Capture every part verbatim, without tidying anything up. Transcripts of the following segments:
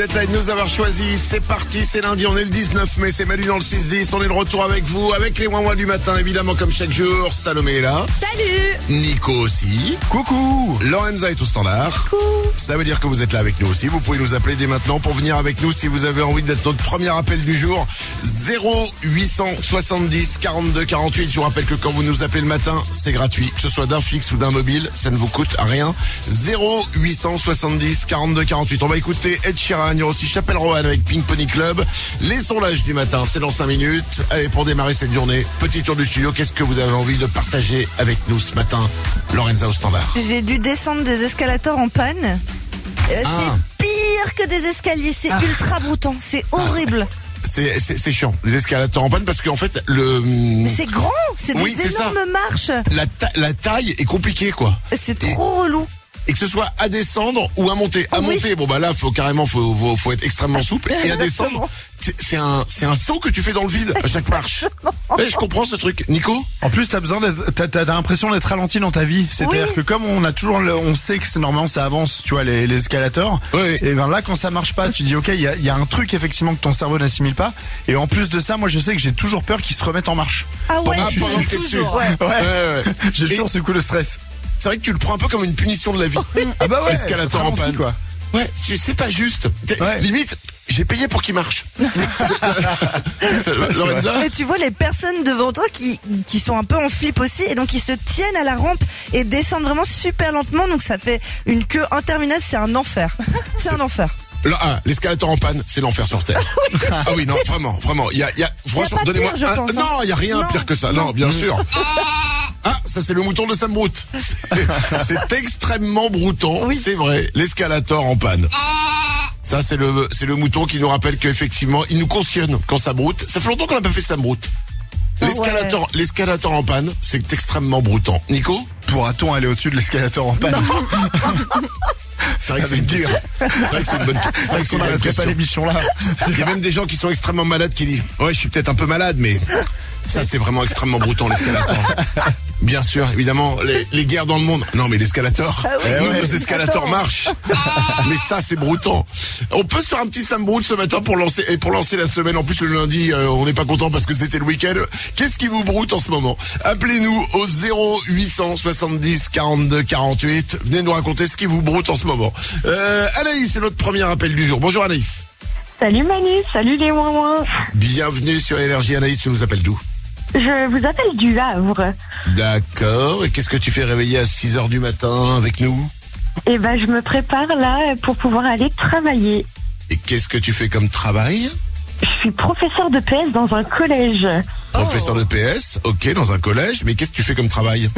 d'être là et de nous avoir choisi. C'est parti, c'est lundi, on est le dix-neuf mai, c'est Manu dans le six dix. On est de retour avec vous, avec les ouin-ouin du matin, évidemment, comme chaque jour. Salomé est là. Salut. Nico aussi. Coucou. Lorenza est au standard. Coucou. Ça veut dire que vous êtes là avec nous aussi. Vous pouvez nous appeler dès maintenant pour venir avec nous si vous avez envie d'être notre premier appel du jour. zéro huit cent soixante-dix quarante-deux quarante-huit. Je vous rappelle que quand vous nous appelez le matin, c'est gratuit. Que ce soit d'un fixe ou d'un mobile, ça ne vous coûte rien. zéro huit cent soixante-dix quarante-deux quarante-huit. On va écouter Ed Sheeran, il y aura aussi Chapelle Rowan avec Pink Pony Club. Les sondages du matin, c'est dans cinq minutes. Allez, pour démarrer cette journée, petit tour du studio. Qu'est-ce que vous avez envie de partager avec nous ce matin, Lorenza au standard? J'ai dû descendre des escalators en panne. Euh, Ah. C'est pire que des escaliers, c'est ultra broutant, c'est horrible. C'est, c'est, c'est chiant, les escalators en panne, parce qu'en fait, le, Mais c'est grand, c'est des Oui, c'est ça. énormes marches. la, ta- la taille est compliquée, quoi. C'est trop relou. Et que ce soit à descendre ou à monter. À Oui. monter, bon bah là, faut carrément, faut, faut, faut être extrêmement souple. Et à Exactement. descendre, c'est, c'est un, c'est un saut que tu fais dans le vide à chaque marche. Eh, je comprends ce truc. Nico? En plus, t'as besoin d'être, t'as, t'as l'impression d'être ralenti dans ta vie. C'est-à-dire Oui. que comme on a toujours, le, on sait que c'est normalement ça avance, tu vois, les, les escalators. Oui. Et ben là, quand ça marche pas, tu dis ok, il y a, il y a un truc effectivement que ton cerveau n'assimile pas. Et en plus de ça, moi, je sais que j'ai toujours peur qu'ils se remettent en marche. Ah ouais, Ah, tu- pendant que t'es dessus. toujours, ouais. Ouais. Ouais, ouais. J'ai Et- toujours ce coup de stress. C'est vrai que tu le prends un peu comme une punition de la vie. Ah bah ouais. L'escalator ça en ralentit, panne. quoi. Ouais, tu- c'est pas juste. T'es- Ouais. Limite, j'ai payé pour qu'il marche. C'est- Lorenza? Et tu vois les personnes devant toi qui, qui sont un peu en flip aussi et donc ils se tiennent à la rampe et descendent vraiment super lentement, donc ça fait une queue interminable, c'est un enfer. C'est un enfer. Là, ah, l'escalator en panne, c'est l'enfer sur terre. Ah oui, non, vraiment, vraiment. Il y a, il y a, franchement, pas donnez-moi. pire, je un- pense, hein. non, il y a rien Non. pire que ça. Non, bien sûr. Ah, ça c'est le mouton de Sam Brout. C'est c'est extrêmement broutant, Oui. c'est vrai. L'escalator en panne. Ça c'est le, c'est le mouton qui nous rappelle qu'effectivement, il nous cautionne quand ça broute. Ça fait longtemps qu'on n'a pas fait Sam Brout. L'escalator, l'escalator en panne, c'est extrêmement broutant. Nico? Pourra-t-on aller au-dessus de l'escalator en panne? C'est vrai que c'est une dur. C'est vrai que c'est une bonne, c'est vrai que c'est On une bonne n'arrêterait pas question. l'émission là. Il y a même des gens qui sont extrêmement malades qui disent ouais, je suis peut-être un peu malade, mais ça c'est vraiment extrêmement broutant l'escalator. Bien sûr, évidemment, les, les guerres dans le monde. Non, mais l'escalator, Ah oui. nous, Eh ouais. nos escalators Attends. marchent. Mais ça, c'est broutant. On peut se faire un petit Sam Brout ce matin pour lancer et pour lancer la semaine. En plus, le lundi, euh, on n'est pas content parce que c'était le week-end. Qu'est-ce qui vous broute en ce moment? Appelez-nous au zéro huit cent soixante-dix quarante-deux quarante-huit. Venez nous raconter ce qui vous broute en ce moment. Euh, Anaïs, c'est notre premier appel du jour. Bonjour Anaïs. Salut Manu, salut les ouin-ouin. Bienvenue sur Énergie. Anaïs, tu nous appelles d'où? Je vous appelle du Havre. D'accord. Et qu'est-ce que tu fais réveiller à six heures du matin avec nous? Et ben je me prépare là pour pouvoir aller travailler. Et qu'est-ce que tu fais comme travail? Je suis professeur de P S dans un collège. Professeur de P S, ok, dans un collège. Mais qu'est-ce que tu fais comme travail?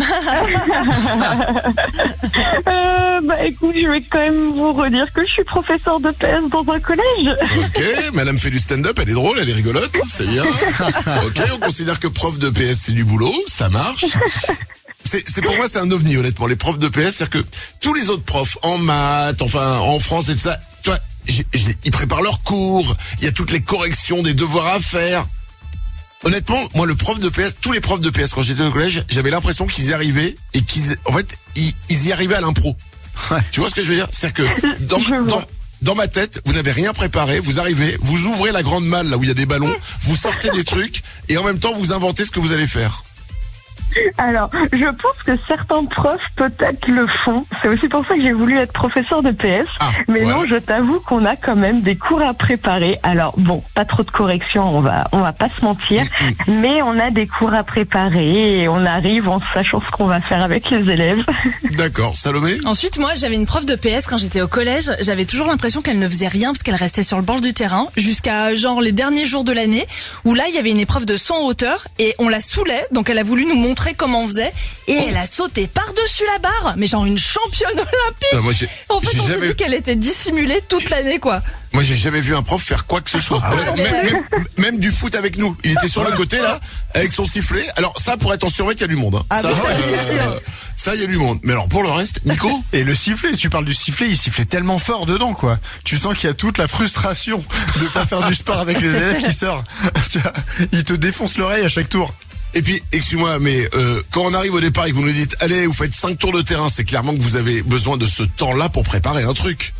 Euh, bah écoute, je vais quand même vous redire que je suis professeur de P S dans un collège. Ok, madame fait du stand-up, elle est drôle, elle est rigolote, c'est bien. Ok, on considère que prof de P S c'est du boulot, ça marche. C'est, c'est pour moi c'est un ovni honnêtement, les profs de P S, c'est-à-dire que tous les autres profs en maths, enfin en France et tout ça, tu vois, j'ai- j'ai- ils préparent leurs cours, il y a toutes les corrections des devoirs à faire. Honnêtement, moi le prof de P S, tous les profs de P S quand j'étais au collège, j'avais l'impression qu'ils y arrivaient et qu'ils, en fait, ils, ils y arrivaient à l'impro. Tu vois ce que je veux dire? C'est-à-dire que dans, Je vois. dans, dans ma tête, vous n'avez rien préparé, vous arrivez, vous ouvrez la grande malle là où il y a des ballons, vous sortez des trucs et en même temps vous inventez ce que vous allez faire. Alors, je pense que certains profs peut-être le font. C'est aussi pour ça que j'ai voulu être professeur de P S. Ah, Mais ouais. non, je t'avoue qu'on a quand même des cours à préparer. Alors bon, pas trop de corrections, on va, on va pas se mentir. Mais on a des cours à préparer et on arrive en sachant ce qu'on va faire avec les élèves. D'accord, Salomé? Ensuite, moi, j'avais une prof de P S quand j'étais au collège. J'avais toujours l'impression qu'elle ne faisait rien parce qu'elle restait sur le bord du terrain jusqu'à genre les derniers jours de l'année où là, il y avait une épreuve de saut en hauteur et on la saoulait. Donc, elle a voulu nous montrer comment on faisait et elle a sauté par-dessus la barre, mais genre une championne olympique. Ah, moi, j'ai, En fait, j'ai on s'est jamais, dit qu'elle était dissimulée toute l'année, quoi. moi j'ai jamais vu un prof faire quoi que ce soit. même, même- même du foot avec nous. Il était sur le côté là, avec son sifflet. Alors ça, pour être en survêt, il y a du monde. Hein. Ah, ça, mais ça, bien sûr. ça, il y a du monde. Mais alors pour le reste, Nico? Et le sifflet, tu parles du sifflet, il sifflait tellement fort dedans, quoi. Tu sens qu'il y a toute la frustration de pas faire du sport avec les élèves qui sort. Tu vois, il te défonce l'oreille à chaque tour. Et puis, excuse-moi, mais euh, quand on arrive au départ et que vous nous dites, allez, vous faites cinq tours de terrain, c'est clairement que vous avez besoin de ce temps-là pour préparer un truc.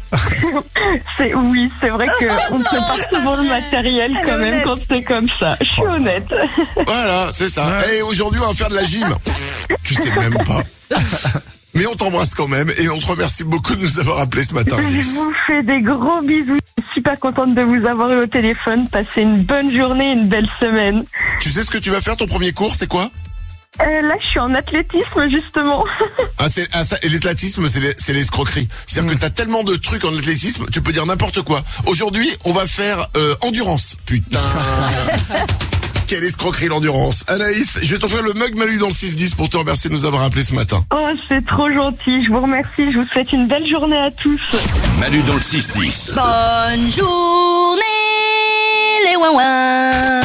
C'est oui, c'est vrai qu'on prépare souvent le matériel Elle est quand même honnête. quand c'est comme ça. Je suis honnête. Voilà, c'est ça. Ouais. Et aujourd'hui, on va faire de la gym. Tu sais même pas. Mais on t'embrasse quand même et on te remercie beaucoup de nous avoir appelés ce matin. Je Alice. vous fais des gros bisous. Je suis super contente de vous avoir eu au téléphone. Passez une bonne journée, une belle semaine. Tu sais ce que tu vas faire ton premier cours, c'est quoi? Euh, là, je suis en athlétisme justement. Ah, c'est, ah, ça, et l'athlétisme, c'est, les- c'est l'escroquerie. C'est-à-dire que t'as tellement de trucs en athlétisme, tu peux dire n'importe quoi. Aujourd'hui, on va faire euh, endurance. Putain. Quelle escroquerie l'endurance. Anaïs, je vais t'offrir le mug Manu dans le six dix pour te remercier de nous avoir appelés ce matin. Oh, c'est trop gentil. Je vous remercie. Je vous souhaite une belle journée à tous. Manu dans le six dix. Bonne journée, les ouin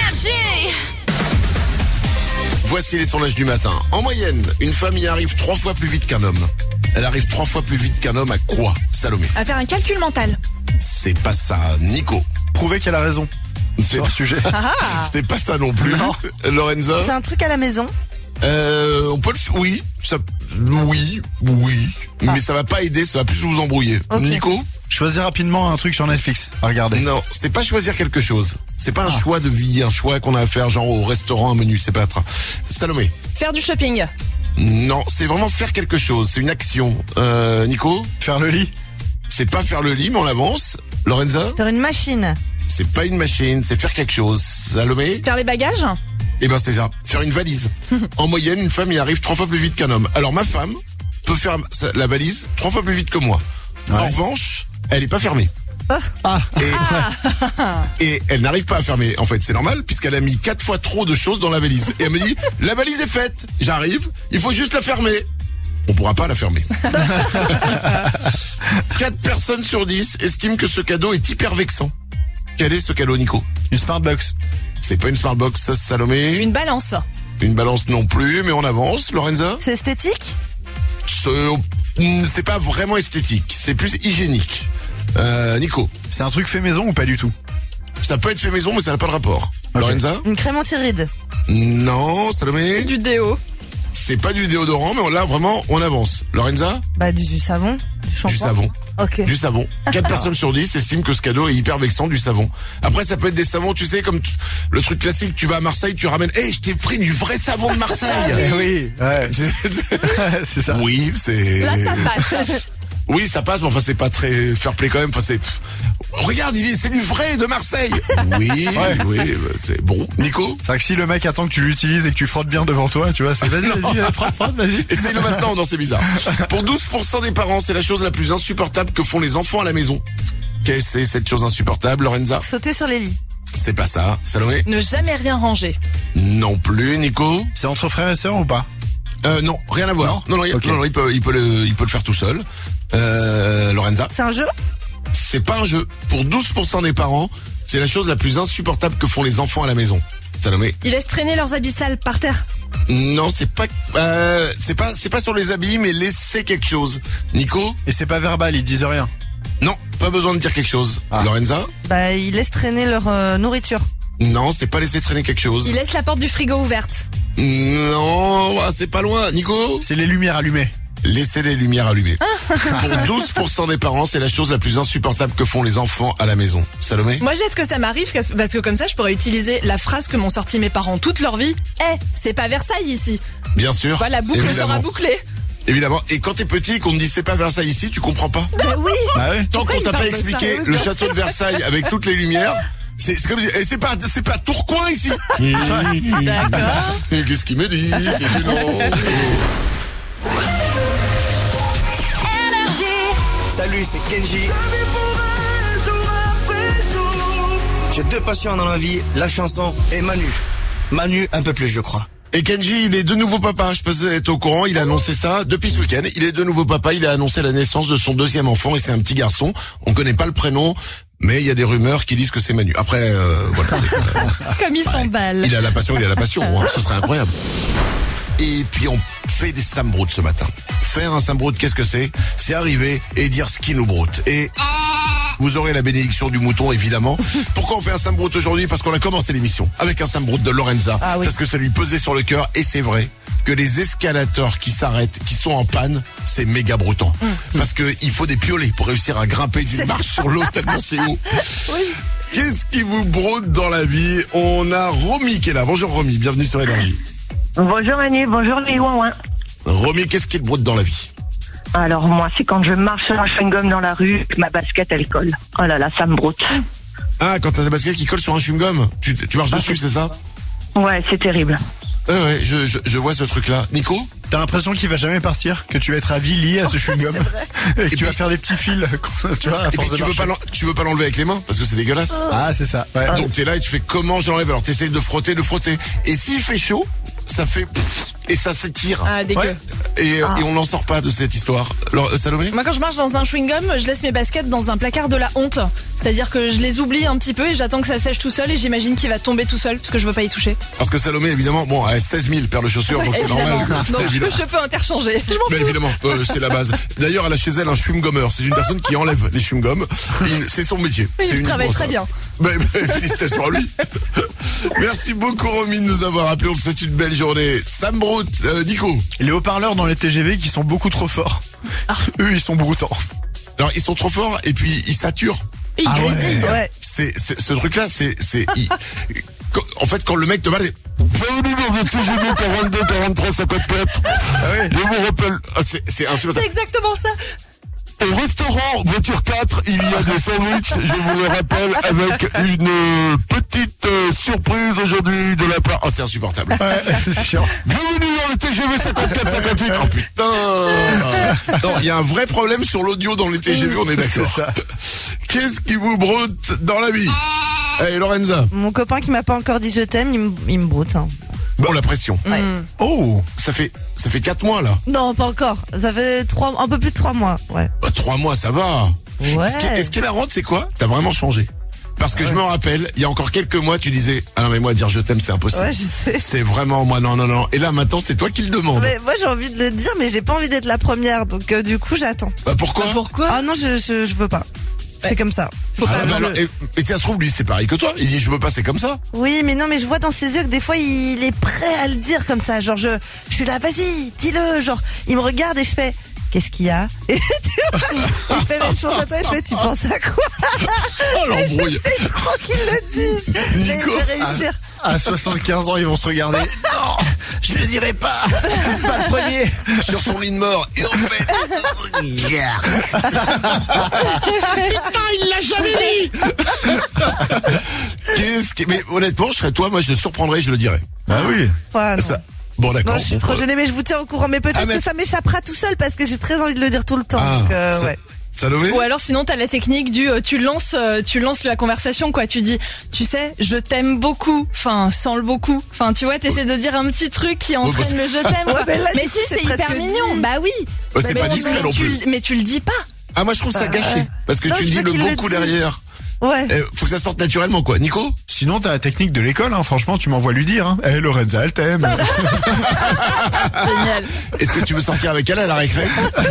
Voici les sondages du matin. En moyenne, une femme y arrive trois fois plus vite qu'un homme. Elle arrive trois fois plus vite qu'un homme à quoi, Salomé? À faire un calcul mental. C'est pas ça, Nico. Prouver qu'elle a raison C'est, sur le sujet. c'est pas ça non plus. Non. Lorenza? C'est un truc à la maison. Euh, on peut le f- oui, ça, oui, oui, mais ça va pas aider, ça va plus vous embrouiller. Ok. Nico? Choisis rapidement un truc sur Netflix à regarder. Non, c'est pas choisir quelque chose. C'est pas un choix de vie, un choix qu'on a à faire, genre au restaurant, un menu, c'est pas être. Salomé? Faire du shopping. Non, c'est vraiment faire quelque chose, c'est une action. Euh, Nico? Faire le lit. C'est pas faire le lit, mais on avance. Lorenza? Faire une machine. C'est pas une machine, c'est faire quelque chose. Salomé? Faire les bagages. Eh ben c'est ça, faire une valise. En moyenne, une femme y arrive trois fois plus vite qu'un homme. Alors ma femme peut faire sa- la valise trois fois plus vite que moi. En Ouais. revanche, elle est pas fermée. Ah. Et, et elle n'arrive pas à fermer. En fait, c'est normal puisqu'elle a mis quatre fois trop de choses dans la valise. Et elle me dit, la valise est faite. J'arrive, il faut juste la fermer. On pourra pas la fermer. quatre personnes sur dix estiment que ce cadeau est hyper vexant. Quel est ce cadeau, Nico? Une Smartbox. C'est pas une Smartbox, ça, Salomé. Une balance. Une balance non plus, mais on avance. Lorenza? C'est esthétique. Ce- C'est pas vraiment esthétique, c'est plus hygiénique. Euh, Nico? C'est un truc fait maison ou pas du tout? Ça peut être fait maison, mais ça n'a pas de rapport. Ok. Lorenza? Une crème anti-rides. Non. Salomé? Du déo. C'est pas du déodorant, mais on- là, vraiment, on avance. Lorenza? Bah du savon. Du shampoing. Du savon. Ok. Du savon. quatre personnes sur dix estiment que ce cadeau est hyper vexant, du savon. Après, ça peut être des savons, tu sais, comme t- le truc classique, tu vas à Marseille, tu ramènes, hey, je t'ai pris du vrai savon de Marseille! Eh oui, ouais. C'est ça. Oui, c'est... Là, ça passe. Oui, ça passe, mais enfin, c'est pas très fair play quand même. Enfin, c'est... pff, regarde, il est, c'est du vrai de Marseille! Oui, Ouais. oui, bah, c'est bon. Nico? C'est vrai que si le mec attend que tu l'utilises et que tu frottes bien devant toi, tu vois, c'est vas-y, vas-y, euh, frotte, frotte, vas-y. Essaye-le maintenant, non, c'est bizarre. Pour douze pour cent des parents, c'est la chose la plus insupportable que font les enfants à la maison. Quelle c'est cette chose insupportable, Lorenza? Sauter sur les lits. C'est pas ça. Salomé? Ne jamais rien ranger. Non plus, Nico? C'est entre frères et sœurs ou pas? Euh, non, rien à voir. Non, non, il, Ok. non, non, il peut, il peut le, il peut le faire tout seul. Euh, Lorenza? C'est un jeu. C'est pas un jeu. Pour douze pour cent des parents, c'est la chose la plus insupportable que font les enfants à la maison. Salomé? Ils laissent traîner leurs habits sales par terre. Non, c'est pas, euh, c'est pas, c'est pas sur les habits, mais laisser quelque chose. Nico? Et c'est pas verbal, ils disent rien. Non, pas besoin de dire quelque chose. Ah. Lorenza? Bah ils laissent traîner leur euh, nourriture. Non, c'est pas laisser traîner quelque chose. Ils laissent la porte du frigo ouverte. Non, ah, c'est pas loin. Nico? C'est les lumières allumées. Laissez les lumières allumées. Pour douze pour cent des parents, c'est la chose la plus insupportable que font les enfants à la maison. Salomé? Moi, j'aide que ça m'arrive parce que comme ça, je pourrais utiliser la phrase que m'ont sorti mes parents toute leur vie. Eh, c'est pas Versailles ici. Bien sûr. Voilà, la boucle évidemment. sera bouclée. Évidemment. Et quand t'es petit et qu'on te dit c'est pas Versailles ici, tu comprends pas. Bah oui. Bah ouais. Tant qu'on il t'a pas parle de expliqué ça le château de Versailles avec toutes les lumières, c'est c'est comme et c'est pas c'est pas Tourcoing ici. D'accord. Et qu'est-ce qu'il me dit? C'est gênant. Salut, c'est Kenji. J'ai deux passions dans la vie, la chanson et Manu. Manu un peu plus, je crois. Et Kenji, il est de nouveau papa. Je pense être au courant. Il a annoncé ça depuis ce week-end. Il est de nouveau papa. Il a annoncé la naissance de son deuxième enfant et c'est un petit garçon. On connaît pas le prénom, mais il y a des rumeurs qui disent que c'est Manu. Après, euh, voilà. c'est- Comme il s'emballe. Il a la passion, il a la passion. Hein. Ce serait incroyable. Et puis on fait des sambroutes ce matin. Faire un sambroute, qu'est-ce que c'est? C'est arriver et dire ce qui nous broute. Et Vous aurez la bénédiction du mouton, évidemment. Pourquoi on fait un Sambrout aujourd'hui? Parce qu'on a commencé l'émission avec un Sambrout de Lorenza. Ah oui. Parce que ça lui pesait sur le cœur. Et c'est vrai que les escalators qui s'arrêtent, qui sont en panne, c'est méga broutant. Mmh. Parce que il faut des piolets pour réussir à grimper d'une marche sur l'eau tellement c'est haut. Oui. Qu'est-ce qui vous broute dans la vie? On a Romy qui est là. Bonjour Romy, bienvenue sur Énergie. Bonjour Manu, bonjour les ouin-ouin. Romy, qu'est-ce qui te broute dans la vie? Alors moi, c'est quand je marche sur un chewing-gum dans la rue, que ma basket elle colle. Oh là là, ça me broute. Ah, quand t'as ta basket qui colle sur un chewing-gum, tu, tu marches dessus, c'est ça? Ouais, c'est terrible. Ouais, ouais, je, je, je vois ce truc-là. Nico? T'as l'impression qu'il va jamais partir, que tu vas être à vie lié à ce chewing-gum et que Et tu puis- vas faire des petits fils, tu vois, à Et puis force de tu veux, marcher. pas l'en- tu veux pas l'enlever avec les mains parce que c'est dégueulasse. Ah, c'est ça. Ouais. Donc t'es là et tu fais comment je l'enlève? Alors t'essayes de frotter, de frotter. Et s'il fait chaud, ça fait pff, et ça s'étire. Ah, dégueu. Ouais. Et, et on n'en sort pas de cette histoire. Alors, euh, Salomé? Moi, quand je marche dans un chewing-gum, je laisse mes baskets dans un placard de la honte. C'est-à-dire que je les oublie un petit peu et j'attends que ça sèche tout seul et j'imagine qu'il va tomber tout seul parce que je veux pas y toucher. Parce que Salomé, évidemment, bon, elle a seize mille paires de chaussures, donc c'est Évidemment. normal. Donc, Évidemment. je peux interchanger. Je m'en Mais fous. évidemment, euh, c'est la base. D'ailleurs, elle a chez elle un chewing-gummer. C'est une personne qui enlève les chewing-gums. Il- C'est son métier. Oui, C'est il travaille uniquement très ça. bien. Ben, ben, félicitations à lui. Merci beaucoup Romy de nous avoir appelé. On te souhaite une belle journée. Sam Brout, euh, Nico. Les haut-parleurs dans les T G V qui sont beaucoup trop forts. Eux, ils sont broutants. Alors ils sont trop forts et puis ils saturent. Et il Ah ouais. grésille. Ouais. C'est, c'est ce truc-là, c'est, c'est. il- quand- en fait, quand le mec te parle, c'est. Bienvenue dans le T G V quarante-deux, quarante-trois, cinquante-quatre. Je vous rappelle. Ah, c'est, c'est C'est insupportable. exactement ça. Au restaurant voiture quatre, il y a des sandwichs, je vous le rappelle, avec une euh, petite euh, surprise aujourd'hui de la part... Oh, c'est insupportable. Ouais, c'est chiant. Bienvenue dans le T G V cinquante-quatre cinquante-huit. Oh putain. Non, il y a un vrai problème sur l'audio dans les T G V, on est d'accord. C'est ça. Qu'est-ce qui vous broute dans la vie? Hey Lorenza. Mon copain qui m'a pas encore dit je t'aime, il me, il me broute. Hein. Bon, la pression. Ouais. Oh, Ça fait, ça fait quatre mois, là. Non, pas encore. Ça fait trois, un peu plus de trois mois. Ouais. Bah, trois mois, ça va. Ouais. Ce qui, est- ce qui est marrant, c'est quoi? T'as vraiment changé. Parce que je me rappelle, il y a encore quelques mois, tu disais, ah non, mais moi, dire je t'aime, c'est impossible. Ouais, je sais. C'est vraiment, moi, non, non, non. Et là, maintenant, c'est toi qui le demandes. Mais moi j'ai envie de le dire, mais j'ai pas envie d'être la première, donc euh, du coup j'attends. Bah, pourquoi? Pourquoi? Ah non, je je, je veux pas. C'est comme ça. Faut Ah, pas- bah, alors, et, et si ça se trouve, lui, c'est pareil que toi. Il dit, je veux pas, c'est comme ça. Oui, mais non, mais je vois dans ses yeux que des fois il est prêt à le dire comme ça. Genre je, je suis là, vas-y, dis-le. Genre il me regarde et je fais, qu'est-ce qu'il y a? Et il fait même chose à toi et je fais, tu penses à quoi? Oh, l'embrouille. C'est trop qu'ils le disent. Mais Nico. je vais réussir. à soixante-quinze ans, ils vont se regarder. Non, je le dirai pas. Pas le premier. Sur son lit de mort. Et en fait, regarde. Putain, il l'a jamais dit. Qu'est-ce que, mais honnêtement, je serais toi, moi, je le surprendrais, je le dirais. Bah oui. Enfin, non. Ça- Bon, d'accord. Non, je suis bon, trop bah, gênée, mais je vous tiens au courant. Mais peut-être Ah, mais- que ça m'échappera tout seul parce que j'ai très envie de le dire tout le temps. Ah, donc, euh, ça- ouais. Salomé? Ou alors sinon t'as la technique du euh, tu lances euh, tu lances la conversation quoi, tu dis tu sais je t'aime beaucoup, enfin sans le beaucoup, enfin tu vois t'essaies de dire un petit truc qui entraîne le je t'aime quoi. Ouais, mais là, mais du coup, si c'est c'est hyper presque mignon, dit. bah oui. Ouais, c'est mais pas non, discret mais non tu plus. le- mais tu le dis pas. Ah, moi, je trouve ça gâché. Parce que Non, tu je dis veux le qu'il le beaucoup dise. derrière. Ouais. Eh, faut que ça sorte naturellement, quoi. Nico? Sinon, t'as la technique de l'école, hein. Franchement, tu m'envoies lui dire, hein. Eh, Lorenza, elle t'aime. Génial. Est-ce que tu veux sortir avec elle à la récré?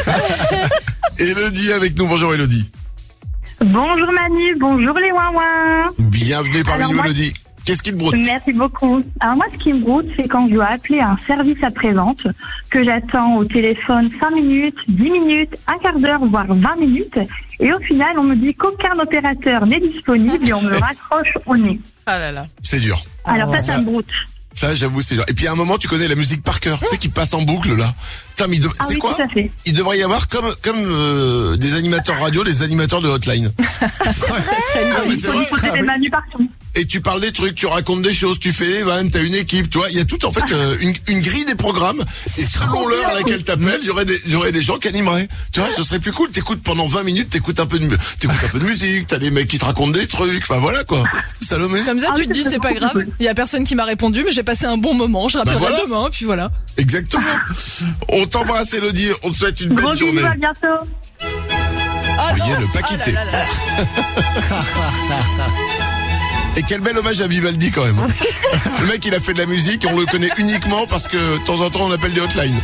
Elodie avec nous. Bonjour, Elodie. Bonjour Manu, bonjour les ouin-ouin. Bienvenue parmi Alors, nous, moi- Elodie. Qu'est-ce qui te broute? Merci beaucoup. Alors moi, ce qui me broute, c'est quand je dois appeler un service après-vente, que j'attends au téléphone cinq minutes, dix minutes, un quart d'heure, voire vingt minutes, et au final, on me dit qu'aucun opérateur n'est disponible et on me raccroche au nez. Ah là là. C'est dur. Alors ça, ça- ça me broute. Ça, j'avoue, c'est dur. Et puis à un moment, tu connais la musique par cœur. Tu sais, qui passe en boucle, là. Putain, mais il de- Ah c'est oui, quoi? tout à fait. Il devrait y avoir comme, comme euh, des animateurs radio, des animateurs de hotline. Ça serait une Ah, mais bonne c'est Il vrai. faut poser des Manu partout. Et tu parles des trucs, tu racontes des choses, tu fais des vannes, t'as une équipe, tu vois. Il y a tout, en fait, euh, une, une grille des programmes. Et selon l'heure à laquelle t'appelles, il y aurait des, il y aurait des gens qui animeraient. Tu vois, ce serait plus cool. T'écoutes pendant vingt minutes, t'écoutes un peu de, mu- t'écoutes un peu de musique, t'as des mecs qui te racontent des trucs. Enfin, voilà, quoi. Salomé? Comme ça Ah tu oui, te dis ça, c'est c'est pas beaucoup grave, plus cool. il y a personne qui m'a répondu mais j'ai passé un bon moment, je rappellerai voilà. demain puis voilà. Exactement. On t'embrasse, Elodie. On te souhaite une Gros belle journée. bisous, à bientôt. Ah Veuillez non. ne pas Ah là quitter. là là là. Et quel bel hommage à Vivaldi quand même. Le mec, il a fait de la musique et on le connaît uniquement parce que de temps en temps on appelle des hotlines.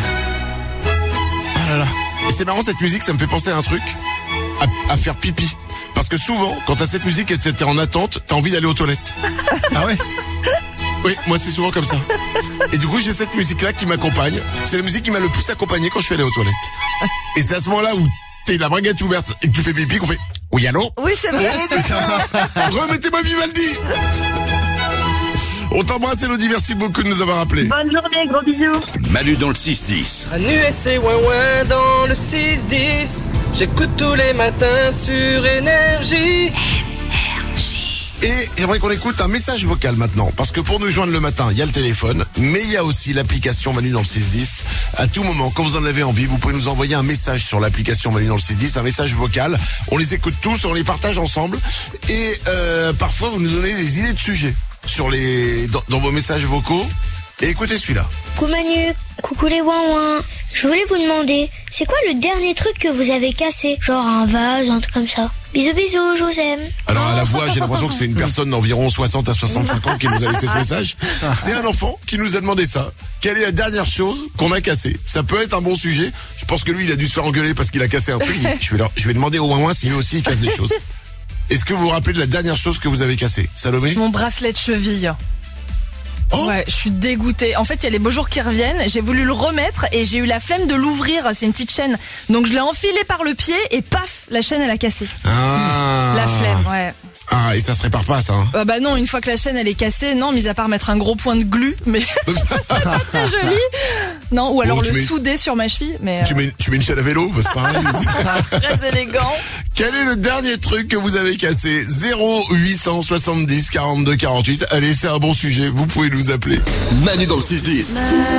Ah là là. Et c'est marrant cette musique, ça me fait penser à un truc. À, à faire pipi. Parce que souvent, quand t'as cette musique et t'es en attente, t'as envie d'aller aux toilettes. Ah ouais? Oui, moi c'est souvent comme ça. Et du coup, j'ai cette musique-là qui m'accompagne. C'est la musique qui m'a le plus accompagné quand je suis allé aux toilettes. Et c'est à ce moment-là où t'es la braguette ouverte et que tu fais pipi qu'on fait « Oui, allô ?» Oui, c'est vrai. Remettez-moi Vivaldi. On t'embrasse, Elodie, merci beaucoup de nous avoir appelés. Bonne journée, gros bisous. Manu dans le six dix. Manu et ses ouin-ouin dans le six dix. J'écoute tous les matins sur Énergie. Et j'aimerais qu'on écoute un message vocal maintenant, parce que pour nous joindre le matin, il y a le téléphone, mais il y a aussi l'application Manu dans le six dix. À tout moment, quand vous en avez envie, vous pouvez nous envoyer un message sur l'application Manu dans le six dix, un message vocal. On les écoute tous, on les partage ensemble, et euh, parfois vous nous donnez des idées de sujets sur les dans, dans vos messages vocaux. Et écoutez celui-là. Coucou Manu, coucou les ouin-ouin. Je voulais vous demander, c'est quoi le dernier truc que vous avez cassé? Genre un vase, un truc comme ça. Bisous bisous, je vous aime. Alors à la voix, j'ai l'impression que c'est une personne d'environ soixante à soixante-cinq ans qui nous a laissé ce message. C'est un enfant qui nous a demandé ça. Quelle est la dernière chose qu'on a cassée? Ça peut être un bon sujet. Je pense que lui, il a dû se faire engueuler parce qu'il a cassé un truc. Il dit, je vais, leur, je vais demander au ouin-ouin si lui aussi il casse des choses. Est-ce que vous vous rappelez de la dernière chose que vous avez cassée, Salomé? Mon bracelet de cheville. Oh. Ouais, je suis dégoûtée. En fait, il y a les beaux jours qui reviennent. J'ai voulu le remettre et j'ai eu la flemme de l'ouvrir. C'est une petite chaîne. Donc je l'ai enfilé par le pied et paf, la chaîne elle a cassé. Ah. La flemme, ouais. Ah, et ça se répare pas, ça, hein? Euh, bah non, une fois que la chaîne elle est cassée, non, mis à part mettre un gros point de glu, mais c'est pas très joli. Non, ou alors Bon, le mets... souder sur ma cheville, mais. Tu mets, tu mets une chaîne à vélo, c'est pareil. Très élégant. Quel est le dernier truc que vous avez cassé? Zéro huit cent soixante-dix quarante-deux quarante-huit. Allez, c'est un bon sujet. Vous pouvez nous appeler. Manu dans le six dix.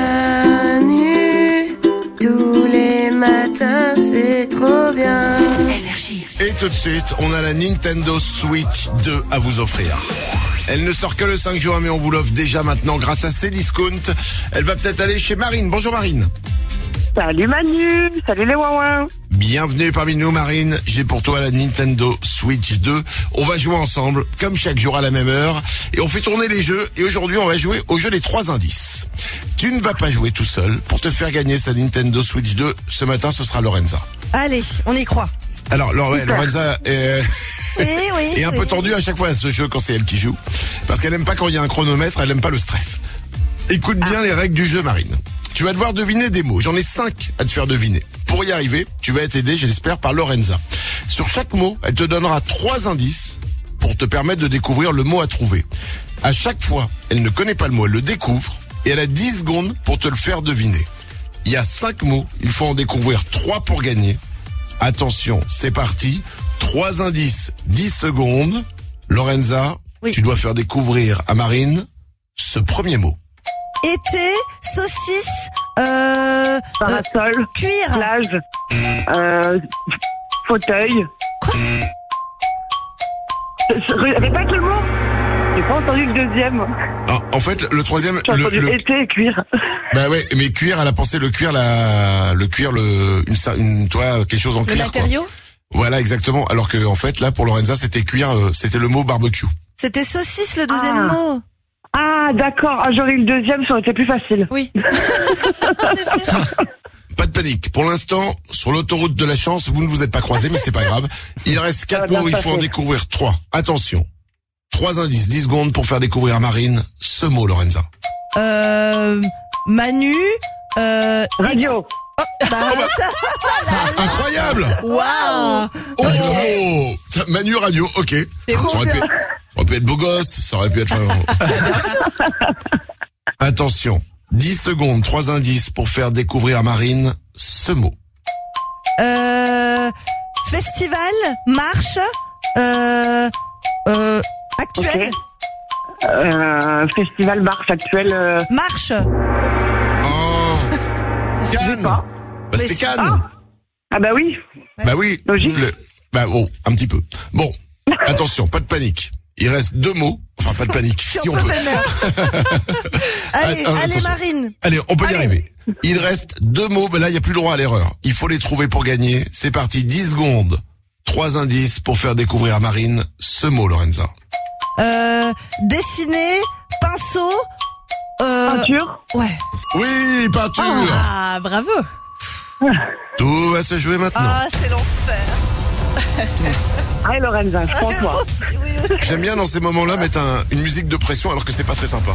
Manu, tous les matins, c'est trop bien. Et tout de suite, on a la Nintendo Switch deux à vous offrir. Elle ne sort que le cinq juin, mais on vous l'offre déjà maintenant grâce à Cdiscount. Elle va peut-être aller chez Marine. Bonjour Marine. Salut Manu, salut les ouin-ouin. Bienvenue parmi nous Marine. J'ai pour toi la Nintendo Switch deux. On va jouer ensemble, comme chaque jour à la même heure. Et on fait tourner les jeux. Et aujourd'hui, on va jouer au jeu des trois indices. Tu ne vas pas jouer tout seul. Pour te faire gagner sa Nintendo Switch deux, ce matin, ce sera Lorenza. Allez, on y croit. Alors, ouais, Lorenza est, Oui, oui, est un oui. peu tendue à chaque fois à ce jeu quand c'est elle qui joue. Parce qu'elle aime pas quand il y a un chronomètre, elle aime pas le stress. Écoute bien les règles du jeu, Marine. Tu vas devoir deviner des mots. J'en ai cinq à te faire deviner. Pour y arriver, tu vas être aidé, je l'espère, par Lorenza. Sur chaque mot, elle te donnera trois indices pour te permettre de découvrir le mot à trouver. À chaque fois, elle ne connaît pas le mot, elle le découvre et elle a dix secondes pour te le faire deviner. Il y a cinq mots, il faut en découvrir trois pour gagner. Attention, c'est parti. Trois indices, dix secondes. Lorenza, Oui. tu dois faire découvrir à Marine ce premier mot. Été, saucisse, euh, euh, Parasol, cuir. plage, euh, fauteuil. Quoi? Répète le mot. J'ai pas entendu le deuxième. Ah, en fait, le troisième, J'ai le, entendu le- été et cuir. bah ouais, mais cuir, elle a pensé le cuir, la, le cuir, le, une, sa- une, toi, quelque chose en Le cuir, quoi. matériau. Voilà, exactement. Alors que, en fait, là, pour Lorenza, c'était cuir, euh, c'était le mot barbecue. C'était saucisse le deuxième Ah. mot. Ah, d'accord. Ah, j'aurais eu le deuxième, ça aurait été plus facile. Oui. En effet. Pas de panique. Pour l'instant, sur l'autoroute de la chance, vous ne vous êtes pas croisés, mais c'est pas grave. Il reste quatre va bien mots, il se faut en passer. découvrir trois. Attention. Trois indices, dix secondes pour faire découvrir à Marine ce mot, Lorenza. Euh, Manu, euh, Radio. bah, ça, Incroyable! Waouh. Oh! Manu Radio, ok. C'est Ça bon. aurait pu, ça aurait pu être beau gosse, ça aurait pu être... Attention. dix secondes, trois indices pour faire découvrir à Marine ce mot. euh, festival, marche, euh, euh, actuel, Ok. Euh, festival Mars actuel. Euh, marche. Oh! Cannes! pas. Bah, c'était Mais c'est- Cannes! ah bah oui. Bah oui. Logique. Le- bah bon, un petit peu. Bon, attention, pas de panique. Il reste deux mots. Enfin, pas de panique, si on peut. Allez, Ah, ah, allez attention. Marine. Allez, on peut y Allez. arriver. Il reste deux mots, mais là, il n'y a plus le droit à l'erreur. Il faut les trouver pour gagner. C'est parti, dix secondes. Trois indices pour faire découvrir à Marine ce mot, Lorenza. Euh, dessiner, pinceau, euh, Peinture. ouais. Oui, peinture. Ah, bravo. Tout va se jouer maintenant. Ah, c'est l'enfer. Ah, Lorenza, je pense moi. J'aime bien dans ces moments-là mettre un- une musique de pression alors que c'est pas très sympa.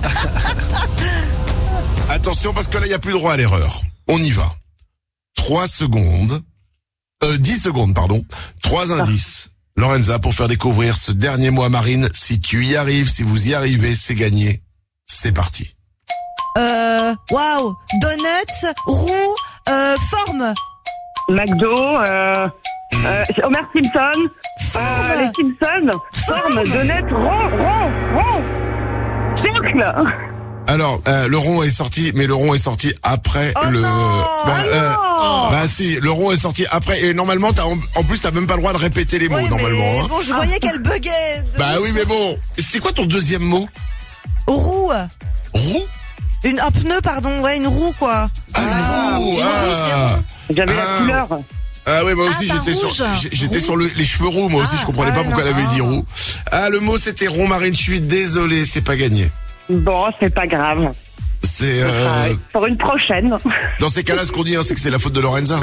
Attention parce que là il n'y a plus le droit à l'erreur. On y va. Trois secondes. Euh, dix secondes, pardon. Trois indices. Lorenza, pour faire découvrir ce dernier mot à Marine. Si tu y arrives, si vous y arrivez, c'est gagné. C'est parti. Euh, waouh. Donuts, roux, euh, forme. McDo, euh, euh, Homer Simpson, Forme. euh, les Simpsons, forme, donut, rond, rond, rond, cercle. Alors, euh, le rond est sorti, mais le rond est sorti après Oh le... non. bah, Oh non. bah si, le rond est sorti après. Et normalement, t'as, en, en plus, t'as même pas le droit de répéter les mots, Oui, normalement. mais Hein. bon, je voyais qu'elle buguait. Bah oui, mais bon. C'était quoi ton deuxième mot? Roux. Roux? Une, un pneu, pardon, ouais, une roue, quoi. Ah, une roue, ah. J'avais Ah. la couleur. Ah oui, moi aussi Ah, bah, j'étais sur, rouge. j'ai- j'étais sur le- les cheveux roux, moi aussi Ah, je comprenais pas ouais, pourquoi non, elle avait dit non. roux. Ah, le mot c'était rond, Marine, je suis désolé, c'est pas gagné. Bon, c'est pas grave. C'est, Ah, euh, pour une prochaine. dans ces cas-là, ce qu'on dit, hein, c'est que c'est la faute de Lorenza.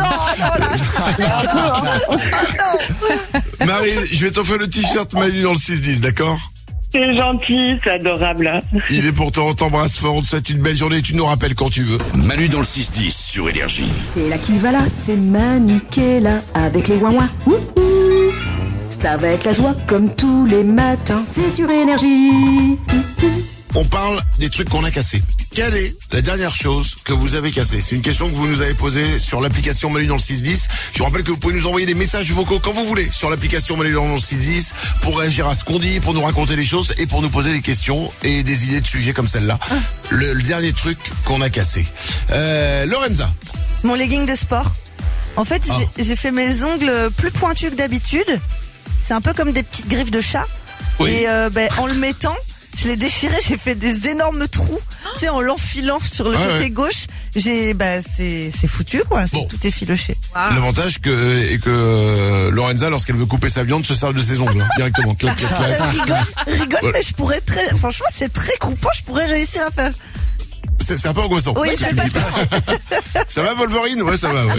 Marine, je vais t'offrir le t-shirt Manu dans le six dix, d'accord? C'est gentil, c'est adorable. Il est pour toi, on t'embrasse fort, on te souhaite une belle journée, tu nous rappelles quand tu veux. Manu dans le six dix sur Énergie. C'est là qui va là, c'est Manu qui est là avec les ouin-ouin. Wouhou. Ça va être la joie comme tous les matins, c'est sur Énergie. On parle des trucs qu'on a cassés. Quelle est la dernière chose que vous avez cassée? C'est une question que vous nous avez posée sur l'application Manu dans le six dix. Je vous rappelle que vous pouvez nous envoyer des messages vocaux quand vous voulez sur l'application Manu dans le six dix pour réagir à ce qu'on dit, pour nous raconter les choses et pour nous poser des questions et des idées de sujets comme celle-là. Le, le dernier truc qu'on a cassé. Euh, Lorenza. Mon legging de sport. En fait, Ah. j'ai- j'ai fait mes ongles plus pointus que d'habitude. C'est un peu comme des petites griffes de chat. Oui. Et euh, ben, en le mettant, je l'ai déchiré, j'ai fait des énormes trous. Tu sais, en l'enfilant sur le Ah côté ouais. gauche, j'ai, bah, c'est, c'est foutu, quoi. C'est Bon. tout effiloché. L'avantage que, est que euh, Lorenza, lorsqu'elle veut couper sa viande, se sert de ses ongles hein, directement. Clac, clac, clac. Euh, rigole, rigole, Voilà. mais je pourrais très, franchement, c'est très coupant, je pourrais réussir à faire. C'est, c'est un peu angoissant. Oui, ce que j'ai tu pas me dis. Ça va, Wolverine? Ouais, ça va, ouais.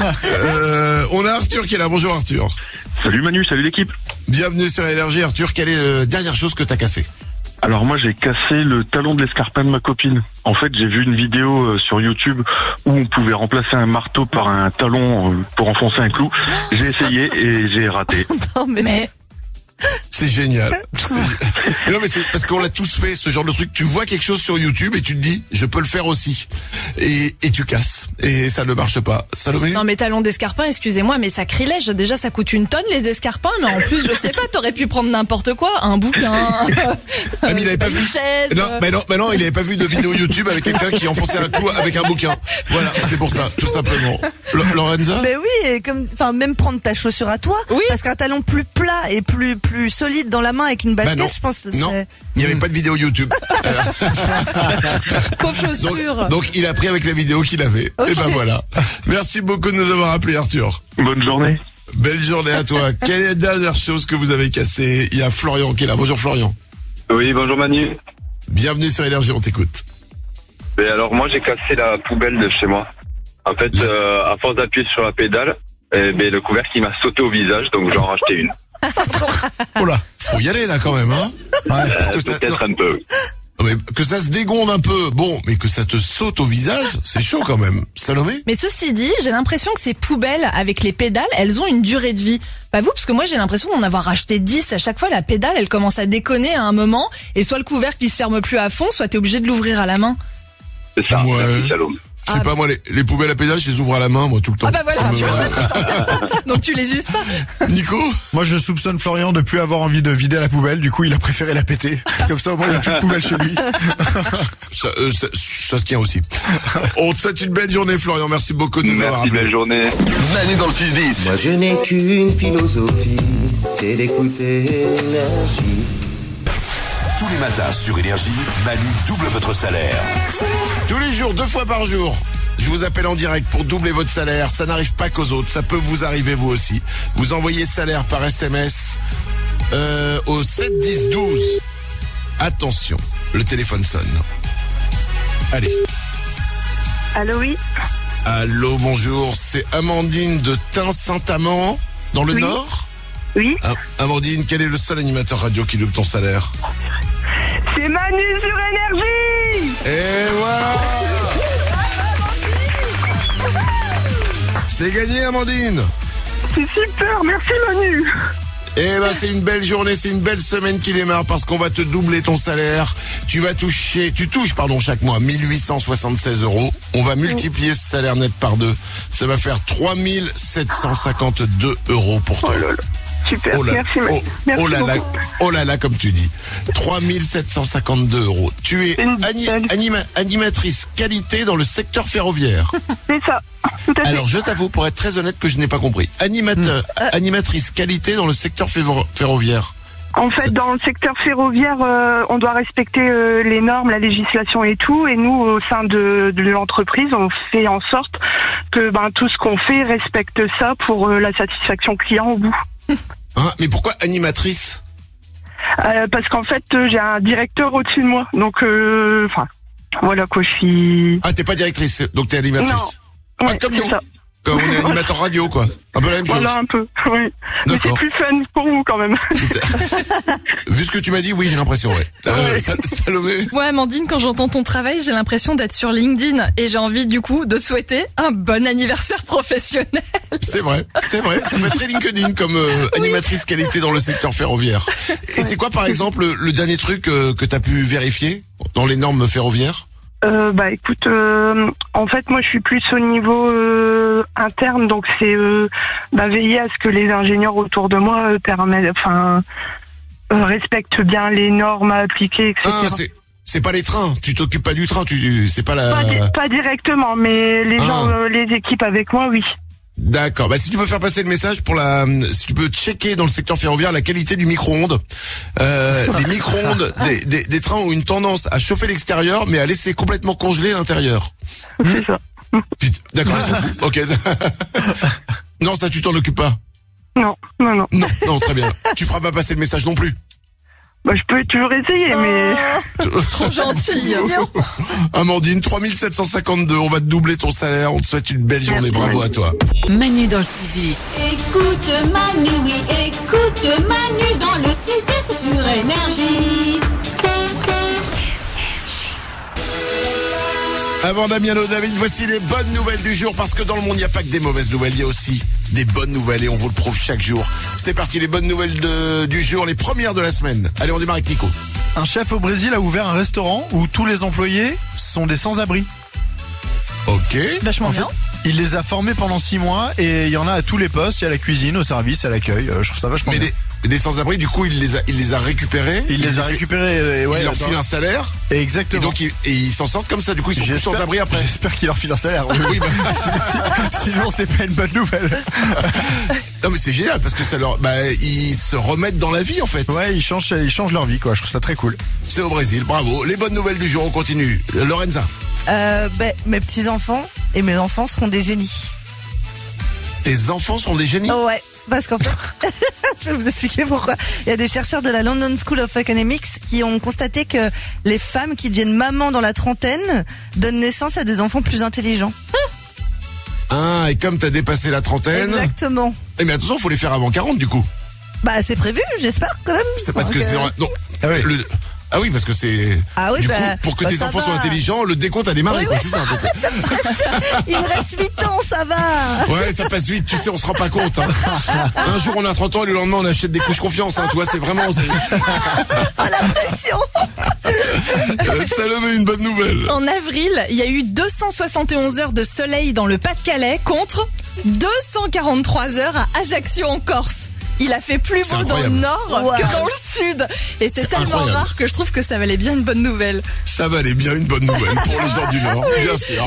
Euh, on a Arthur qui est là. Bonjour, Arthur. Salut Manu, salut l'équipe. Bienvenue sur Énergie. Arthur, quelle est la dernière chose que t'as cassée? Alors moi j'ai cassé le talon de l'escarpin de ma copine. En fait j'ai vu une vidéo euh, sur YouTube où on pouvait remplacer un marteau par un talon euh, pour enfoncer un clou. J'ai essayé et j'ai raté. Non, mais, Mais C'est génial. C'est- non mais c'est parce qu'on l'a tous fait, ce genre de truc. Tu vois quelque chose sur YouTube et tu te dis, je peux le faire aussi. Et, et tu casses. Et ça ne marche pas. Salomé? non, mais talons d'escarpin, excusez-moi, mais sacrilège. Déjà, ça coûte une tonne les escarpins, mais en plus, je sais pas, t'aurais pu prendre n'importe quoi, un bouquin, Ah, mais il avait pas une vu. chaise. Non, mais non, mais non, il avait pas vu de vidéo YouTube avec quelqu'un qui enfonçait un clou avec un bouquin. Voilà, c'est pour ça, tout simplement. Lo- Lorenza? Ben oui, et comme, enfin, même prendre ta chaussure à toi. Oui. Parce qu'un talon plus plat et plus, plus solide dans la main avec une Bah basket, non. je pense que Non, c'est- il n'y avait pas de vidéo YouTube. Euh, Pauvre chaussure. donc, donc il a pris avec la vidéo qu'il avait. Et ben voilà. Merci beaucoup de nous avoir appelé, Arthur. Bonne journée. Belle journée à toi. Quelle est la dernière chose que vous avez cassée? Il y a Florian qui est là. Bonjour Florian. Oui, bonjour Manu. Bienvenue sur Énergie, on t'écoute. Et alors moi j'ai cassé la poubelle de chez moi. En fait, euh, à force d'appuyer sur la pédale, eh ben, le couvercle il m'a sauté au visage, donc j'en ai racheté une. Oh là, faut y aller là quand même, hein. Ouais, pour Euh, que ça, Peut-être un peu. non, mais que ça se dégonde un peu. Bon, mais que ça te saute au visage, c'est chaud quand même. Salomé? Mais ceci dit, j'ai l'impression que ces poubelles avec les pédales, elles ont une durée de vie. Pas vous, parce que moi j'ai l'impression d'en avoir racheté dix. À chaque fois, la pédale, elle commence à déconner à un moment, et soit le couvercle il se ferme plus à fond, soit t'es obligé de l'ouvrir à la main. C'est ça, Ouais. merci Salom. Je sais pas, moi, les, les poubelles à pédale, je les ouvre à la main, moi, tout le temps. Ah bah voilà, Ça me tu va. Donc tu les uses pas. Nico? Moi, je soupçonne Florian de plus avoir envie de vider la poubelle. Du coup, il a préféré la péter. Comme ça, au moins, il n'y a plus de poubelle chez lui. Ça, euh, ça, ça se tient aussi. On te souhaite une belle journée, Florian. Merci beaucoup de nous avoir Merci, appelés. belle journée. Manu dans le six dix. Moi je n'ai qu'une philosophie, c'est d'écouter Énergie. Tous les matins sur Énergie, Manu double votre salaire. Tous les jours, deux fois par jour. Je vous appelle en direct pour doubler votre salaire. Ça n'arrive pas qu'aux autres, ça peut vous arriver vous aussi. Vous envoyez salaire par S M S euh, au sept dix douze. Attention, le téléphone sonne. Allez. Allô, oui. Allô, bonjour, c'est Amandine de Tain-Saint-Amand. dans le Oui. Nord. Oui. Ah, Amandine, quel est le seul animateur radio qui double ton salaire? C'est Manu sur Énergie. Et voilà. C'est gagné, Amandine. C'est super, merci Manu. Eh ben, c'est une belle journée, c'est une belle semaine qui démarre parce qu'on va te doubler ton salaire. Tu vas toucher, tu touches, pardon, chaque mois mille huit cent soixante-seize euros. On va multiplier ce salaire net par deux. Ça va faire trois mille sept cent cinquante-deux euros pour toi. Oh là là. Super, Oh là, merci Manu. oh, Merci oh là là, beaucoup. oh là là, comme tu dis. trois mille sept cent cinquante-deux euros. Tu es Une ani- belle- anima- animatrice qualité dans le secteur ferroviaire. C'est ça, tout à fait. Alors, je t'avoue, pour être très honnête, que je n'ai pas compris. Animateur, animatrice qualité dans le secteur ferro- ferroviaire. En fait, dans le secteur ferroviaire, euh, on doit respecter euh, les normes, la législation et tout. Et nous, au sein de, de l'entreprise, on fait en sorte que ben, tout ce qu'on fait respecte ça pour euh, la satisfaction client au bout. Hein, mais pourquoi animatrice? Euh, parce qu'en fait, euh, j'ai un directeur au-dessus de moi. Donc, euh, enfin, voilà quoi, je suis... Ah, t'es pas directrice, donc t'es animatrice. Non. Ah, Ouais, comme c'est nous. ça. Comme on est animateur radio, quoi. Un peu la même chose. Voilà, un peu, oui. Mais c'est D'accord. plus fun pour vous, quand même. Vu ce que tu m'as dit, oui, j'ai l'impression, ouais. Euh, Sa- Salomé? Ouais, Amandine, quand j'entends ton travail, j'ai l'impression d'être sur LinkedIn et j'ai envie du coup de te souhaiter un bon anniversaire professionnel. C'est vrai, c'est vrai. Ça fait très LinkedIn comme euh, animatrice qualité dans le secteur ferroviaire. Et c'est quoi, par exemple, le, le dernier truc euh, que t'as pu vérifier dans les normes ferroviaires? Euh, bah écoute, euh, en fait moi je suis plus au niveau euh, interne, donc c'est euh, bah, veiller à ce que les ingénieurs autour de moi euh, permettent, enfin euh, respectent bien les normes à appliquer, et cetera. Ah, c'est c'est pas les trains. Tu t'occupes pas du train. Tu c'est pas la. Pas, di- pas directement, mais les Ah. gens, euh, les équipes avec moi, oui. D'accord. Bah si tu peux faire passer le message pour la, si tu peux checker dans le secteur ferroviaire la qualité du micro-ondes. Euh, les micro-ondes des, des, des trains ont une tendance à chauffer l'extérieur, mais à laisser complètement congeler l'intérieur. C'est ça. Tu- D'accord, ils sont fous. Ok. Non, ça tu t'en occupes pas. Non, non, non. Non, non, très bien. Tu feras pas passer le message non plus. Bah je peux toujours essayer, mais Trop gentil. Amandine, trois mille sept cent cinquante-deux. On va te doubler ton salaire. On te souhaite une belle journée. Bravo à toi. Manu dans le six dix. Écoute Manu, oui, écoute Manu dans le six dix sur Énergie. Avant Damiano David, voici les bonnes nouvelles du jour, parce que dans le monde, il n'y a pas que des mauvaises nouvelles, il y a aussi des bonnes nouvelles et on vous le prouve chaque jour. C'est parti, les bonnes nouvelles de, du jour, les premières de la semaine. Allez, on démarre avec Nico. Un chef au Brésil a ouvert un restaurant où tous les employés sont des sans-abri. Ok. Vachement En fait, bien. il les a formés pendant six mois et il y en a à tous les postes. Il y a la cuisine, au service, à l'accueil. Euh, Je trouve ça vachement Mais bien. des, des sans-abri, du coup, il les a, il les a récupérés. Il les a fait- récupérés. euh, ouais, il leur dans- file un salaire. Exactement. Et donc, ils, et ils s'en sortent comme ça. Du coup, ils sont plus J'espère- sans-abri après. J'espère qu'il leur file un salaire. Oui, Oui, bah, Si- Sinon, c'est pas une bonne nouvelle. non, mais c'est génial parce que ça leur, bah, ils se remettent dans la vie, en fait. Ouais, ils changent, ils changent leur vie, quoi. Je trouve ça très cool. C'est au Brésil. Bravo. Les bonnes nouvelles du jour, on continue. Euh, Lorenza. Euh, ben, mes petits-enfants et mes enfants seront des génies. Tes enfants sont des génies? Oh ouais, parce qu'en fait, je vais vous expliquer pourquoi. Il y a des chercheurs de la London School of Economics qui ont constaté que les femmes qui deviennent mamans dans la trentaine donnent naissance à des enfants plus intelligents. Ah, et comme t'as dépassé la trentaine. Exactement. Eh, mais attention, faut les faire avant quarante, du coup. Bah c'est prévu, j'espère quand même. C'est parce Donc, que c'est euh, dans la- non. Le- Ah oui, parce que c'est. Ah oui, du bah, coup, pour que bah, tes ça enfants va. soient intelligents, le décompte a démarré, Oui, quoi. oui. C'est ça, en fait. Il me reste huit ans, ça va. Ouais, ça passe vite, tu sais, on se rend pas compte. Hein. Un jour on a trente ans et le lendemain on achète des couches confiance. Hein. Tu vois, c'est vraiment. c'est- Ah, la pression. Euh, Salomé, une bonne nouvelle. En avril, il y a eu deux cent soixante et onze heures de soleil dans le Pas-de-Calais contre deux cent quarante-trois heures à Ajaccio en Corse. Il a fait plus C'est beau dans le incroyable. nord Wow. que dans le sud. Et c'est tellement incroyable. rare que je trouve que ça valait bien une bonne nouvelle. Ça valait bien une bonne nouvelle pour les gens du Nord, bien sûr.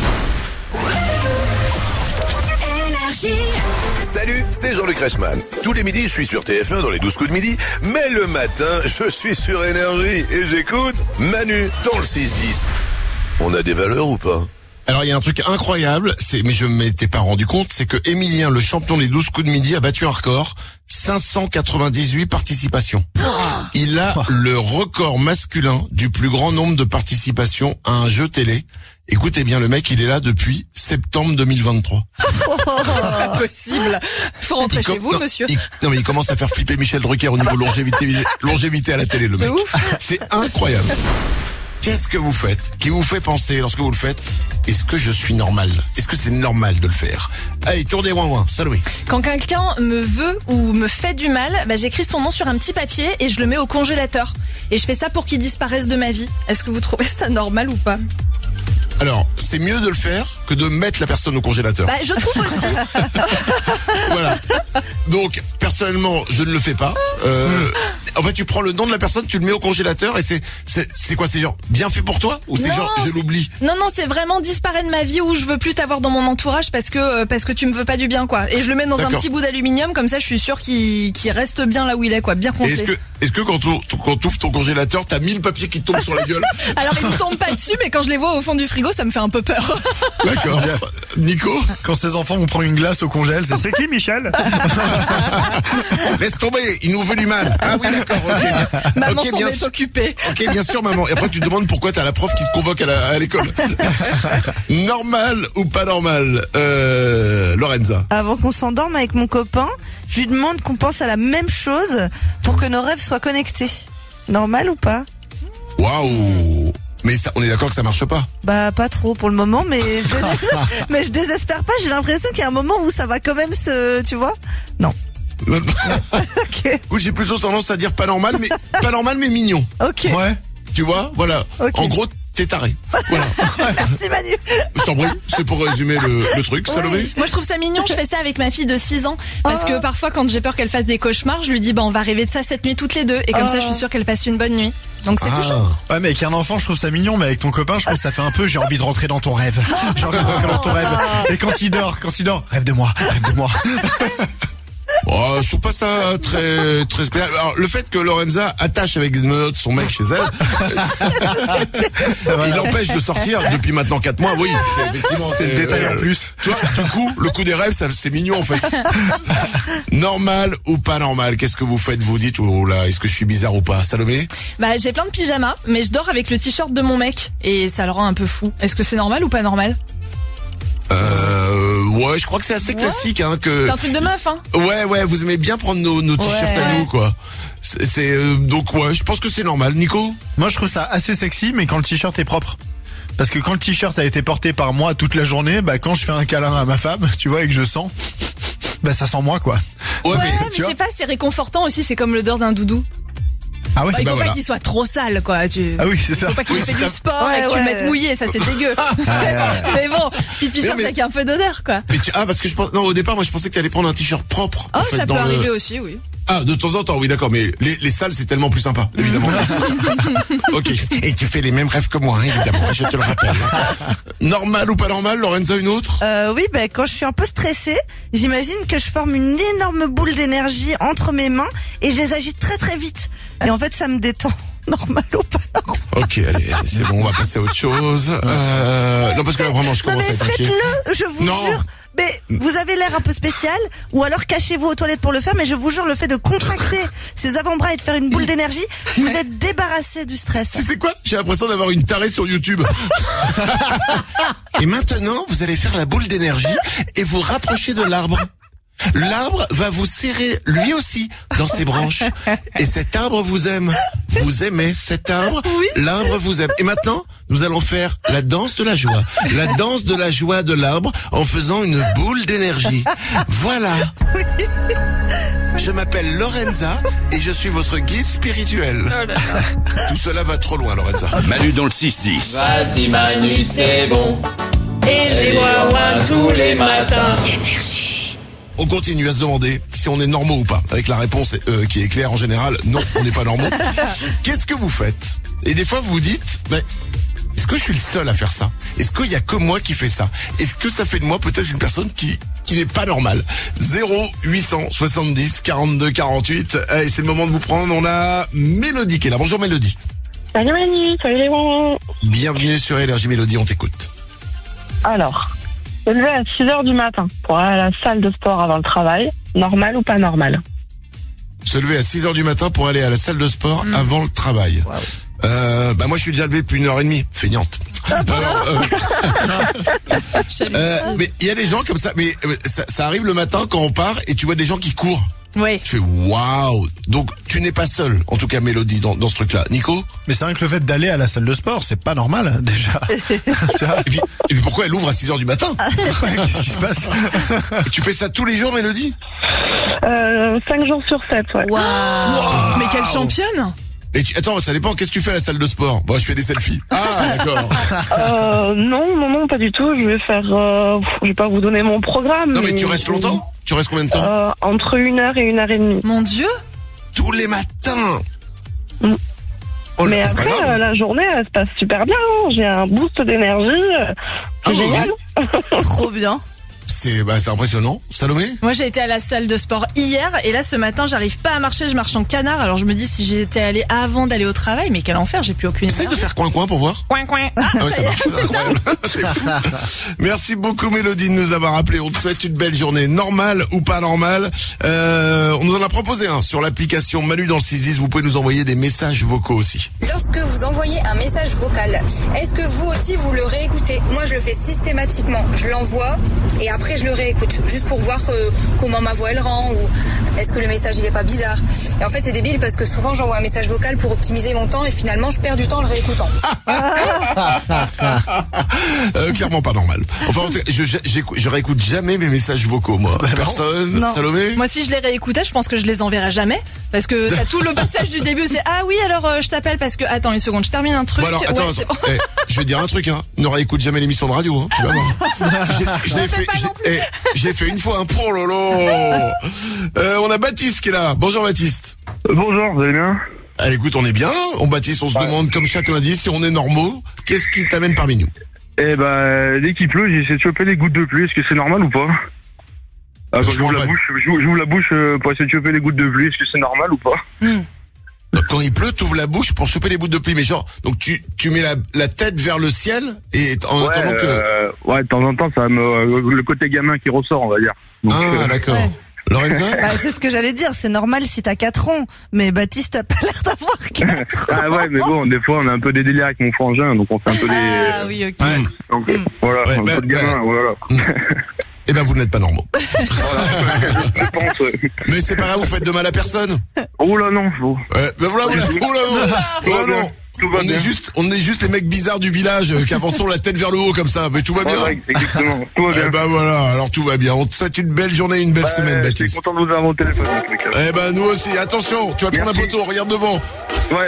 Salut, c'est Jean-Luc Reichmann. Tous les midis, je suis sur T F un dans les douze coups de midi, mais le matin, je suis sur Énergie et j'écoute Manu dans le six dix. On a des valeurs ou pas? Alors il y a un truc incroyable, c'est mais je m'étais pas rendu compte, c'est que Emilien, le champion des douze coups de midi, a battu un record, cinq cent quatre-vingt-dix-huit participations. Il a le record masculin du plus grand nombre de participations à un jeu télé. Écoutez bien, le mec, il est là depuis septembre deux mille vingt-trois. Oh, c'est pas possible. Faut rentrer il chez com- vous, non, monsieur. Il, non mais il commence à faire flipper Michel Drucker au niveau longévité, longévité à la télé, le mec. C'est incroyable. Qu'est-ce que vous faites qui vous fait penser, lorsque vous le faites, est-ce que je suis normal? Est-ce que c'est normal de le faire? Allez, tour des ouin-ouin, Salomé. Quand quelqu'un me veut ou me fait du mal, bah, j'écris son nom sur un petit papier et je le mets au congélateur. Et je fais ça pour qu'il disparaisse de ma vie. Est-ce que vous trouvez ça normal ou pas? Alors, c'est mieux de le faire que de mettre la personne au congélateur. Bah, je trouve aussi. Voilà. Donc, personnellement, je ne le fais pas. Euh, en fait, tu prends le nom de la personne, tu le mets au congélateur et c'est, c'est, c'est quoi? C'est genre bien fait pour toi? Ou c'est Non, genre, je l'oublie? Non, non, c'est vraiment disparaître de ma vie où je veux plus t'avoir dans mon entourage parce que, euh, parce que tu me veux pas du bien, quoi. Et je le mets dans un D'accord. petit bout d'aluminium, comme ça, je suis sûr qu'il, qu'il reste bien là où il est, quoi. Bien Et coincé. Est-ce que, est-ce que quand tu quand t'ouvres ton congélateur, t'as mille papiers qui te tombent sur la gueule? Alors, ils me tombent pas dessus, mais quand je les vois au fond du frigo, ça me fait un peu peur. D'accord. Nico? Quand ses enfants vont prendre une glace au congèle, c'est c'est qui Michel? Laisse tomber, il nous veut du mal. Ah oui, d'accord, ok. Maman Ok, s'en bien est sûr. occupée. Ok, bien sûr, maman. Et après, tu te demandes pourquoi t'as la prof qui te convoque à, la- à l'école. Normal ou pas normal? Euh, Lorenza. Avant qu'on s'endorme avec mon copain, je lui demande qu'on pense à la même chose pour que nos rêves soient connectés. Normal ou pas? Waouh. Mais ça, on est d'accord que ça marche pas. Bah pas trop pour le moment, mais je désespère, mais je désespère pas. J'ai l'impression qu'il y a un moment où ça va quand même se, tu vois? Non. Ok. Écoute, j'ai plutôt tendance à dire pas normal, mais pas normal, mais mignon. Ok. Ouais. Tu vois, voilà. Ok. En gros, t'es taré. Voilà. Merci Manu. Je t'en prie, c'est pour résumer le, le truc, Salomé. Moi, je trouve ça mignon. Je fais ça avec ma fille de six ans. Parce Oh. que parfois, quand j'ai peur qu'elle fasse des cauchemars, je lui dis, bah, on va rêver de ça cette nuit toutes les deux. Et comme Oh. ça, je suis sûre qu'elle passe une bonne nuit. Donc, c'est touchant. Ouais, mais avec un enfant, je trouve ça mignon, mais avec ton copain, je trouve que ça fait un peu, j'ai envie de rentrer dans ton rêve. J'ai envie de rentrer dans ton rêve. Et quand il dort, quand il dort, rêve de moi, rêve de moi. Oh, je trouve pas ça très très spécial. Alors, le fait que Lorenza attache avec des menottes son mec chez elle, il l'empêche de sortir depuis maintenant quatre mois. Oui, c'est effectivement C'est le détail en plus. Tu vois, du coup, le coup des rêves, ça, c'est mignon en fait. Normal ou pas normal? Qu'est-ce que vous faites? Vous dites, oh là, est-ce que je suis bizarre ou pas? Salomé? Bah, j'ai plein de pyjamas, mais je dors avec le t-shirt de mon mec. Et ça le rend un peu fou. Est-ce que c'est normal ou pas normal? Euh, ouais, je crois que c'est assez Ouais. classique, hein, que. C'est un truc de meuf, hein. Ouais, ouais, vous aimez bien prendre nos, nos t-shirts Ouais. à nous, quoi. C'est, c'est, euh, donc ouais, je pense que c'est normal. Nico? Moi, je trouve ça assez sexy, mais quand le t-shirt est propre. Parce que quand le t-shirt a été porté par moi toute la journée, bah quand je fais un câlin à ma femme, tu vois, et que je sens, bah ça sent moi, quoi. Ouais, Ouais, mais mais je sais pas, c'est réconfortant aussi. C'est comme l'odeur d'un doudou. Ah ouais, Bah, c'est il bah faut voilà. pas qu'il soit trop sale, quoi. Tu... Ah oui, c'est ça. Faut pas qu'il Oui, fait c'est du ça. sport Ouais, et que tu ouais. le mettes mouillé, ça c'est dégueu. Mais bon, petit t-shirt Mais- mais- avec un peu d'odeur, quoi. Mais tu- ah, parce que je pense, non, au départ, moi, je pensais que t'allais prendre un t-shirt propre. Oh, en fait, ça peut dans le- arriver aussi, oui. Ah, de temps en temps, oui, d'accord, mais les, les salles, c'est tellement plus sympa, évidemment. Ok. Et tu fais les mêmes rêves que moi, hein, évidemment, je te le rappelle. Normal ou pas normal, Lorenza, une autre? Euh, oui, ben quand je suis un peu stressée, j'imagine que je forme une énorme boule d'énergie entre mes mains et je les agite très très vite. Et en fait, ça me détend. Normal ou pas normal? Ok, allez, c'est bon, on va passer à autre chose. Euh, non, parce que là, vraiment, je Non commence mais à être inquiet. faites-le, je vous Non. jure. Mais vous avez l'air un peu spécial, ou alors cachez-vous aux toilettes pour le faire, mais je vous jure, le fait de contracter ses avant-bras et de faire une boule d'énergie, vous êtes débarrassé du stress. Tu sais quoi? J'ai l'impression d'avoir une tarée sur YouTube. Et maintenant, vous allez faire la boule d'énergie et vous rapprocher de l'arbre. L'arbre va vous serrer lui aussi dans ses branches. Et cet arbre vous aime. Vous aimez cet arbre. L'arbre vous aime. Et maintenant, nous allons faire la danse de la joie. La danse de la joie de l'arbre en faisant une boule d'énergie. Voilà. Je m'appelle Lorenza et je suis votre guide spirituel. Tout cela va trop loin, Lorenza. Manu dans le six dix. Vas-y Manu, c'est bon. Et les ouin-ouin tous les matins. On continue à se demander si on est normaux ou pas. Avec la réponse euh, qui est claire en général, non, on n'est pas normaux. Qu'est-ce que vous faites? Et des fois vous vous dites, mais est-ce que je suis le seul à faire ça? Est-ce qu'il y a que moi qui fais ça? Est-ce que ça fait de moi peut-être une personne qui qui n'est pas normale? Zéro huit cent soixante-dix quarante-deux quarante-huit. Allez, c'est le moment de vous prendre. On a Mélodie qui est là. Bonjour Mélodie. Salut Manu, salut les ouin-ouin. Bienvenue sur Énergie Mélodie, on t'écoute. Alors, se lever à six heures du matin pour aller à la salle de sport avant le travail, normal ou pas normal? Se lever à six heures du matin pour aller à la salle de sport mmh. avant le travail. Wow. Euh, bah moi je suis déjà levé depuis une heure et demie, feignante. Alors, euh, euh, mais il y a des gens comme ça, mais ça, ça arrive le matin quand on part et tu vois des gens qui courent. Oui. Tu fais waouh. Donc tu n'es pas seul, en tout cas Mélodie, dans, dans ce truc-là. Nico? Mais c'est vrai que le fait d'aller à la salle de sport, c'est pas normal déjà. Tu vois, et, puis, et puis pourquoi elle ouvre à six heures du matin? Qu'est-ce qui se passe? Et tu fais ça tous les jours, Mélodie? Euh, cinq jours sur sept, ouais. Waouh. Wow. Mais quelle championne! Et tu, attends, ça dépend, qu'est-ce que tu fais à la salle de sport? Bon, je fais des selfies. Ah, d'accord. euh, non, non, non, pas du tout. Je vais faire, euh, je vais pas vous donner mon programme. Non, mais, mais tu restes longtemps? Tu restes combien de temps? euh, Entre une heure et une heure et demie. Mon Dieu! Tous les matins! Mm. Oh, mais après, euh, la journée, elle se passe super bien. Hein. J'ai un boost d'énergie. Euh, c'est oh, génial. Oui. Trop bien. C'est, bah, c'est impressionnant. Salomé? Moi, j'ai été à la salle de sport hier et là, ce matin, j'arrive pas à marcher, je marche en canard. Alors, je me dis si j'étais allée avant d'aller au travail, mais quel enfer, j'ai plus aucune idée. Essaye de faire coin-coin pour voir. Coin-coin. Ah, ah ouais, ça, ça marche, c'est incroyable. C'est fou. Merci beaucoup, Mélodie, de nous avoir appelé. On te souhaite une belle journée, normale ou pas normale. Euh, on nous en a proposé un sur l'application Manu dans le six dix. Vous pouvez nous envoyer des messages vocaux aussi. Lorsque vous envoyez un message vocal, est-ce que vous aussi vous le réécoutez? Moi, je le fais systématiquement. Je l'envoie et après je le réécoute, juste pour voir euh, comment ma voix elle rend ou est-ce que le message il est pas bizarre. Et en fait c'est débile parce que souvent j'envoie un message vocal pour optimiser mon temps et finalement je perds du temps en le réécoutant. euh, clairement pas normal. Enfin je, je, je réécoute jamais mes messages vocaux moi. Bah Personne. Non. Salomé? Moi si je les réécoutais je pense que je les enverrai jamais parce que t'as tout le passage du début c'est ah oui alors euh, je t'appelle parce que attends une seconde je termine un truc. Bon alors attends, ouais, attends. Eh, je vais dire un truc hein. Ne réécoute jamais l'émission de radio hein. Tu vas voir. J'ai, j'ai fait j'ai, eh, j'ai fait une fois un pro lolo. Euh, on a Baptiste qui est là. Bonjour Baptiste. Euh, bonjour, vous allez bien? Ah, écoute, on est bien. On Baptiste, on se ouais. demande comme chaque lundi si on est normaux. Qu'est-ce qui t'amène parmi nous? Eh ben, dès qu'il pleut, j'essaie de choper les gouttes de pluie. Est-ce que c'est normal ou pas? Ah, quand j'ouvre la bouche, j'ouvre la bouche pour essayer de choper les gouttes de pluie. Est-ce que c'est normal ou pas? mm. Quand il pleut, t'ouvres la bouche pour choper les bouttes de pluie. Mais genre, donc tu tu mets la, la tête vers le ciel et en ouais, attendant que. Euh, ouais, de temps en temps, ça me le côté gamin qui ressort, on va dire. Donc, ah, euh, d'accord. Ouais. Lorenza? Bah, c'est ce que j'allais dire, c'est normal si t'as quatre ans, mais Baptiste t'as pas l'air d'avoir quatre ans. Ah ouais, mais bon, des fois on a un peu des délires avec mon frangin, donc on fait un peu des... Ah oui, ok. Ouais. Donc mm. voilà, ouais, un bah, peu de gamin, bah, voilà. Eh ben vous n'êtes pas normaux. Voilà, je pense. Ouais. Mais c'est pas grave, vous faites de mal à personne. Oh là non, vous. Ouais, ben voilà, voilà. Oh là non. Oh là non. Tout va on bien. est juste, on est juste les mecs bizarres du village euh, qui avançons la tête vers le haut comme ça, mais tout va bien. Ouais, exactement, tout va bien. Eh ben voilà, alors tout va bien. On te souhaite une belle journée, une belle bah, semaine, Baptiste. Je suis content de vous avoir au téléphone. Eh ben nous aussi. Attention, tu vas prendre un poteau, regarde devant. Ouais.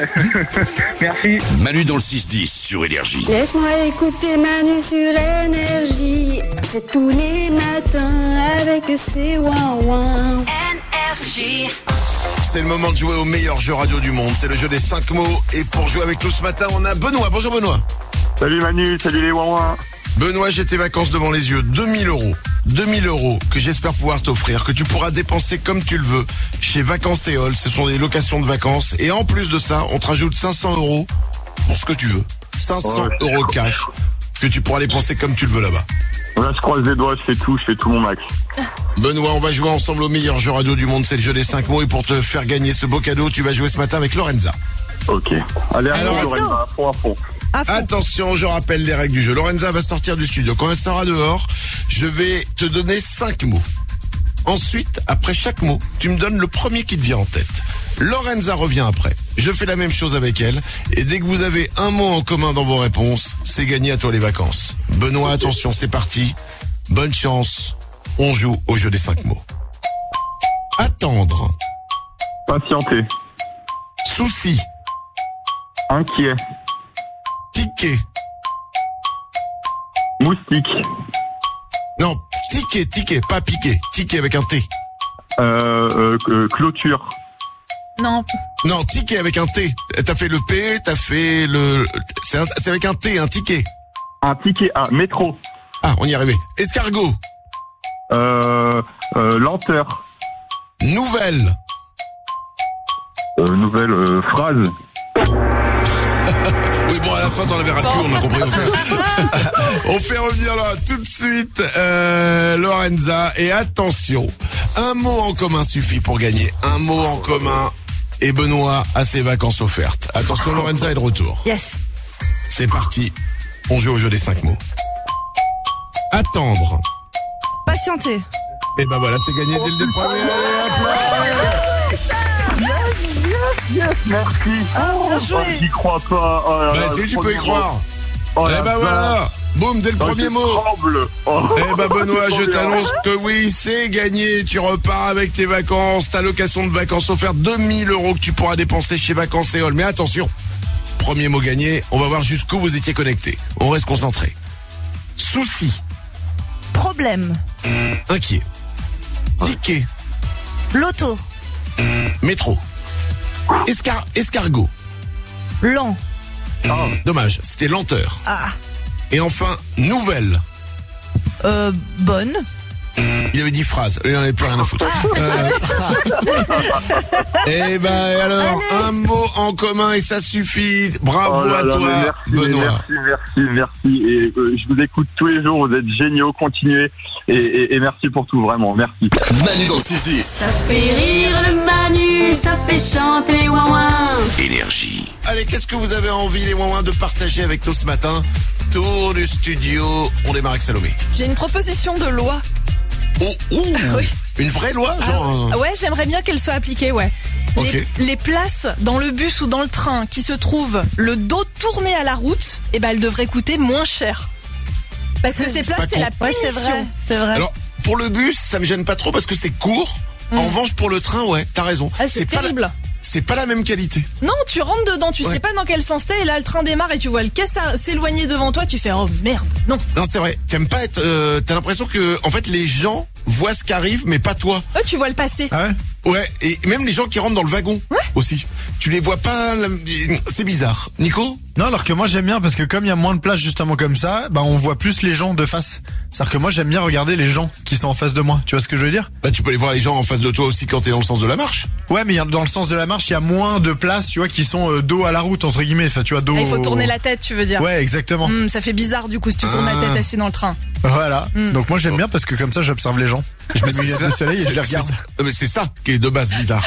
Merci. Manu dans le six dix sur Énergie. Laisse-moi écouter Manu sur Énergie. C'est tous les matins avec ses ouin-ouin. Énergie. C'est le moment de jouer au meilleur jeu radio du monde. C'est le jeu des cinq mots. Et pour jouer avec nous ce matin, on a Benoît. Bonjour Benoît. Salut Manu, salut les ouin-ouin. Benoît, j'ai tes vacances devant les yeux. deux mille euros. deux mille euros que j'espère pouvoir t'offrir, que tu pourras dépenser comme tu le veux chez Vacances et All. Ce sont des locations de vacances. Et en plus de ça, on te rajoute cinq cents euros pour ce que tu veux. cinq cents euros cash que tu pourras dépenser comme tu le veux là-bas. Là, je croise les doigts, je fais tout, je fais tout mon max. Benoît, on va jouer ensemble au meilleur jeu radio du monde. C'est le jeu des cinq mots. Et pour te faire gagner ce beau cadeau, tu vas jouer ce matin avec Lorenza. Ok. Allez, alors, Lorenza, à fond, à fond. Attention, je rappelle les règles du jeu. Lorenza va sortir du studio. Quand elle sera dehors, je vais te donner cinq mots. Ensuite, après chaque mot, tu me donnes le premier qui te vient en tête. Lorenza revient après. Je fais la même chose avec elle. Et dès que vous avez un mot en commun dans vos réponses, c'est gagné, à toi les vacances. Benoît, attention, c'est parti. Bonne chance. On joue au jeu des cinq mots. Attendre. Patienter. Souci. Inquiet. Ticket. Moustique. Non, ticket, ticket, pas piqué. Ticket avec un T. Euh, euh, clôture. Non. Non, ticket avec un T. T'as fait le P, t'as fait le... C'est, un... c'est avec un T, un ticket. Un ticket, un métro. Ah, on y est arrivé. Escargot. Euh, euh, lenteur. Nouvelle. Euh, nouvelle euh, phrase. Oui, mais bon, à la fin, t'en avais ras le cul, on a compris. On fait, on fait revenir là tout de suite euh, Lorenza. Et attention, un mot en commun suffit pour gagner. Un mot en commun. Et Benoît a ses vacances offertes. Attention, Lorenza est de retour. Yes. C'est parti. On joue au jeu des cinq mots. Attendre. Patienter. Et ben voilà, c'est gagné dès le début. Yes, yes, merci. Oh, bien joué. J'y crois pas. Oh là Bah là, si le tu peux premier y croire. mot. Oh Eh la ben vache. voilà. Boum, dès le Oh, premier je mot. tremble. Oh. Eh ben Benoît, je Trop bien. t'annonce que oui, c'est gagné. Tu repars avec tes vacances, ta location de vacances offerte, deux mille euros que tu pourras dépenser chez Vacances et All. Mais attention, premier mot gagné, on va voir jusqu'où vous étiez connectés. On reste concentré. Souci, Problème. inquiet, ticket, Loto. métro, Escar escargot. Lent. Dommage, c'était lenteur. Ah. Et enfin, nouvelle. Euh, bonne. Il avait dit phrase, il n'en avait plus rien à foutre. Euh... Eh ben et alors, Allez. un mot en commun et ça suffit. Bravo Oh là à là, toi, mais merci, mais Benoît. merci, merci, merci. Et euh, je vous écoute tous les jours, vous êtes géniaux, continuez. Et, et, et merci pour tout, vraiment, merci. Manu dans le six dix. Ça fait rire le Manu, ça fait chanter les ouin-ouin. Énergie. Allez, qu'est-ce que vous avez envie, les ouin-ouin, de partager avec nous ce matin? Tour du studio, on démarre avec Salomé. J'ai une proposition de loi. Oh, ouh, Oui. Une vraie loi, genre un- Ouais, j'aimerais bien qu'elle soit appliquée, ouais. Les, Ok. les places dans le bus ou dans le train qui se trouvent le dos tourné à la route, eh ben elles devraient coûter moins cher. Parce que ces c'est places, pas c'est la con. Ouais, punition. c'est vrai. C'est vrai. Alors, pour le bus, ça me gêne pas trop parce que c'est court. En revanche, pour le train, ouais, t'as raison. Ah, c'est pas la- terrible. C'est pas la même qualité. Non, tu rentres dedans, tu Ouais. sais pas dans quel sens t'es, et là le train démarre et tu vois le caisse à- s'éloigner devant toi, tu fais oh merde, non. Non, c'est vrai. T'aimes pas être. Euh, T'as l'impression que, en fait, les gens voient ce qui arrive, mais pas toi. Oh, tu vois le passé. Ah ouais? Ouais, et même les gens qui rentrent dans le wagon aussi. Tu les vois pas. là, C'est bizarre. Nico? Non, alors que moi j'aime bien parce que comme il y a moins de place justement comme ça, bah on voit plus les gens de face. C'est-à-dire que moi j'aime bien regarder les gens qui sont en face de moi. Tu vois ce que je veux dire? Bah, tu peux aller voir les gens en face de toi aussi quand t'es dans le sens de la marche. Ouais, mais il y a- dans le sens de la marche, il y a moins de places, tu vois, qui sont euh, dos à la route entre guillemets. Ça, tu vois, dos. Ah, il faut tourner la tête, tu veux dire. Ouais, exactement. Hmm, ça fait bizarre du coup si tu tournes Ah. la tête assis dans le train. Voilà. Mm. Donc moi j'aime bien parce que comme ça j'observe les gens. Je mets mes lunettes de soleil et je les regarde. C'est ça. Non, mais c'est ça qui est de base bizarre.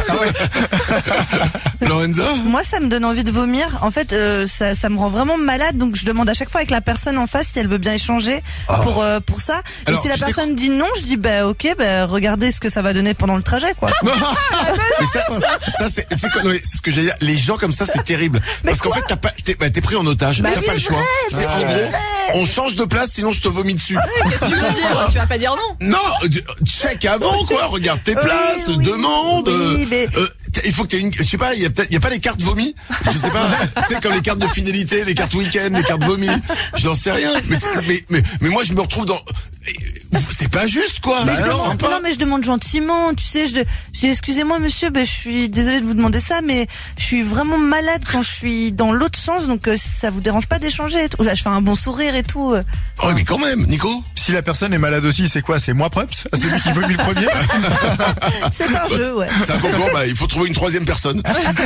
Lorenza? Moi, ça me donne envie de vomir. En fait, euh, ça, ça me rend vraiment malade. Donc, je demande à chaque fois avec la personne en face si elle veut bien échanger pour euh, pour ça. Alors, et si la tu sais personne dit non, je dis bah ok, bah regardez ce que ça va donner pendant le trajet, quoi. Mais ça, ça c'est, c'est quoi, non, mais c'est ce que j'allais dire. Les gens comme ça, c'est terrible. Mais Parce qu'en fait, t'as pas, t'es, bah, t'es pris en otage. Bah t'as oui, pas le c'est choix. vrai, C'est c'est en vrai. gros, on change de place, sinon je te vomis dessus. Qu'est-ce que tu veux dire? Tu vas pas dire non. Non, euh, check avant, quoi. Regarde tes Oui, places, oui. demande. Oui, mais- euh, t- il faut que t'aies une, je sais pas, il y a peut-être, il y a pas les cartes vomies. Je sais pas. Tu sais, comme les cartes de fidélité, les cartes week-end, les cartes vomies. J'en sais rien. Mais, c'est- mais, mais, mais moi, je me retrouve dans, c'est pas juste, quoi. Mais C'est je pas demande- sympa. non mais je demande gentiment, tu sais, je, je dis, excusez-moi monsieur, ben je suis désolée de vous demander ça, mais je suis vraiment malade quand je suis dans l'autre sens, donc euh, ça vous dérange pas d'échanger et tout. Là, je fais un bon sourire et tout. euh. Oh, mais quand même, Nico. Si la personne est malade aussi, c'est quoi? C'est moi Preps? Celui qui vomit le premier? C'est un jeu, ouais. C'est un concours, bah, il faut trouver une troisième personne.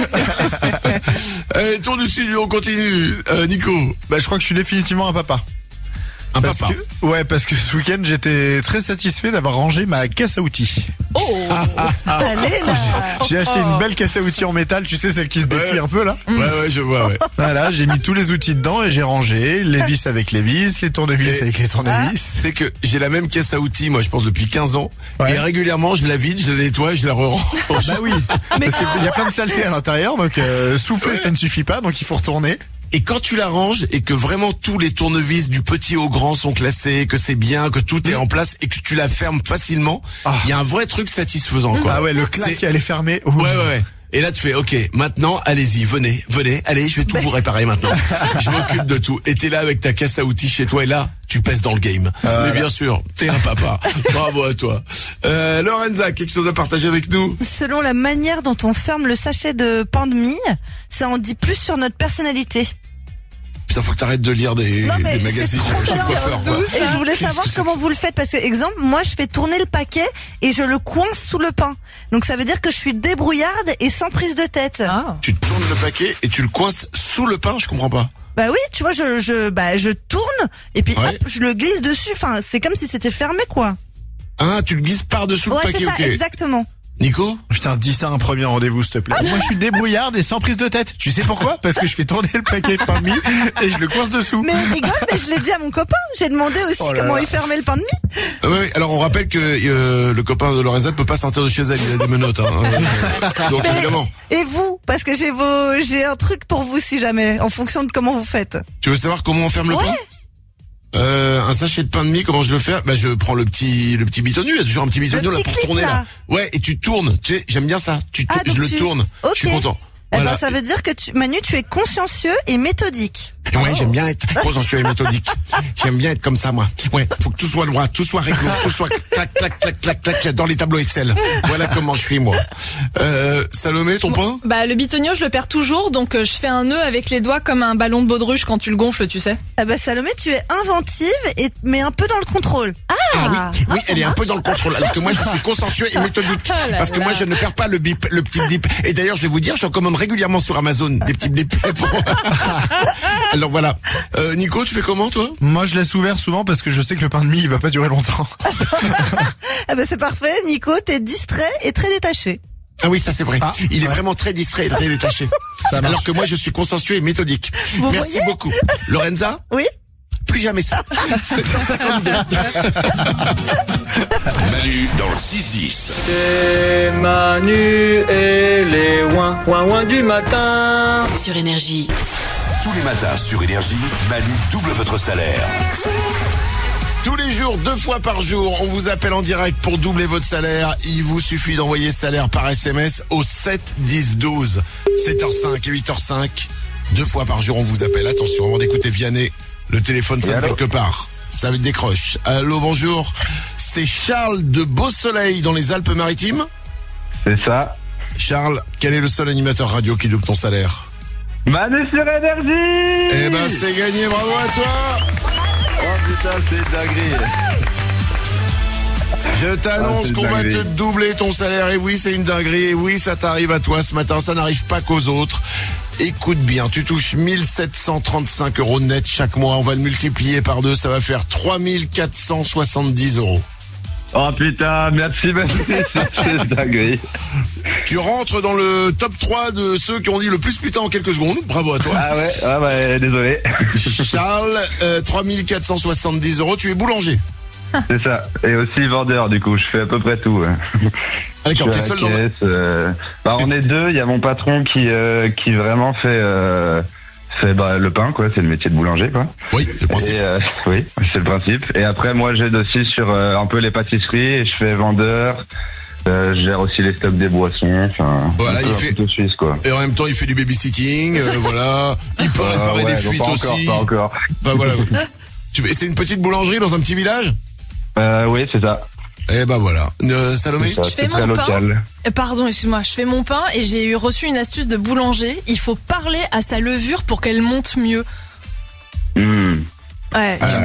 Allez, tour du studio, on continue. Euh, Nico. Bah je crois que je suis définitivement un papa. Un Parce papa. que- ouais, parce que ce week-end j'étais très satisfait d'avoir rangé ma caisse à outils. Oh. Allez là. J'ai acheté une belle caisse à outils en métal, tu sais, celle qui se déplie Ouais. un peu là. Ouais, ouais, je vois, ouais. Voilà, j'ai mis tous les outils dedans et j'ai rangé les vis avec les vis, les tournevis Et- avec les tournevis. C'est que j'ai la même caisse à outils, moi, je pense, depuis quinze ans. Ouais. Et régulièrement, je la vide, je la nettoie et je la re-range. Bah oui, parce qu'il y a plein de saleté à l'intérieur, donc euh, souffler ça ne suffit pas, donc il faut retourner. Et quand tu la ranges et que vraiment tous les tournevis du petit au grand sont classés, que c'est bien, que tout est en place et que tu la fermes facilement, il Ah. y a un vrai truc satisfaisant, quoi. Ah ouais, le clac C'est- elle est fermée. Ouais, ouais, ouais. Et là, tu fais, ok, maintenant, allez-y, venez, venez, allez, je vais tout vous réparer maintenant. Je m'occupe de tout. Et t'es là avec ta caisse à outils chez toi et là, tu pèses dans le game. Mais bien sûr, t'es un papa. Bravo à toi. Euh, Lorenza, quelque chose à partager avec nous? Selon la manière dont on ferme le sachet de pain de mie, ça en dit plus sur notre personnalité. Putain, faut que t'arrêtes de lire des, Non, mais des magazines c'est chez trop le coiffeur, quoi. Et je voulais savoir comment vous le faites parce que, exemple, moi je fais tourner le paquet et je le coince sous le pain. Donc ça veut dire que je suis débrouillarde et sans prise de tête. Ah. Tu tournes le paquet et tu le coinces sous le pain, je comprends pas. Bah oui, tu vois, je je bah je tourne et puis Ouais. hop, je le glisse dessus. Enfin, c'est comme si c'était fermé, quoi. Ah, tu le glisses par-dessous Ouais, le paquet, c'est ça, ok. exactement. Nico? Putain, dis ça à un premier rendez-vous, s'il te plaît. Moi, je suis débrouillarde et sans prise de tête. Tu sais pourquoi? Parce que je fais tourner le paquet de pain de mie et je le coince dessous. Mais rigole, mais je l'ai dit à mon copain. J'ai demandé aussi Oh là comment là. il fermait le pain de mie. Ah oui, oui. Alors on rappelle que euh, le copain de Lorenza ne peut pas sortir de chez elle, il a des menottes. Hein. Euh, Donc évidemment. Et vous, parce que j'ai vos, j'ai un truc pour vous si jamais, en fonction de comment vous faites. Tu veux savoir comment on ferme le Ouais. pain? Euh, un sachet de pain de mie, comment je le fais? Bah, je prends le petit, le petit bitonnu. Il y a toujours un petit bitonnu Le là petit pour clip, tourner là. là. Ouais, et tu tournes. Tu sais, j'aime bien ça. Tu Ah, tournes, donc je le tu- tourne. Ok. Je suis content. Eh Voilà. ben, ça veut dire que tu, Manu, tu es consciencieux et méthodique. Ouais, j'aime bien être consciencieux et méthodique. J'aime bien être comme ça, moi. Ouais, faut que tout soit droit, tout soit réglo, tout soit clac, clac, clac, clac, clac. J'adore les tableaux Excel. Voilà comment je suis, moi. Euh, Salomé, ton pain? Bah le bitonio, je le perds toujours, donc euh, je fais un nœud avec les doigts comme un ballon de baudruche quand tu le gonfles, tu sais. Eh ben, Salomé, tu es inventive et, mais un peu dans le contrôle. Ah, Ah oui, oui, ça elle est un marche. peu dans le contrôle. Alors que moi, je suis consciencieux et méthodique. Oh là Parce que là. moi, je ne perds pas le bip, le petit bip. Et d'ailleurs, je vais vous dire, j'en commande régulièrement sur Amazon des petits blips. Pour... Alors voilà. Euh, Nico, tu fais comment, toi? Moi, je laisse ouvert souvent parce que je sais que le pain de mie, il va pas durer longtemps. Eh ben, c'est parfait. Nico, t'es distrait et très détaché. Ah oui, ça c'est vrai. Ah, Il est ouais. vraiment très distrait et très détaché. Ça marche. Alors que moi, je suis consciencieux et méthodique. Vous Merci voyez beaucoup. Lorenza? Oui? Plus jamais ça. sept heures cinquante-deux. Manu dans le six dix. C'est Manu et les ouin ouin ouin du matin. Sur Énergie. Tous les matins sur Énergie, Manu double votre salaire. Tous les jours, deux fois par jour, on vous appelle en direct pour doubler votre salaire. Il vous suffit d'envoyer salaire par S M S au sept dix douze. sept heures cinq et huit heures cinq. Deux fois par jour, on vous appelle. Attention, avant d'écouter Vianney, le téléphone sonne quelque part. Ça décroche. Allô, bonjour. C'est Charles de Beau Soleil dans les Alpes-Maritimes. C'est ça. Charles, quel est le seul animateur radio qui double ton salaire? Manu sur Énergie. Eh ben, c'est gagné. Bravo à toi. Oh putain, c'est dinguerie. Je t'annonce Ah, c'est qu'on va te dinguerie. doubler ton salaire. Et oui, c'est une dinguerie. Et oui, ça t'arrive à toi ce matin. Ça n'arrive pas qu'aux autres. Écoute bien, tu touches mille sept cent trente-cinq euros net chaque mois. On va le multiplier par deux. Ça va faire trois mille quatre cent soixante-dix euros. Oh putain, merci Manu. C'est dinguerie. Tu rentres dans le top trois de ceux qui ont dit le plus putain en quelques secondes. Bravo à toi. Ah ouais, ah bah désolé. Charles, euh, trois mille quatre cent soixante-dix euros. Tu es boulanger. C'est ça. Et aussi vendeur du coup, je fais à peu près tout. ouais. Ah, d'accord, Je t'es suis à seul la dans le... caisse, euh, bah, on est deux, il y a mon patron qui euh, qui vraiment fait euh, fait bah, le pain quoi, c'est le métier de boulanger quoi. Oui, c'est le principe. Et, euh, oui, c'est le principe. Et après moi j'aide aussi sur euh, un peu les pâtisseries et je fais vendeur. Euh, je gère aussi les stocks des boissons. Enfin, Voilà, un peu il un fait- couteau suisse quoi. Et en même temps, il fait du babysitting. Euh, voilà. Il peut Ah, réparer ouais, des bon, fuites pas encore, aussi. pas encore. Bah voilà. Tu- et c'est une petite boulangerie dans un petit village? Euh, oui, c'est ça. Eh ben voilà. Euh, Salomé? C'est ça, Je c'est fais très mon pain. local. Euh, Pardon, excuse-moi, je fais mon pain et j'ai eu reçu une astuce de boulanger. Il faut parler à sa levure pour qu'elle monte mieux. Hmm. Ouais. Ah,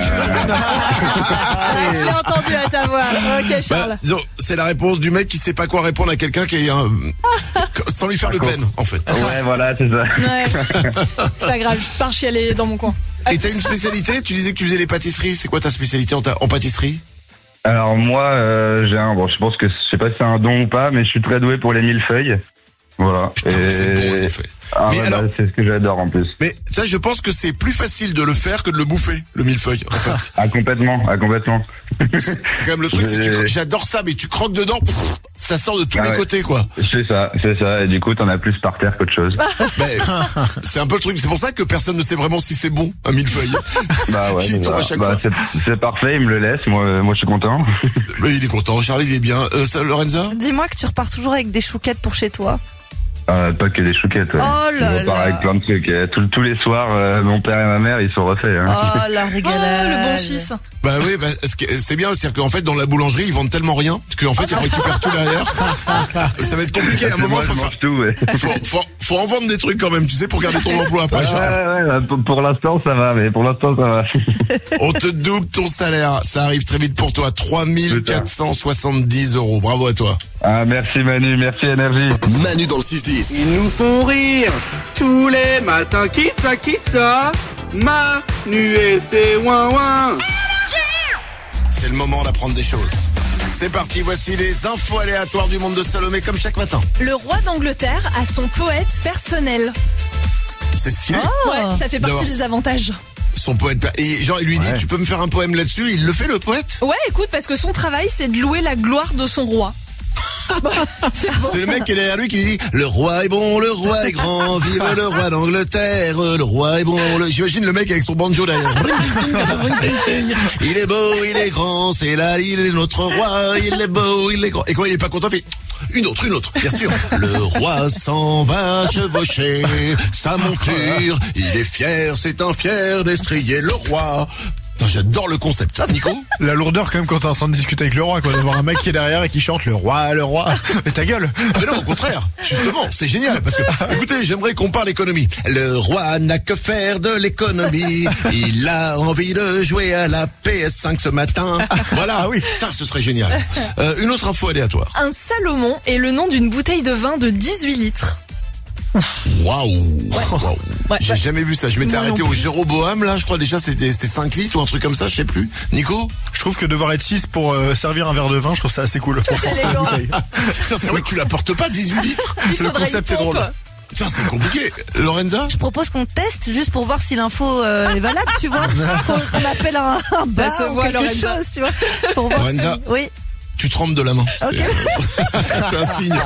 Ouais, je l'ai entendu à ta voix. Ok, Charles. Bah, disons, c'est la réponse du mec qui sait pas quoi répondre à quelqu'un qui est un... sans lui faire de peine, en fait. Ouais, voilà, c'est ça. Ouais. C'est pas grave, je pars chialer dans mon coin. Et t'as une spécialité? Tu disais que tu faisais les pâtisseries. C'est quoi ta spécialité en, ta- en pâtisserie? Alors moi, euh, j'ai un, bon, je pense que je sais pas si c'est un don ou pas, mais je suis très doué pour les millefeuilles. Voilà. Putain, c'est bon, en effet. Ah, Mais ouais, alors- bah, c'est ce que j'adore en plus. Mais ça, je pense que c'est plus facile de le faire que de le bouffer, le millefeuille, en fait. Ah complètement, ah complètement. C'est quand même le truc, c'est que tu J'ai- cro- j'adore ça, mais tu croques dedans, pff, ça sort de tous Ah les ouais. côtés, quoi. C'est ça, c'est ça. Et du coup, t'en as plus par terre qu'autre chose. Mais, c'est un peu le truc, c'est pour ça que personne ne sait vraiment si c'est bon, un millefeuille. Bah ouais, Qui c'est tombe ça. à chaque Bah, fois. c'est, c'est parfait, il me le laisse. Moi, moi, je suis content. Mais il est content, Charlie, il est bien. Euh, ça, Lorenza? Dis-moi que tu repars toujours avec des chouquettes pour chez toi. Ah, pas que des chouquettes. Ouais. Oh là Je repars là. avec plein de trucs. Euh, Tous, tous les soirs, euh, mon père et ma mère, ils sont refaits. Hein. Oh la Oh, régalade. le bon fils. Bah oui, bah, ce qui- c'est bien, c'est-à-dire qu'en fait, dans la boulangerie, ils vendent tellement rien qu'en fait, ils récupèrent tout derrière. Ça va être compliqué. À un moment, Moi, faut, je faire- mange tout, ouais. faut, faut, faut en vendre des trucs quand même, tu sais, pour garder ton emploi après. Ouais, Charles. ouais, ouais, pour, pour l'instant, ça va, mais pour l'instant, ça va. On te double ton salaire. Ça arrive très vite pour toi. trois mille quatre cent soixante-dix euros. Bravo à toi. Ah, merci Manu, merci Énergie. Manu dans le six dix. Ils nous font rire tous les matins. Qui ça, qui ça? Manu et ses ouin ouin. C'est le moment d'apprendre des choses. C'est parti, voici les infos aléatoires du monde de Salomé comme chaque matin. Le roi d'Angleterre a son poète personnel. C'est stylé. Ouais, ça fait partie D'avoir des avantages. Son poète. Et genre, il lui dit, tu peux me faire un poème là-dessus? Il le fait, le poète? Ouais, écoute, parce que son travail, c'est de louer la gloire de son roi. C'est le mec qui est derrière lui qui lui dit le roi est bon, le roi est grand, vive le roi d'Angleterre, le roi est bon. Le... J'imagine le mec avec son banjo derrière. Il est beau, il est grand, c'est là, il est notre roi, il est beau, il est grand. Et quand il est pas content, il fait une autre, une autre, bien sûr. Le roi s'en va chevaucher sa monture, il est fier, c'est un fier d'estrier le roi. Putain, j'adore le concept. Nico? La lourdeur quand même quand t'es en train de discuter avec le roi, quoi, d'avoir un mec qui est derrière et qui chante le roi, le roi. Mais ta gueule. Ah mais non, au contraire, justement, c'est génial parce que, écoutez, j'aimerais qu'on parle économie. Le roi n'a que faire de l'économie. Il a envie de jouer à la P S cinq ce matin. Voilà, oui, ça, ce serait génial. Euh, une autre info aléatoire. Un Salomon est le nom d'une bouteille de vin de dix-huit litres. Waouh. Waouh. Ouais, J'ai ouais. jamais vu ça. Je m'étais Moi non arrêté au plus. Jéroboam, là, je crois déjà c'était c'est cinq litres ou un truc comme ça, je sais plus. Nico? Je trouve que devoir être six pour euh, servir un verre de vin, je trouve ça assez cool. Pour porter une bouteille. Putain, c'est vrai que tu la portes pas, dix-huit litres. Il Le faudrait concept une est pompe. drôle. Putain, c'est compliqué. Lorenza? Je propose qu'on teste juste pour voir si l'info euh, est valable, tu vois. Qu'on qu'on appelle un, un bar se ou voit, quelque Lorenza. chose, tu vois. Pour voir Lorenza. si- Oui. Tu trembles de la main. C'est Ok. c'est un signe.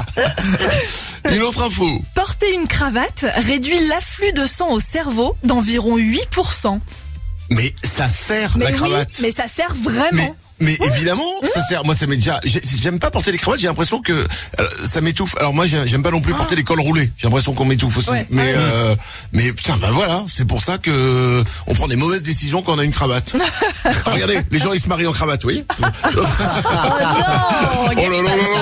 Une autre info. Porter une cravate réduit l'afflux de sang au cerveau d'environ huit pour cent. Mais ça sert, Mais la oui, cravate. mais ça sert vraiment. Mais, mais évidemment, ça sert. Moi, ça m'est déjà. j'ai- J'aime pas porter les cravates. J'ai l'impression que euh, ça m'étouffe. Alors moi, j'ai- j'aime pas non plus porter les cols roulés. J'ai l'impression qu'on m'étouffe aussi. Ouais. Mais euh, mais putain, bah voilà. C'est pour ça que on prend des mauvaises décisions quand on a une cravate. Ah, regardez, les gens ils se marient en cravate, oui. Oh non, Oh là là là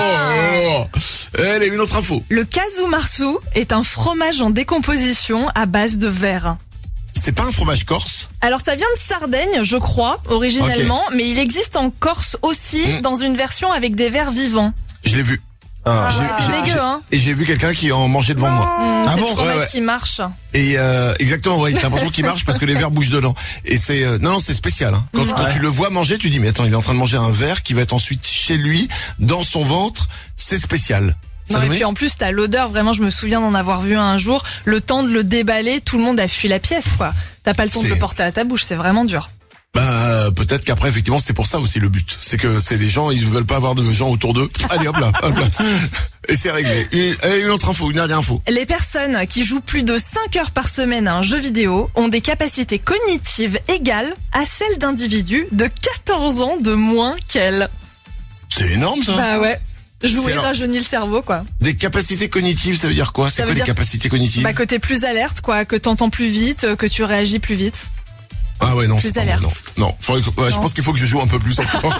là là. Allez, une autre info. Le casu-marzu est un fromage en décomposition à base de verre. C'est pas un fromage corse. Alors ça vient de Sardaigne, je crois, originellement, mais il existe en Corse aussi, Mm. dans une version avec des vers vivants. Je l'ai vu. Ah. J'ai- C'est j'ai- dégueu, hein. Et j'ai vu quelqu'un qui en mangeait devant moi. Mm, Ah c'est bon le fromage Ouais, ouais. qui marche. Et euh, exactement, ouais, t'as l'impression qu'il marche parce que les vers bougent dedans. Et c'est euh, non non, c'est spécial. Hein. Quand, quand tu le vois manger, tu dis mais attends, il est en train de manger un ver qui va être ensuite chez lui, dans son ventre. C'est spécial. Non, et Salomé puis en plus, t'as l'odeur, vraiment, je me souviens d'en avoir vu un jour. Le temps de le déballer, tout le monde a fui la pièce, quoi. T'as pas le temps de C'est- le porter à ta bouche, c'est vraiment dur. Bah euh, peut-être qu'après effectivement c'est pour ça aussi le but. C'est que c'est des gens, ils veulent pas avoir de gens autour d'eux. Allez hop là, hop là. Et c'est réglé. Une, allez, une autre info, une dernière info. Les personnes qui jouent plus de cinq heures par semaine à un jeu vidéo ont des capacités cognitives égales à celles d'individus de quatorze ans de moins qu'elles. C'est énorme ça. Bah ouais. C'est Jouer alors- rajeunit le cerveau, quoi. Des capacités cognitives, ça veut dire quoi? C'est Ça quoi veut des dire- capacités cognitives? Bah que t'es plus alerte, quoi, que t'entends plus vite, euh, que tu réagis plus vite. Ah ouais non, plus c'est pas alerte. bon, non. Non, faudrait que- ouais, je Non. pense qu'il faut que je joue un peu plus en France.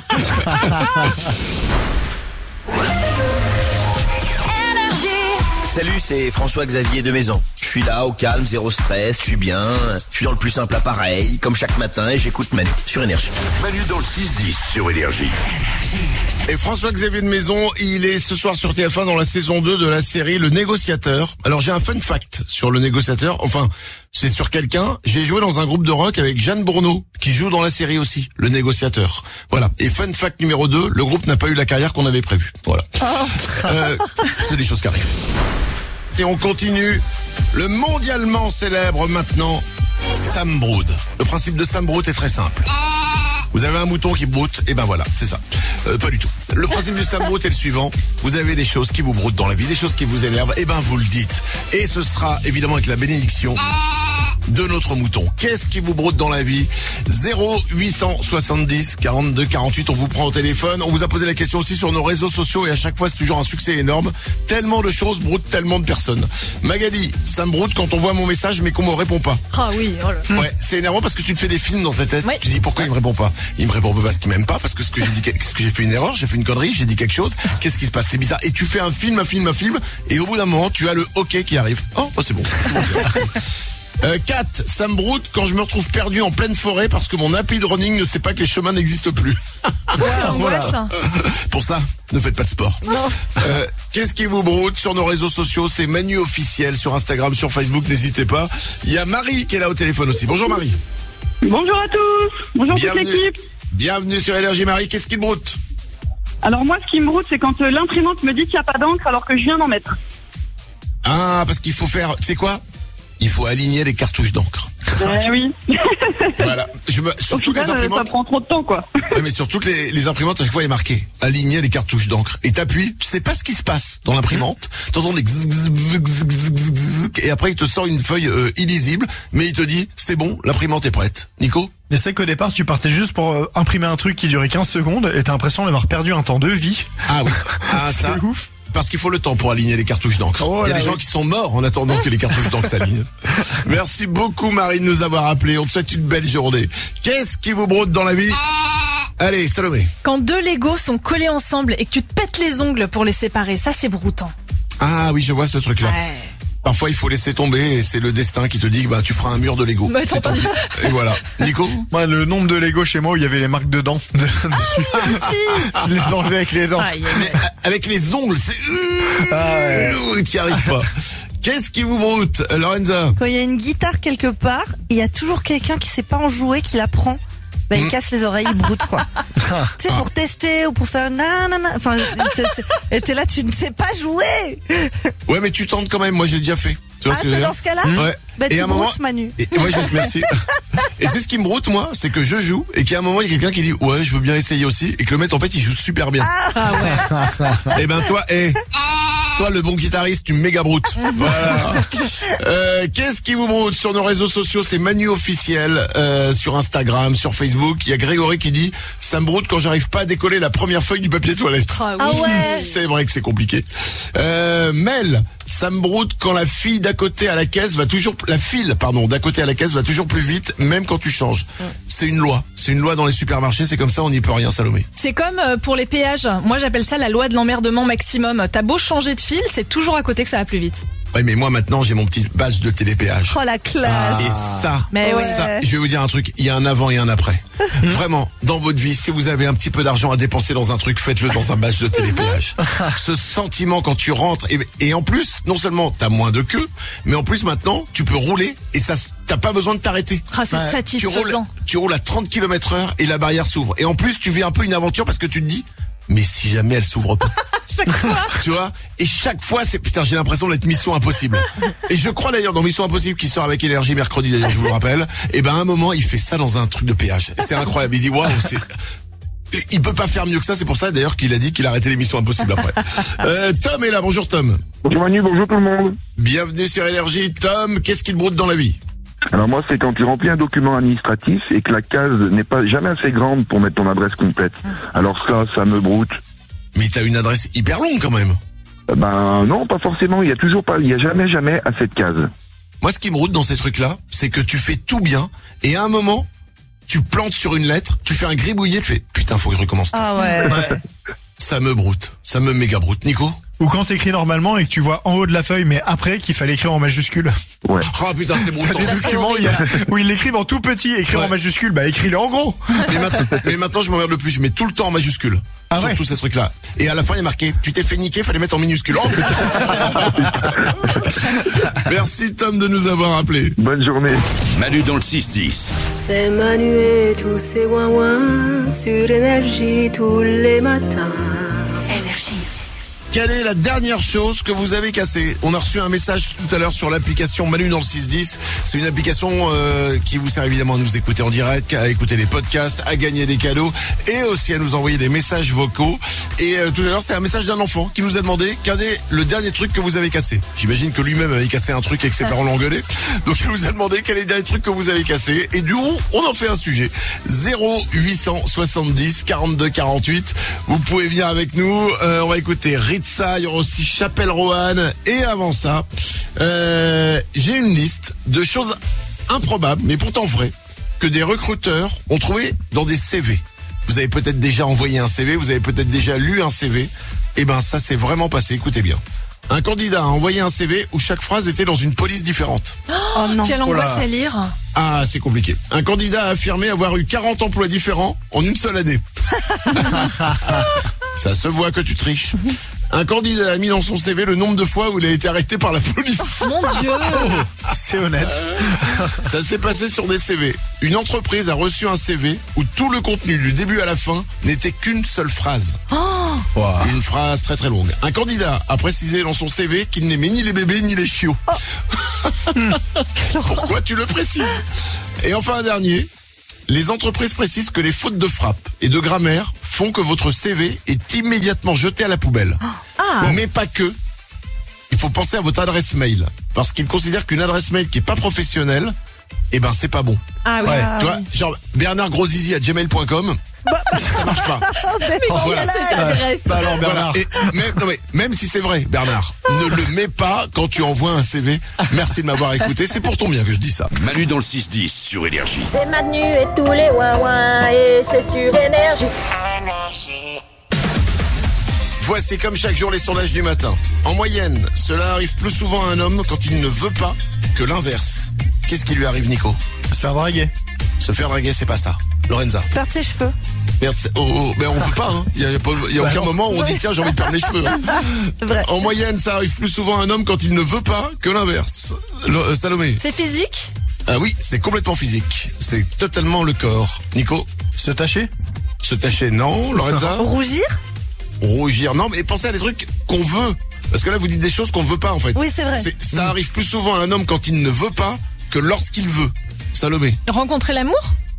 Salut, c'est François-Xavier de Maison. Je suis là, au calme, zéro stress, je suis bien. Je suis dans le plus simple appareil, comme chaque matin, et j'écoute Manu sur Énergie. Manu dans le six dix sur Énergie. Et François-Xavier de Maison, il est ce soir sur T F un dans la saison deux de la série Le Négociateur. Alors j'ai un fun fact sur Le Négociateur, enfin c'est sur quelqu'un. J'ai joué dans un groupe de rock avec Jeanne Bourneau, qui joue dans la série aussi, Le Négociateur. Voilà. Et fun fact numéro deux, le groupe n'a pas eu la carrière qu'on avait prévue. Voilà. Euh, c'est des choses qui arrivent. Et on continue. Le mondialement célèbre maintenant, Sam Brood. Le principe de Sam Brood est très simple. Vous avez un mouton qui broute, et ben voilà, c'est ça. Euh, pas du tout. Le principe du Sam Brood est le suivant. Vous avez des choses qui vous broutent dans la vie, des choses qui vous énervent, et ben vous le dites. Et ce sera évidemment avec la bénédiction de notre mouton. Qu'est-ce qui vous broute dans la vie? zéro huit cent soixante-dix quarante-deux quarante-huit, on vous prend au téléphone. On vous a posé la question aussi sur nos réseaux sociaux et à chaque fois c'est toujours un succès énorme. Tellement de choses broutent tellement de personnes. Magali, ça me broute quand on voit mon message mais qu'on me répond pas. Ah oui, oh là. Ouais, c'est énervant parce que tu te fais des films dans ta tête. Oui. Tu dis pourquoi il me répond pas? Il me répond pas parce qu'il m'aime pas, parce que ce que j'ai dit, qu'est-ce que j'ai fait une erreur, j'ai fait une connerie, j'ai dit quelque chose. Qu'est-ce qui se passe? C'est bizarre. Et tu fais un film, un film, un film, et au bout d'un moment, tu as le OK qui arrive. Oh, bah c'est bon. Euh, Kat, ça me broute quand je me retrouve perdu en pleine forêt parce que mon appli de running ne sait pas que les chemins n'existent plus. Voilà. Pour ça, ne faites pas de sport. Non. Euh, qu'est-ce qui vous broute sur nos réseaux sociaux? C'est Manu officiel sur Instagram, sur Facebook, n'hésitez pas. Il y a Marie qui est là au téléphone aussi. Bonjour Marie. Bonjour à tous. Bonjour toute l'équipe. Bienvenue sur Énergie Marie. Qu'est-ce qui te broute? Alors moi, ce qui me broute, c'est quand euh, l'imprimante me dit qu'il n'y a pas d'encre alors que je viens d'en mettre. Ah, parce qu'il faut faire, tu sais quoi? Il faut aligner les cartouches d'encre. Eh oui. Voilà. Je me, sur Au toutes final, les imprimantes. ça prend trop de temps, quoi. Ouais, mais sur toutes les, les imprimantes, à chaque fois, il est marqué aligner les cartouches d'encre. Et t'appuies, tu sais pas ce qui se passe dans l'imprimante. T'entends des gzz, gzz, gzz, gzz, gzz, gzz, et après, il te sort une feuille euh, illisible, mais il te dit, c'est bon, l'imprimante est prête. Nico? Et c'est qu'au départ, tu partais juste pour euh, imprimer un truc qui durait quinze secondes et t'as l'impression d'avoir perdu un temps de vie. Ah oui. Ah, c'est ça. ouf. Parce qu'il faut le temps pour aligner les cartouches d'encre. Oh il y a là des gens oui. qui sont morts en attendant que les cartouches d'encre s'alignent. Merci beaucoup Marie de nous avoir appelés. On te souhaite une belle journée. Qu'est-ce qui vous broute dans la vie? Allez, Salomé. Quand deux Legos sont collés ensemble et que tu te pètes les ongles pour les séparer, ça c'est broutant. Ah oui, je vois ce truc-là. Ouais. Parfois, il faut laisser tomber et c'est le destin qui te dit que bah, tu feras un mur de Lego. Mais attends, C'est pas tout. dit. Et voilà. Nico? Moi, le nombre de Lego chez moi où il y avait les marques de dents de- dessus. Je les enlevais avec les dents. Aïe, aïe, aïe. Mais euh, avec les ongles, c'est... Ah ouais. Tu n'y arrives pas. Qu'est-ce qui vous broute, Lorenza? Quand il y a une guitare quelque part, il y a toujours quelqu'un qui sait pas en jouer, qui la prend. Bah, il Mm. casse les oreilles, il broute, quoi. tu sais, pour tester ou pour faire nanana. Enfin, c'est- c'est- et t'es là, tu ne sais pas jouer. Ouais, mais tu tentes quand même. Moi, j'ai déjà fait. Tu vois Ah, ce que je veux t'es dire? dans ce cas-là? Ouais. Bah, Et tu à un moment, broutes, Manu. et, ouais, je, merci. Et c'est ce qui me broute, moi, c'est que je joue et qu'à un moment, il y a quelqu'un qui dit, ouais, je veux bien essayer aussi, et que le mec, en fait, il joue super bien. Ah ouais. Et ben, toi, eh, toi, le bon guitariste, tu méga broutes. Voilà. Euh, qu'est-ce qui vous broute sur nos réseaux sociaux? C'est Manu officiel, euh, sur Instagram, sur Facebook. Il y a Grégory qui dit, ça me broute quand j'arrive pas à décoller la première feuille du papier toilette. Ah oui. Ah ouais. C'est vrai que c'est compliqué. Euh, Mel, ça me broute quand la fille d'à côté à la caisse va toujours, la file, pardon, d'à côté à la caisse va toujours plus vite, même quand tu changes. C'est une loi. C'est une loi dans les supermarchés, c'est comme ça, on n'y peut rien, Salomé. C'est comme euh, pour les péages. Moi j'appelle ça la loi de l'emmerdement maximum. T'as beau changer de fil, c'est toujours à côté que ça va plus vite. Ouais, mais moi maintenant, j'ai mon petit badge de télépéage. Oh, la classe. Et ça, Mais ouais. ça, je vais vous dire un truc, il y a un avant et un après. Vraiment, dans votre vie, si vous avez un petit peu d'argent à dépenser dans un truc, faites-le dans un badge de télépéage. Ce sentiment quand tu rentres, et, et en plus, non seulement t'as moins de queue, mais en plus maintenant, tu peux rouler et ça, t'as pas besoin de t'arrêter. Ah, c'est Ouais. Tu roules, satisfaisant. tu roules à trente kilomètres heure et la barrière s'ouvre. Et en plus, tu vis un peu une aventure parce que tu te dis, mais si jamais elle s'ouvre pas. Chaque fois. Tu vois? Et chaque fois, c'est, putain, j'ai l'impression d'être Mission Impossible. Et je crois d'ailleurs dans Mission Impossible qui sort avec Énergie mercredi, d'ailleurs, je vous le rappelle. Et ben, à un moment, il fait ça dans un truc de péage. C'est incroyable. Il dit, waouh, c'est, il peut pas faire mieux que ça. C'est pour ça d'ailleurs qu'il a dit qu'il arrêtait les Missions Impossibles après. Euh, Tom est là. Bonjour Tom. Bonjour Manu, bonjour tout le monde. Bienvenue sur Énergie. Tom, qu'est-ce qui te broute dans la vie? Alors moi, c'est quand tu remplis un document administratif et que la case n'est pas jamais assez grande pour mettre ton adresse complète. Alors ça, ça me broute. Mais t'as une adresse hyper longue quand même. Euh, Ben non, pas forcément. Il y a toujours pas, il y a jamais, jamais assez de cases. Moi, ce qui me broute dans ces trucs-là, c'est que tu fais tout bien et à un moment, tu plantes sur une lettre, tu fais un gribouillis, tu fais putain, faut que je recommence. Ah ouais. Ça me broute. Ça me méga broute. Nico? Ou quand t'écris normalement et que tu vois en haut de la feuille, mais après qu'il fallait écrire en majuscule. Ouais. Oh putain, c'est broutant. T'as des documents où il y a- où ils l'écrivent en tout petit, écrire Ouais. en majuscule, bah écris-le en gros. Mais maintenant, mais maintenant, je m'emmerde le plus. Je mets tout le temps en majuscule. Ah sur ouais. tous ces trucs-là. Et à la fin, il y a marqué, tu t'es fait niquer, fallait mettre en minuscule. Oh, putain. Merci Tom de nous avoir appelé. Bonne journée. Manu dans le six dix. C'est Manu et tous ses ouin-ouin sur Énergie tous les matins. Énergie. Quelle est la dernière chose que vous avez cassée? On a reçu un message tout à l'heure sur l'application Manu dans le six dix. C'est une application euh, qui vous sert évidemment à nous écouter en direct, à écouter les podcasts, à gagner des cadeaux et aussi à nous envoyer des messages vocaux. Et euh, tout à l'heure, c'est un message d'un enfant qui nous a demandé quel est le dernier truc que vous avez cassé. J'imagine que lui-même avait cassé un truc et que ses parents l'ont engueulé. Donc il nous a demandé quel est le dernier truc que vous avez cassé. Et du coup, on en fait un sujet. zéro huit cent soixante-dix quarante-deux quarante-huit. Vous pouvez venir avec nous. Euh, on va écouter Ritza, il y aura aussi Chapelle Roanne. Et avant ça, euh, j'ai une liste de choses improbables, mais pourtant vraies, que des recruteurs ont trouvé dans des C V. Vous avez peut-être déjà envoyé un C V, vous avez peut-être déjà lu un C V. Eh ben, ça s'est vraiment passé. Écoutez bien. Un candidat a envoyé un C V où chaque phrase était dans une police différente. Oh non. Quelle angoisse à lire. Ah, c'est compliqué. Un candidat a affirmé avoir eu quarante emplois différents en une seule année. Ça se voit que tu triches. Un candidat a mis dans son C V le nombre de fois où il a été arrêté par la police. Mon Dieu. Oh, c'est honnête. Ça s'est passé sur des C V. Une entreprise a reçu un C V où tout le contenu du début à la fin n'était qu'une seule phrase. Oh. Wow. Une phrase très très longue. Un candidat a précisé dans son C V qu'il n'aimait ni les bébés ni les chiots. Oh. Pourquoi tu le précises? Et enfin un dernier. Les entreprises précisent que les fautes de frappe et de grammaire font que votre C V est immédiatement jeté à la poubelle. Ah. Mais pas que. Il faut penser à votre adresse mail. Parce qu'ils considèrent qu'une adresse mail qui est pas professionnelle, eh ben c'est pas bon. Ah oui. Ouais. Ah, tu vois, oui. genre bernard groszizi arobase gmail point com. Ça marche pas. Mais Voilà. cette adresse. Bah alors Bernard. Voilà. Et même, non mais, même si c'est vrai, Bernard, ne le mets pas quand tu envoies un C V. Merci de m'avoir écouté. C'est pour ton bien que je dis ça. Manu dans le six dix sur Énergie. C'est Manu et tous les ouin-ouin et c'est sur Énergie. Voici comme chaque jour les sondages du matin. En moyenne, cela arrive plus souvent à un homme quand il ne veut pas que l'inverse. Qu'est-ce qui lui arrive, Nico? Se faire draguer. Se faire draguer, c'est pas ça. Lorenza. Perdre ses cheveux. Merde, c'est- oh, oh, mais on peut pas, hein. Il y a, pas- il y a Bah aucun non. moment où on dit tiens, j'ai envie de perdre les cheveux. hein. Vrai. En moyenne, ça arrive plus souvent à un homme quand il ne veut pas que l'inverse. Lo- euh, Salomé. C'est physique? Ah oui, c'est complètement physique. C'est totalement le corps. Nico. Se tacher. Se tacher, non. Lorenza. Rougir? Rougir, non, mais pensez à des trucs qu'on veut. Parce que là, vous dites des choses qu'on veut pas, en fait. Oui, c'est vrai. Ça arrive plus souvent à un homme quand il ne veut pas que lorsqu'il veut. Salomé. Rencontrer l'amour?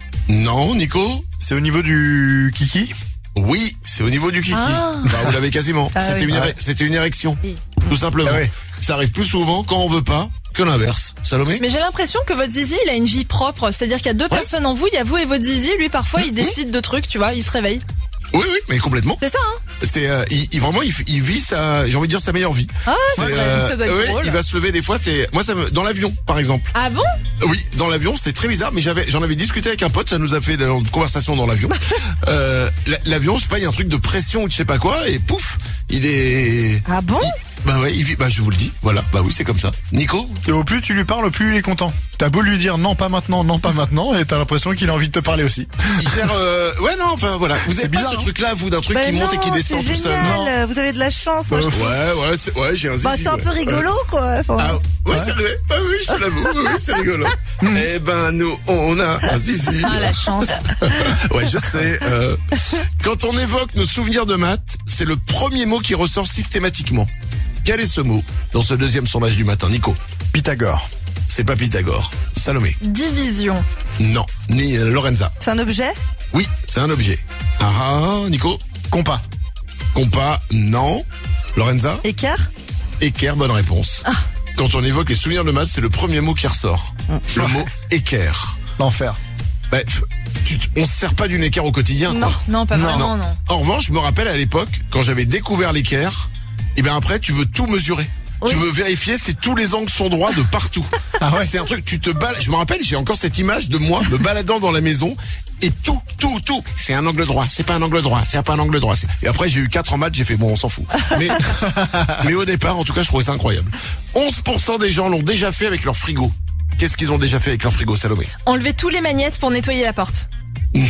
Non, Nico. C'est au niveau du kiki. Oui, c'est au niveau du kiki. Ah. Bah, vous l'avez quasiment. Ah c'était, oui. une Ah éré- ouais. c'était une érection. Oui. Tout simplement. Ah ouais. Ça arrive plus souvent quand on veut pas que l'inverse. Salomé. Mais j'ai l'impression que votre zizi, il a une vie propre. C'est-à-dire qu'il y a deux personnes en vous, il y a vous et votre zizi. Lui, parfois, il décide de trucs, tu vois, il se réveille. Oui, oui, mais complètement. C'est ça, hein? C'est, euh, il, il- vraiment, il, f- il vit sa, j'ai envie de dire sa meilleure vie. Ah, C'est, c'est vrai, euh, ça doit être ouais, drôle. il va se lever des fois. C'est, moi, ça me, dans l'avion, par exemple. Ah bon? Oui, dans l'avion, c'est très bizarre, mais j'avais, j'en avais discuté avec un pote, ça nous a fait une conversation dans l'avion. euh, la- l'avion, je sais pas, il y a un truc de pression ou je sais pas quoi, et pouf, il est. Ah bon? il- bah ouais, il vit, bah je vous le dis, voilà, bah oui, c'est comme ça. Nico. Et au plus tu lui parles, au plus il est content. T'as beau lui dire non, pas maintenant, non, pas maintenant, et t'as l'impression qu'il a envie de te parler aussi. Il gère, euh, ouais, non, enfin voilà. Vous avez pas bizarre, ce hein. truc-là, vous, d'un truc Bah qui monte non, et qui descend c'est tout seul. génial. Vous avez de la chance. Moi, je trouve. Ouais, ouais, c'est, ouais, j'ai un zizi. Bah, c'est un ouais. peu rigolo, quoi. Enfin, Ah, ouais, c'est vrai. Ah oui, je te l'avoue. Oui, oui, c'est rigolo. Eh ben, nous, on a un zizi. Ah, la chance. Ouais, je sais. euh, quand on évoque nos souvenirs de maths, c'est le premier mot qui ressort systématiquement. Quel est ce mot dans ce deuxième sondage du matin, Nico? Pythagore. C'est pas Pythagore. Salomé. Division. Non. Ni euh, Lorenza. c'est un objet? Oui, c'est un objet. Ah ah, Nico. Compas. Compas, non. Lorenza. Écart? Équerre, bonne réponse. Ah. Quand on évoque les souvenirs de maths, c'est le premier mot qui ressort. Le mot équerre. L'enfer. Bah, f- tu, t- on se sert pas d'une équerre au quotidien, Non, quoi. non, pas vraiment, non. En revanche, je me rappelle à l'époque, quand j'avais découvert l'équerre, et bien après, tu veux tout mesurer. Oui. Tu veux vérifier si tous les angles sont droits de partout. Ah ouais. C'est un truc, tu te balades, je me rappelle, j'ai encore cette image de moi me baladant dans la maison, et tout, tout, tout, c'est un angle droit, c'est pas un angle droit, c'est pas un angle droit. c'est- Et après, j'ai eu quatre en maths, j'ai fait, bon, on s'en fout. Mais, mais au départ, en tout cas, je trouvais ça incroyable. onze pour cent des gens l'ont déjà fait avec leur frigo. Qu'est-ce qu'ils ont déjà fait avec leur frigo, Salomé? Enlever tous les magnettes pour nettoyer la porte. Non,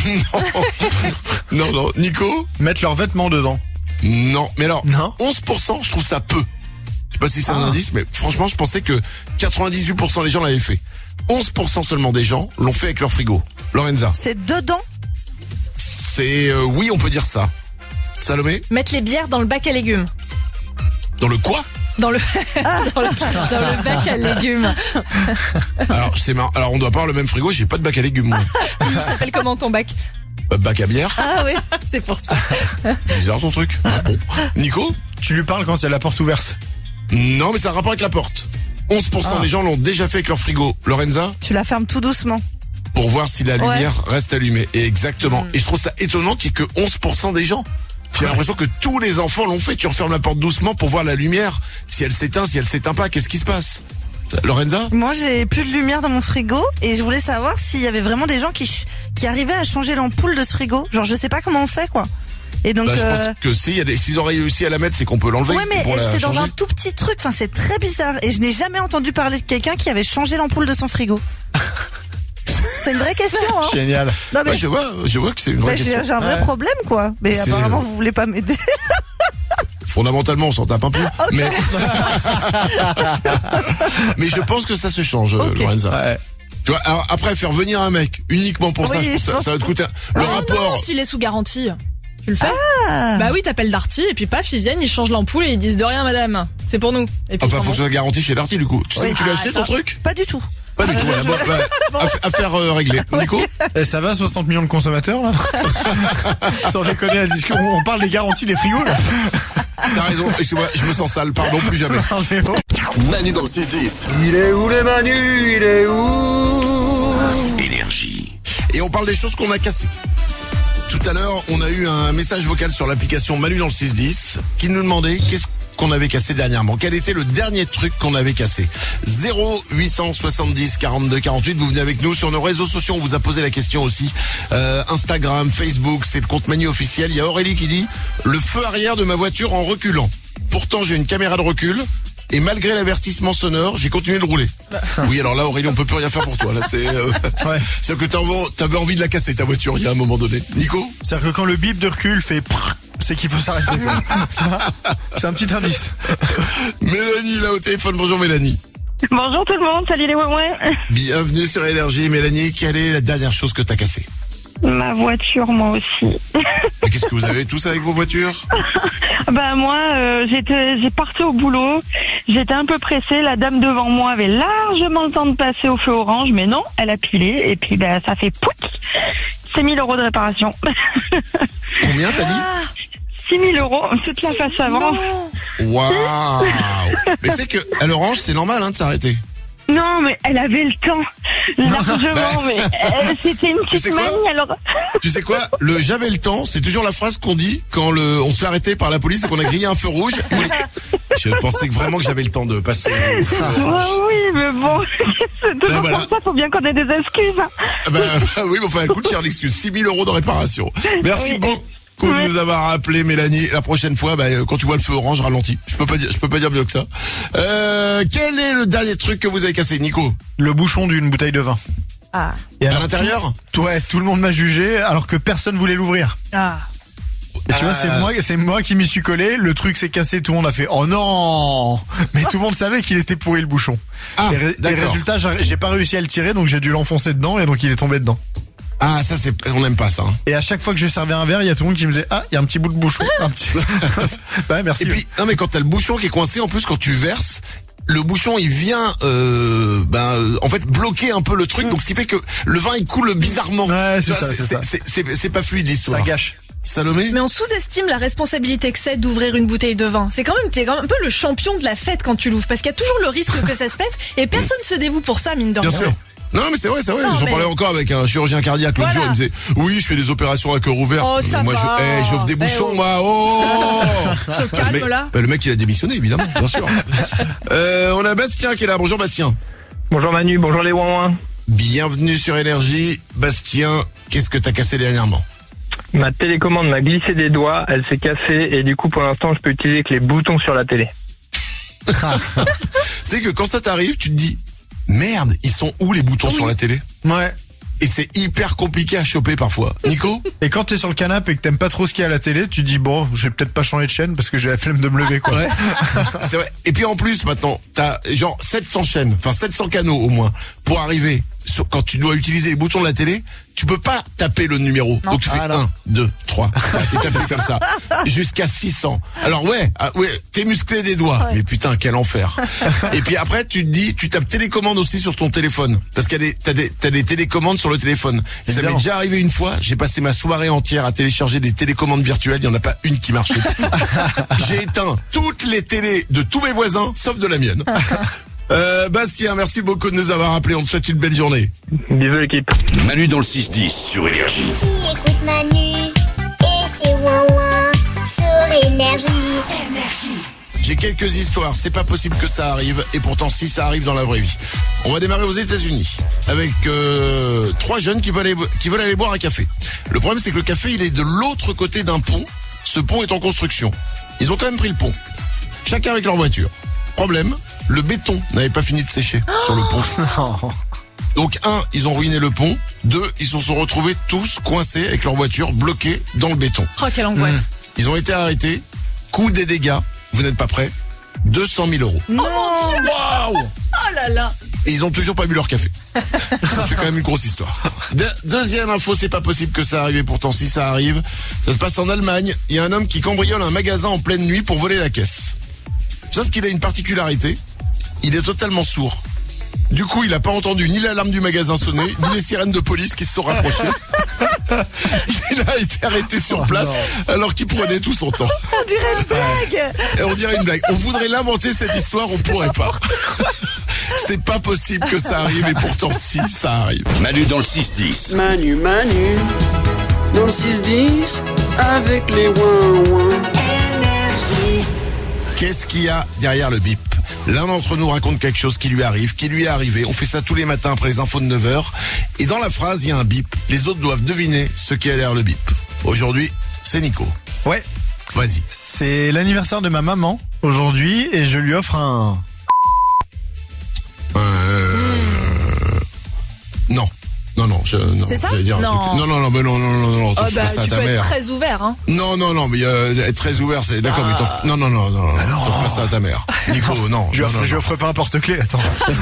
non, non. Nico? Mettre leurs vêtements dedans. Non, mais alors, Non. onze pour cent, je trouve ça peu. Je sais pas si c'est un Ah. indice, mais franchement, je pensais que quatre-vingt-dix-huit pour cent des gens l'avaient fait. onze pour cent seulement des gens l'ont fait avec leur frigo. Lorenza? C'est dedans? C'est, euh, oui, on peut dire ça. Salomé? Mettre les bières dans le bac à légumes. Dans le quoi? Dans le, dans le, dans le bac à légumes. Alors, c'est marrant. Alors, on doit pas avoir le même frigo, j'ai pas de bac à légumes, moi. Il s'appelle comment ton bac? Euh, bac à bière. Ah oui, c'est pour ça. Bizarre ton truc. Ah, bon. Nico? Tu lui parles quand il y a la porte ouverte? Non, mais ça a un rapport avec la porte. onze pour cent Ah. des gens l'ont déjà fait avec leur frigo. Lorenza? Tu la fermes tout doucement. Pour voir si la Ouais. lumière reste allumée. Et exactement. Mm. Et je trouve ça étonnant qu'il y ait que onze pour cent des gens. J'ai l'impression que tous les enfants l'ont fait. Tu refermes la porte doucement pour voir la lumière. Si elle s'éteint, si elle s'éteint pas, qu'est-ce qui se passe? Lorenza? Moi, j'ai plus de lumière dans mon frigo et je voulais savoir s'il y avait vraiment des gens qui ch- qui arrivaient à changer l'ampoule de ce frigo. Genre, je sais pas comment on fait, quoi. Et donc, Bah, je euh, pense que si, il y a des, s'ils auraient réussi à la mettre, c'est qu'on peut l'enlever. ouais, mais pour la c'est dans changer. un tout petit truc. Enfin, c'est très bizarre. Et je n'ai jamais entendu parler de quelqu'un qui avait changé l'ampoule de son frigo. C'est une vraie question, hein. Génial. Non, mais Ouais, je vois, je vois que c'est une vraie bah, j'ai question. j'ai un vrai Ouais. problème, quoi. Mais C'est- apparemment, vous voulez pas m'aider. Fondamentalement, on s'en tape un peu. Mais... mais je pense que ça se change, Ok. Lorenza. Ouais. Tu vois, alors après, faire venir un mec uniquement pour ça, Oui, je pense je que ça, pense ça va te coûter. un- Le Ah rapport. non, s'il est sous garantie. Tu le fais? Ah. Bah oui, t'appelles Darty et puis paf, ils viennent, ils changent l'ampoule et ils disent de rien, madame. C'est pour nous. Et puis Enfin, ils s'en faut que vont. ça soit garanti chez Darty, du coup. Tu sais Oui. où tu l'as Ah, acheté ça. ton truc? Pas du tout. Pas du tout, voilà. Bon, bah, affaire- affaire euh, réglée. Nico? Et ça va, soixante millions de consommateurs, là? Sans déconner, la discussion. On parle des garanties des frigos, là? T'as raison, excuse-moi, je me sens sale, pardon, plus jamais. Non, mais oh. Manu dans le six dix. Il est où le Manu? Il est où? Énergie. Et on parle des choses qu'on a cassées. Tout à l'heure, on a eu un message vocal sur l'application Manu dans le six dix qui nous demandait qu'est-ce qu'on avait cassé dernièrement. Quel était le dernier truc qu'on avait cassé? zéro huit cent soixante-dix quarante-deux quarante-huit. Vous venez avec nous sur nos réseaux sociaux. On vous a posé la question aussi. Euh, Instagram, Facebook, c'est le compte Manu officiel. Il y a Aurélie qui dit le feu arrière de ma voiture en reculant. Pourtant, j'ai une caméra de recul. Et malgré l'avertissement sonore, j'ai continué de rouler. Oui, alors là, Aurélie, on peut plus rien faire pour toi. Là, c'est, euh, Ouais. c'est que t'avais t'avais envie de la casser, ta voiture, il y a un moment donné. Nico? C'est-à-dire que quand le bip de recul fait prrr, c'est qu'il faut s'arrêter. quoi. Ça, c'est un petit indice. Mélanie, là, au téléphone. Bonjour, Mélanie. Bonjour tout le monde, salut les ouin. Bienvenue sur Énergie. Mélanie, quelle est la dernière chose que t'as cassée? Ma voiture, moi aussi. Mais qu'est-ce que vous avez tous avec vos voitures? Bah moi, euh, j'étais, j'ai parti au boulot, j'étais un peu pressée, la dame devant moi avait largement le temps de passer au feu orange, mais non, elle a pilé, et puis bah, ça fait pouic, six mille euros de réparation. Combien t'as dit? six mille euros, toute la face avant. Waouh! Mais c'est que, à l'orange, c'est normal, hein, de s'arrêter. Non, mais elle avait le temps, largement, mais euh, c'était une Tu sais petite quoi manie, alors... Tu sais quoi? Le j'avais le temps, c'est toujours la phrase qu'on dit quand le, on se fait arrêter par la police et qu'on a grillé un feu rouge. Oui. Je pensais que vraiment que j'avais le temps de passer au feu Ah orange. oui, mais bon, c'est toujours Ben voilà. comme ça, faut bien qu'on ait des excuses. hein. Ah ben, oui, mais enfin, elle coûte cher l'excuse. six mille euros de réparation. Merci Oui. beaucoup de Oui. nous avoir appelé, Mélanie. La prochaine fois, bah, quand tu vois le feu orange, ralentis. Je peux pas dire, je peux pas dire mieux que ça. Euh, quel est le dernier truc que vous avez cassé, Nico? Le bouchon d'une bouteille de vin. Ah. Et À alors, l'intérieur? tout, ouais, tout le monde m'a jugé alors que personne voulait l'ouvrir. Ah. Et tu vois, c'est Ah. moi, c'est moi qui m'y suis collé. Le truc s'est cassé, tout le monde a fait oh non. Mais tout le monde savait qu'il était pourri le bouchon. Ah, et, ré- et d'accord. résultat, j'ai j'ai pas réussi à le tirer, donc j'ai dû l'enfoncer dedans et donc il est tombé dedans. Ah, ça c'est, on n'aime pas ça. Hein. Et à chaque fois que je servais un verre, il y a tout le monde qui me disait ah, il y a un petit bout de bouchon, un petit. Ouais, merci. Et puis, non mais quand t'as le bouchon qui est coincé, en plus quand tu verses, le bouchon il vient, euh, ben, euh, en fait bloquer un peu le truc, donc ce qui fait que le vin il coule bizarrement. Ouais, c'est Tu vois, ça, c'est ça. c'est, c'est, c'est pas fluide l'histoire. Ça gâche. Salomé? Mais on sous-estime la responsabilité que c'est d'ouvrir une bouteille de vin. C'est quand même, t'es quand même un peu le champion de la fête quand tu l'ouvres, parce qu'il y a toujours le risque que ça se pète, et personne se dévoue pour ça, mine de rien. Bien sûr. Non mais c'est vrai, c'est vrai. Non, J'en mais- parlais encore avec un chirurgien cardiaque l'autre Voilà. jour. Il me disait, oui, je fais des opérations à cœur ouvert. Oh, ça moi, va. je, eh, j'ouvre des Eh bouchons, oh. moi. Oh. Se calme, Mais- là. bah, le mec, il a démissionné, évidemment, bien sûr. euh, on a Bastien qui est là. Bonjour Bastien. Bonjour Manu, bonjour les ouin. Bienvenue sur Énergie. Bastien, qu'est-ce que t'as cassé dernièrement? Ma télécommande m'a glissé des doigts, elle s'est cassée et du coup pour l'instant je peux utiliser que les boutons sur la télé. C'est que quand ça t'arrive, tu te dis, merde, ils sont où les boutons Oui. sur la télé? Ouais. Et c'est hyper compliqué à choper parfois. Nico? Et quand t'es sur le canapé et que t'aimes pas trop ce qu'il y a à la télé, tu dis bon, je vais peut-être pas changer de chaîne parce que j'ai la flemme de me lever quoi. Ouais. C'est vrai. Et puis en plus maintenant, t'as genre sept cents chaînes, enfin sept cents canaux au moins, pour arriver sur- quand tu dois utiliser les boutons de la télé, tu peux pas taper le numéro. Non. Donc tu fais Ah, non. un, deux, trois, quatre, et taper comme ça. Jusqu'à six cents. Alors ouais, ah, ouais, t'es musclé des doigts. Mais putain, quel enfer. Et puis après, tu te dis, tu tapes télécommande aussi sur ton téléphone. Parce qu'il y a des, t'as des, t'as des télécommandes sur le téléphone. Ça m'est Évidemment. déjà arrivé une fois, j'ai passé ma soirée entière à télécharger des télécommandes virtuelles, il y en a pas une qui marchait. J'ai éteint toutes les télés de tous mes voisins, sauf de la mienne. Euh, Bastien, merci beaucoup de nous avoir appelés. On te souhaite une belle journée. Bisous l'équipe. Manu dans le six dix sur Énergie. Qui écoute Manu et c'est ouin ouin sur Énergie. J'ai quelques histoires, c'est pas possible que ça arrive, et pourtant si ça arrive dans la vraie vie. On va démarrer aux États-Unis avec euh, trois jeunes qui veulent, aller, qui veulent aller boire un café. Le problème c'est que le café il est de l'autre côté d'un pont. Ce pont est en construction. Ils ont quand même pris le pont. Chacun avec leur voiture. Problème, le béton n'avait pas fini de sécher sur le pont. Donc un, ils ont ruiné le pont. Deux, ils se sont retrouvés tous coincés avec leur voiture bloquée dans le béton. Oh, quelle angoisse. Ils ont été arrêtés. Coût des dégâts, vous n'êtes pas prêts, deux cent mille euros. Non. Waouh! Oh là là. Et ils ont toujours pas bu leur café. Ça fait quand même une grosse histoire. De- deuxième info, c'est pas possible que ça arrive, et pourtant si ça arrive, ça se passe en Allemagne. Il y a un homme qui cambriole un magasin en pleine nuit pour voler la caisse. Sauf qu'il a une particularité, il est totalement sourd. Du coup, il a pas entendu ni l'alarme du magasin sonner, ni les sirènes de police qui se sont rapprochées. Il a été arrêté sur place alors qu'il prenait tout son temps. On dirait une blague. Et on dirait une blague. On voudrait l'inventer cette histoire, on pourrait pas. C'est pas possible que ça arrive, et pourtant si ça arrive. Manu dans le six dix. Manu, Manu, dans le six dix, avec les ouin ouin. Qu'est-ce qu'il y a derrière le bip? L'un d'entre nous raconte quelque chose qui lui arrive, qui lui est arrivé. On fait ça tous les matins après les infos de neuf heures. Et dans la phrase, il y a un bip. Les autres doivent deviner ce qu'il y a derrière le bip. Aujourd'hui, c'est Nico. Ouais. Vas-y. C'est l'anniversaire de ma maman aujourd'hui et je lui offre un... Euh... Non. Non, non, je, non. C'est ça? j'allais dire un Non. truc. Non, non, non, mais non, non, non, non, Oh t'offres bah, pas ça à tu ta peux être mère. très ouvert, hein. Non, non, non, mais euh, être très ouvert, c'est d'accord, mais t'offres... Non, non, non, non, non, t'offres pas ça à ta mère. Nico, non. Je lui non, offre, non, je lui non. offre pas un porte-clés, attends.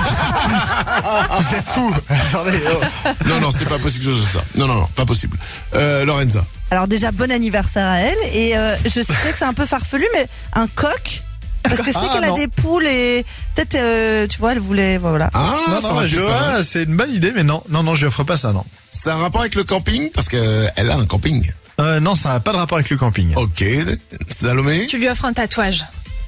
C'est fou. Attendez. Oh. Non, non, c'est pas possible que je fasse ça. Non, non, non, pas possible. Euh, Lorenza. Alors déjà, bon anniversaire à elle. Et euh, je sais que c'est un peu farfelu, mais un coq. Parce que je sais Ah, qu'elle a non. des poules et peut-être, euh, tu vois, elle voulait, voilà. Ah, non, ça non, aurait pu je, être pas mal. ouais, c'est une bonne idée, mais non, non, non, je lui offre pas ça, non. C'est un rapport avec le camping, parce que elle a un camping. Euh, non, ça n'a pas de rapport avec le camping. Ok. Salomé. Tu lui offres un tatouage.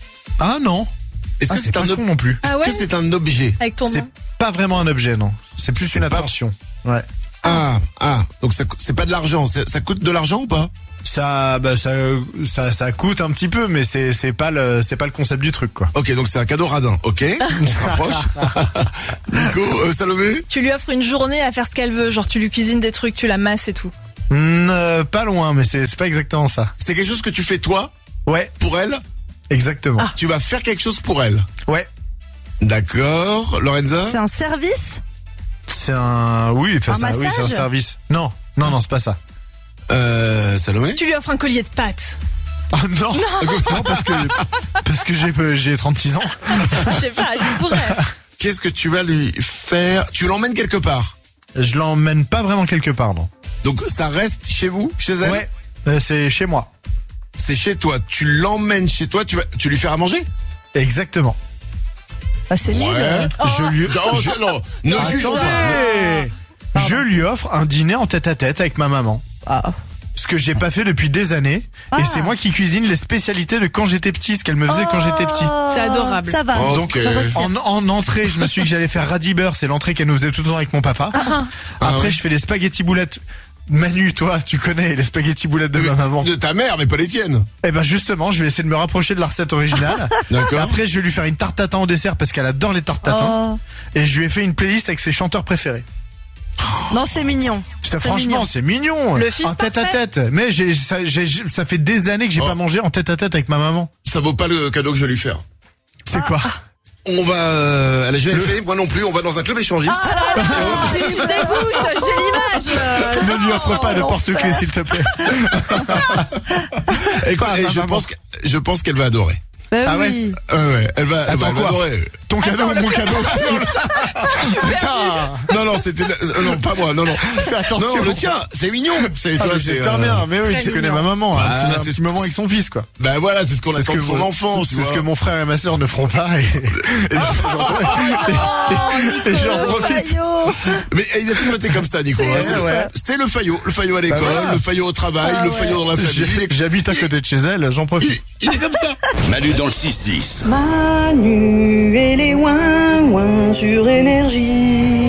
Ah non. Est-ce Ah, que c'est c'est pas un con ob- non plus. Ah ouais? Est-ce que c'est un objet? Avec ton C'est nom. pas vraiment un objet, non. C'est plus C'est une pas- attention. Ouais. Ah, ah. Donc ça, co- c'est pas de l'argent. c'est- Ça coûte de l'argent ou pas? Ça, bah, ça, ça, ça coûte un petit peu, mais c'est, c'est pas le, c'est pas le concept du truc, quoi. Ok, donc c'est un cadeau radin. Ok. On se rapproche. Nico, euh, Salomé. Tu lui offres une journée à faire ce qu'elle veut. Genre, tu lui cuisines des trucs, tu la masses et tout. Hmm, euh, pas loin, mais c'est, c'est pas exactement ça. C'est quelque chose que tu fais toi, Ouais, pour elle. exactement. Ah. Tu vas faire quelque chose pour elle. Ouais. D'accord. Lorenza. C'est un service. C'est un, oui, enfin, Un ça, oui, c'est un massage service. Non, non, non, c'est pas ça. Euh, Salomé. Tu lui offres un collier de pâtes. Oh non, non, parce que, parce que j'ai, j'ai trente-six ans. Je sais pas, tu pourrais. Qu'est-ce que tu vas lui faire? Tu l'emmènes quelque part. Je l'emmène pas vraiment quelque part, non. Donc ça reste chez vous, chez elle. Ouais, euh, c'est chez moi. C'est chez toi. Tu l'emmènes chez toi. Tu vas, tu lui faire à manger. Exactement. Bah, c'est nul. Ouais. Je lui, Non, je- je- non, ne jugeons pas. Attendez. Je lui offre un dîner en tête à tête avec ma maman. Ah. Ce que j'ai pas fait depuis des années. Ah. Et c'est moi qui cuisine les spécialités de quand j'étais petit, ce qu'elle me faisait quand j'étais petit. C'est adorable. Ça va. Oh, Donc, ok. je retiens. en, en entrée, je me suis dit que j'allais faire radis beurre, c'est l'entrée qu'elle nous faisait tout le temps avec mon papa. Ah Après, ouais. je fais des spaghettis boulettes. Manu, toi, tu connais les spaghettis boulettes de ma maman. De ta mère, mais pas les tiennes. Eh ben justement, je vais essayer de me rapprocher de la recette originale. D'accord. Après, je vais lui faire une tarte tatin au dessert parce qu'elle adore les tartes tatin. Oh. Et je lui ai fait une playlist avec ses chanteurs préférés. Non, c'est mignon. Ça, franchement, mignon. c'est mignon. Le fils en tête à parfait. tête. Mais j'ai, ça, j'ai, ça fait des années que j'ai Oh. pas mangé en tête à tête avec ma maman. Ça vaut pas le cadeau que je vais lui faire. C'est quoi? On va, euh, elle a jamais fait, moi non plus. On va dans un club échangiste. Tu me dégoûtes, j'ai l'image. euh, Ne lui offre pas de porte-clés, s'il te plaît. Écoute, Pas à et ma je maman. pense que, je pense qu'elle va adorer. Bah Ah oui. ouais Ah ouais, elle va, elle va, Attends, elle va quoi adorer. Ton cadeau ou mon cadeau Putain. Non, non, c'était, euh, non, pas moi, non, non. Fais attention. Non, le tien, c'est mignon. C'est, Ah, toi, mais c'est, j'espère euh, bien, mais oui, très tu connais mignon. ma maman, Ah, un petit, un c'est- petit moment avec son fils, quoi. Bah voilà, c'est ce qu'on C'est ce attend que de son vous- enfant, tu C'est ce vois. que mon frère et ma sœur ne feront pas, et, et, et, et j'en profite. Fayot. Mais il a toujours été comme ça, Nico. hein, Ouais, c'est, le- ouais. c'est le Fayot, le Fayot à l'école, Bah voilà. le Fayot au travail, Ah le ouais. Fayot dans la famille. Il est, J'habite à côté de chez elle, j'en profite. il est comme ça. Manu dans le six dix. Manu et les ouin-ouin sur Énergie.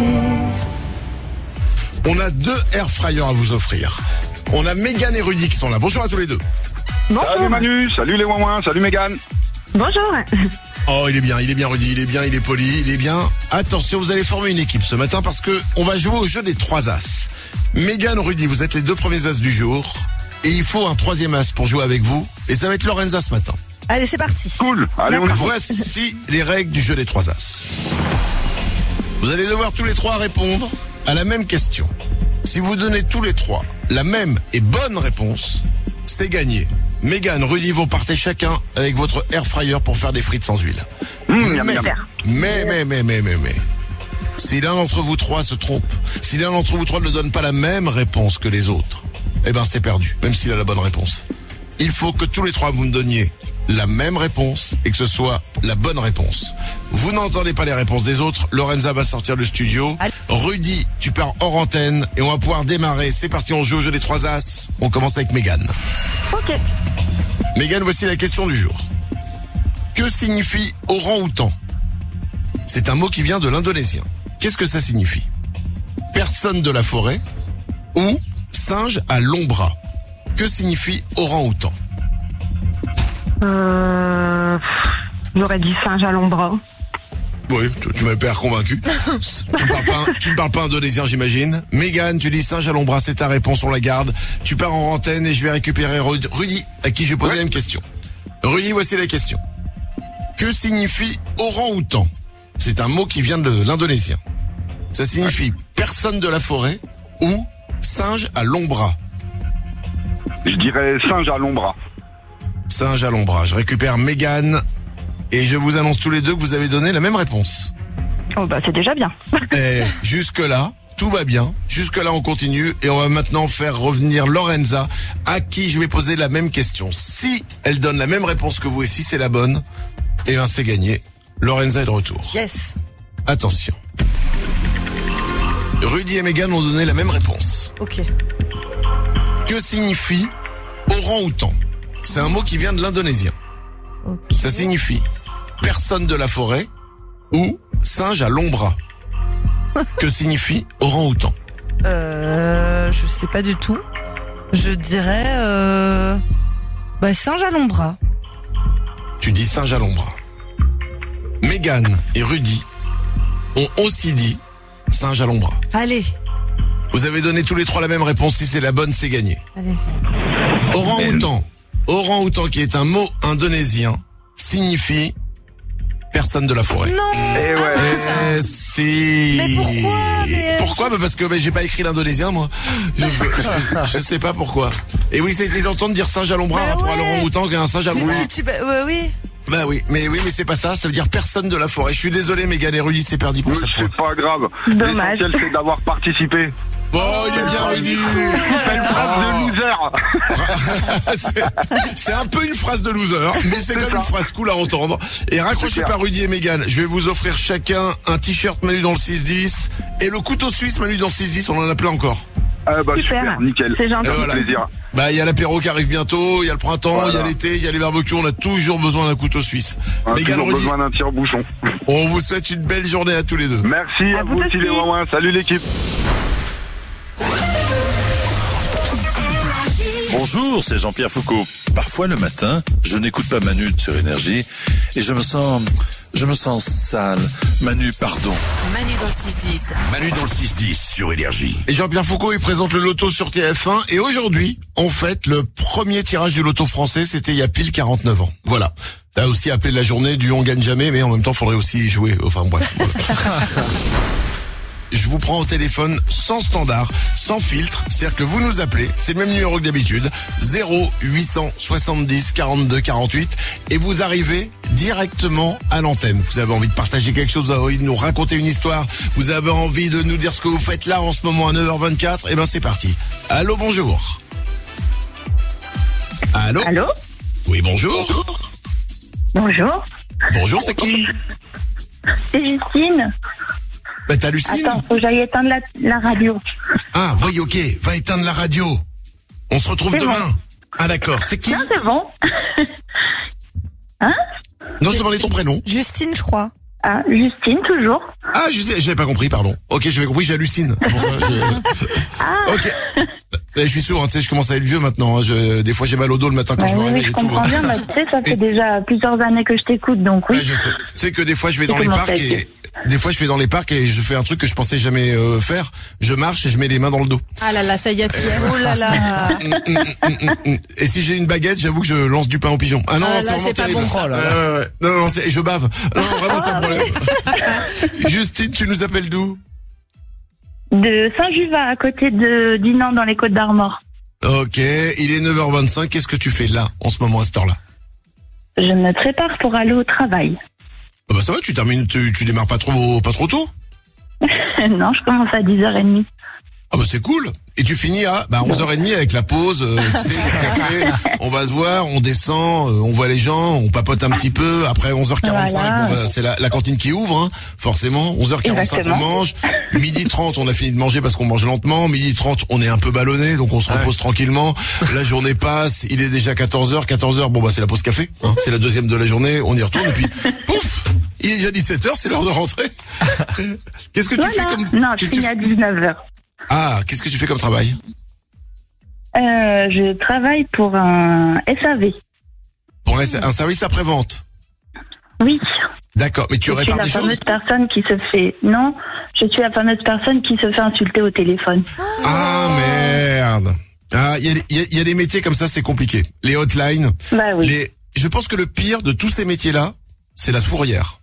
On a deux air fryers à vous offrir. On a Mégane et Rudy qui sont là. Bonjour à tous les deux. Salut Manu, salut les ouin salut Mégane. Bonjour. Oh, il est bien, il est bien Rudy, il est bien, il est poli, il est bien. Attention, vous allez former une équipe ce matin parce que on va jouer au jeu des trois as. Mégane, Rudy, vous êtes les deux premiers as du jour. Et il faut un troisième as pour jouer avec vous. Et ça va être Lorenza ce matin. Allez, c'est parti. Cool, allez on est bon. Voici les règles du jeu des trois as. Vous allez devoir tous les trois répondre à la même question. Si vous donnez tous les trois la même et bonne réponse, c'est gagné. Mégane, Rudy, vous partez chacun avec votre air fryer pour faire des frites sans huile. Mmh, miam, mais, miam. mais, mais, mais, mais, mais, mais, si l'un d'entre vous trois se trompe, si l'un d'entre vous trois ne donne pas la même réponse que les autres, eh ben c'est perdu, même s'il a la bonne réponse. Il faut que tous les trois vous me donniez la même réponse et que ce soit la bonne réponse. Vous n'entendez pas les réponses des autres. Lorenza va sortir du studio. Allez. Rudy, tu pars hors antenne et on va pouvoir démarrer. C'est parti, on joue au jeu des trois as. On commence avec Mégane. Ok. Mégane, voici la question du jour. Que signifie orang-outan? C'est un mot qui vient de l'indonésien. Qu'est-ce que ça signifie? Personne de la forêt ou singe à longs bras? Que signifie orang-outan? Euh... J'aurais dit singe à long bras. Oui, tu, tu m'as pas convaincu. tu, ne parles pas, tu ne parles pas indonésien, j'imagine. Mégane, tu dis singe à long bras, c'est ta réponse, on la garde. Tu pars en antenne et je vais récupérer Rudy, Rudy, à qui je vais poser Ouais. la même question. Rudy, voici la question. Que signifie orang-outan? C'est un mot qui vient de l'indonésien. Ça signifie personne de la forêt ou singe à long bras. Je dirais singe à long bras. Singe à long bras. Je récupère Mégane et je vous annonce tous les deux que vous avez donné la même réponse. Oh bah c'est déjà bien. Et jusque-là, tout va bien. Jusque-là, on continue et on va maintenant faire revenir Lorenza, à qui je vais poser la même question. Si elle donne la même réponse que vous et si c'est la bonne, eh bien c'est gagné. Lorenza est de retour. Yes. Attention. Rudy et Mégane ont donné la même réponse. Ok. Que signifie orang-outan? C'est un mot qui vient de l'indonésien. Ok. Ça signifie personne de la forêt ou singe à long bras. Que signifie orang-outan? Euh, je sais pas du tout. Je dirais, euh, bah, singe à long bras. Tu dis singe à long bras. Mégane et Rudy ont aussi dit singe à long bras. Allez. Vous avez donné tous les trois la même réponse. Si c'est la bonne, c'est gagné. Allez. Orang-outan. Orang-outan, qui est un mot indonésien, signifie personne de la forêt. Non. Eh ouais. Eh, si. Mais pourquoi mais... Pourquoi bah Parce que bah, j'ai pas écrit l'indonésien, moi. Je, je, je sais pas pourquoi. Et oui, c'était tentant de dire singe à l'ombre Bah hein, pour ouais. un orang-outan qu'un singe à Tu- l'ombre. tu- tu- bah, ouais, oui. Bah oui, mais oui, mais c'est pas ça. Ça veut dire personne de la forêt. Je suis désolé, Mégane et Rudy, c'est perdu pour Oui, cette fois. c'est pas grave. Dommage. L'essentiel c'est d'avoir participé. Bon, il est bien Rudy. C'est une phrase de loser. C'est- C'est un peu une phrase de loser, mais c'est comme une phrase cool à entendre. Et raccrochez pas Rudy et Mégane. Je vais vous offrir chacun un t-shirt Manu dans le six dix et le couteau suisse Manu dans le six dix. On en a plein encore. Ah bah super, Super. nickel. C'est gentil. Ça Et fait voilà. plaisir. Bah, il y a l'apéro qui arrive bientôt, il y a le printemps, il y a Voilà. l'été, il y a les barbecues. On a toujours besoin d'un couteau suisse. On a Mégane, toujours Rudy, besoin d'un tire-bouchon. on vous souhaite une belle journée à tous les deux. Merci à, À vous vous aussi aussi. les ouin Salut l'équipe. Bonjour, c'est Jean-Pierre Foucault. Parfois le matin, je n'écoute pas Manu sur Énergie et je me sens, je me sens sale. Manu, pardon. Manu dans le six dix. Manu dans le six dix sur Énergie. Et Jean-Pierre Foucault, il présente le loto sur T F un. Et aujourd'hui, on fête le premier tirage du loto français. C'était il y a pile quarante-neuf ans. Voilà. Ça a aussi appelé la journée du on gagne jamais, mais en même temps, faudrait aussi y jouer. Enfin bref. Voilà. je vous prends au téléphone sans standard, sans filtre. C'est-à-dire que vous nous appelez, c'est le même numéro que d'habitude, zéro huit cent soixante-dix quarante-deux quarante-huit, et vous arrivez directement à l'antenne. Vous avez envie de partager quelque chose, vous avez envie de nous raconter une histoire, vous avez envie de nous dire ce que vous faites là en ce moment à neuf heures vingt-quatre, et ben c'est parti. Allô, bonjour. Allô. Allô. Oui, bonjour. Bonjour. Bonjour, c'est qui? C'est Justine. Ben t'hallucines. Attends, faut que j'aille éteindre la, la radio. Ah, oui, ok, va éteindre la radio. On se retrouve C'est demain. bon. Ah d'accord, c'est qui? Non, c'est bon. Hein? Non, je demandais ton prénom. Justine, je crois. Ah, Justine, toujours. Ah, Justine, j'avais pas compris, pardon. Ok, j'avais compris, j'hallucine. C'est pour ça, je... Ah. Ok. Je suis sourd, hein, tu sais, je commence à être vieux maintenant. Hein. Je, des fois, j'ai mal au dos le matin quand Bah je me oui, réveille oui, je et tout. comprends hein. bien. Bah, tu sais, ça fait Et- déjà plusieurs années que je t'écoute, donc oui. Ouais, je sais. Tu sais que des fois, je vais Tu dans les commences parcs à être et des fois, je vais dans les parcs et je fais un truc que je pensais jamais euh, faire. Je marche et je mets les mains dans le dos. Ah là là, ça y est, t'y es. Oh là là. Mm, mm, mm, mm, mm. Et si j'ai une baguette, j'avoue que je lance du pain aux pigeons. Ah non, Ah là, c'est c'est vraiment pas terrible. bon, ça. Ouais, ouais, ouais. Non, non, non, c'est- et je bave. Non, non, vraiment, c'est un problème. Justine, tu nous appelles d'où? De Saint-Juva, à côté de Dinan, dans les Côtes d'Armor. Ok, il est neuf heures vingt-cinq. Qu'est-ce que tu fais là, en ce moment, à cette heure-là? Je me prépare pour aller au travail. Ah bah ça va, tu termines, tu, tu démarres pas trop, pas trop tôt? Non, je commence à dix heures trente. Ah bah c'est cool. Et tu finis à bah onze heures trente avec la pause, euh, tu sais, le café, on va se voir, on descend, euh, on voit les gens, on papote un petit peu. Après onze heures quarante-cinq, Voilà. bon, bah, c'est la, la cantine qui ouvre, hein, forcément. onze heures quarante-cinq, Exactement. on mange. Midi trente, on a fini de manger parce qu'on mange lentement. Midi trente, on est un peu ballonné, donc on se repose tranquillement. La journée passe, il est déjà quatorze heures. quatorze heures, bon bah c'est la pause café, hein, c'est la deuxième de la journée, on y retourne et puis pouf, il est déjà dix-sept heures, c'est l'heure de rentrer. Qu'est-ce que tu Voilà. fais comme... Non, je qu'est-ce que tu finis à fais dix-neuf heures. Ah, qu'est-ce que tu fais comme travail? Euh, je travaille pour un S A V. Pour un, un service après-vente. Oui. D'accord, mais tu je suis répares la des choses? fameuse personne qui se fait... Non, je suis la fameuse personne qui se fait insulter au téléphone. Ah merde. Ah, il y a, il y a- il y a des métiers comme ça, c'est compliqué. Les hotlines. Bah oui. Les, je pense que le pire de tous ces métiers-là, c'est la fourrière.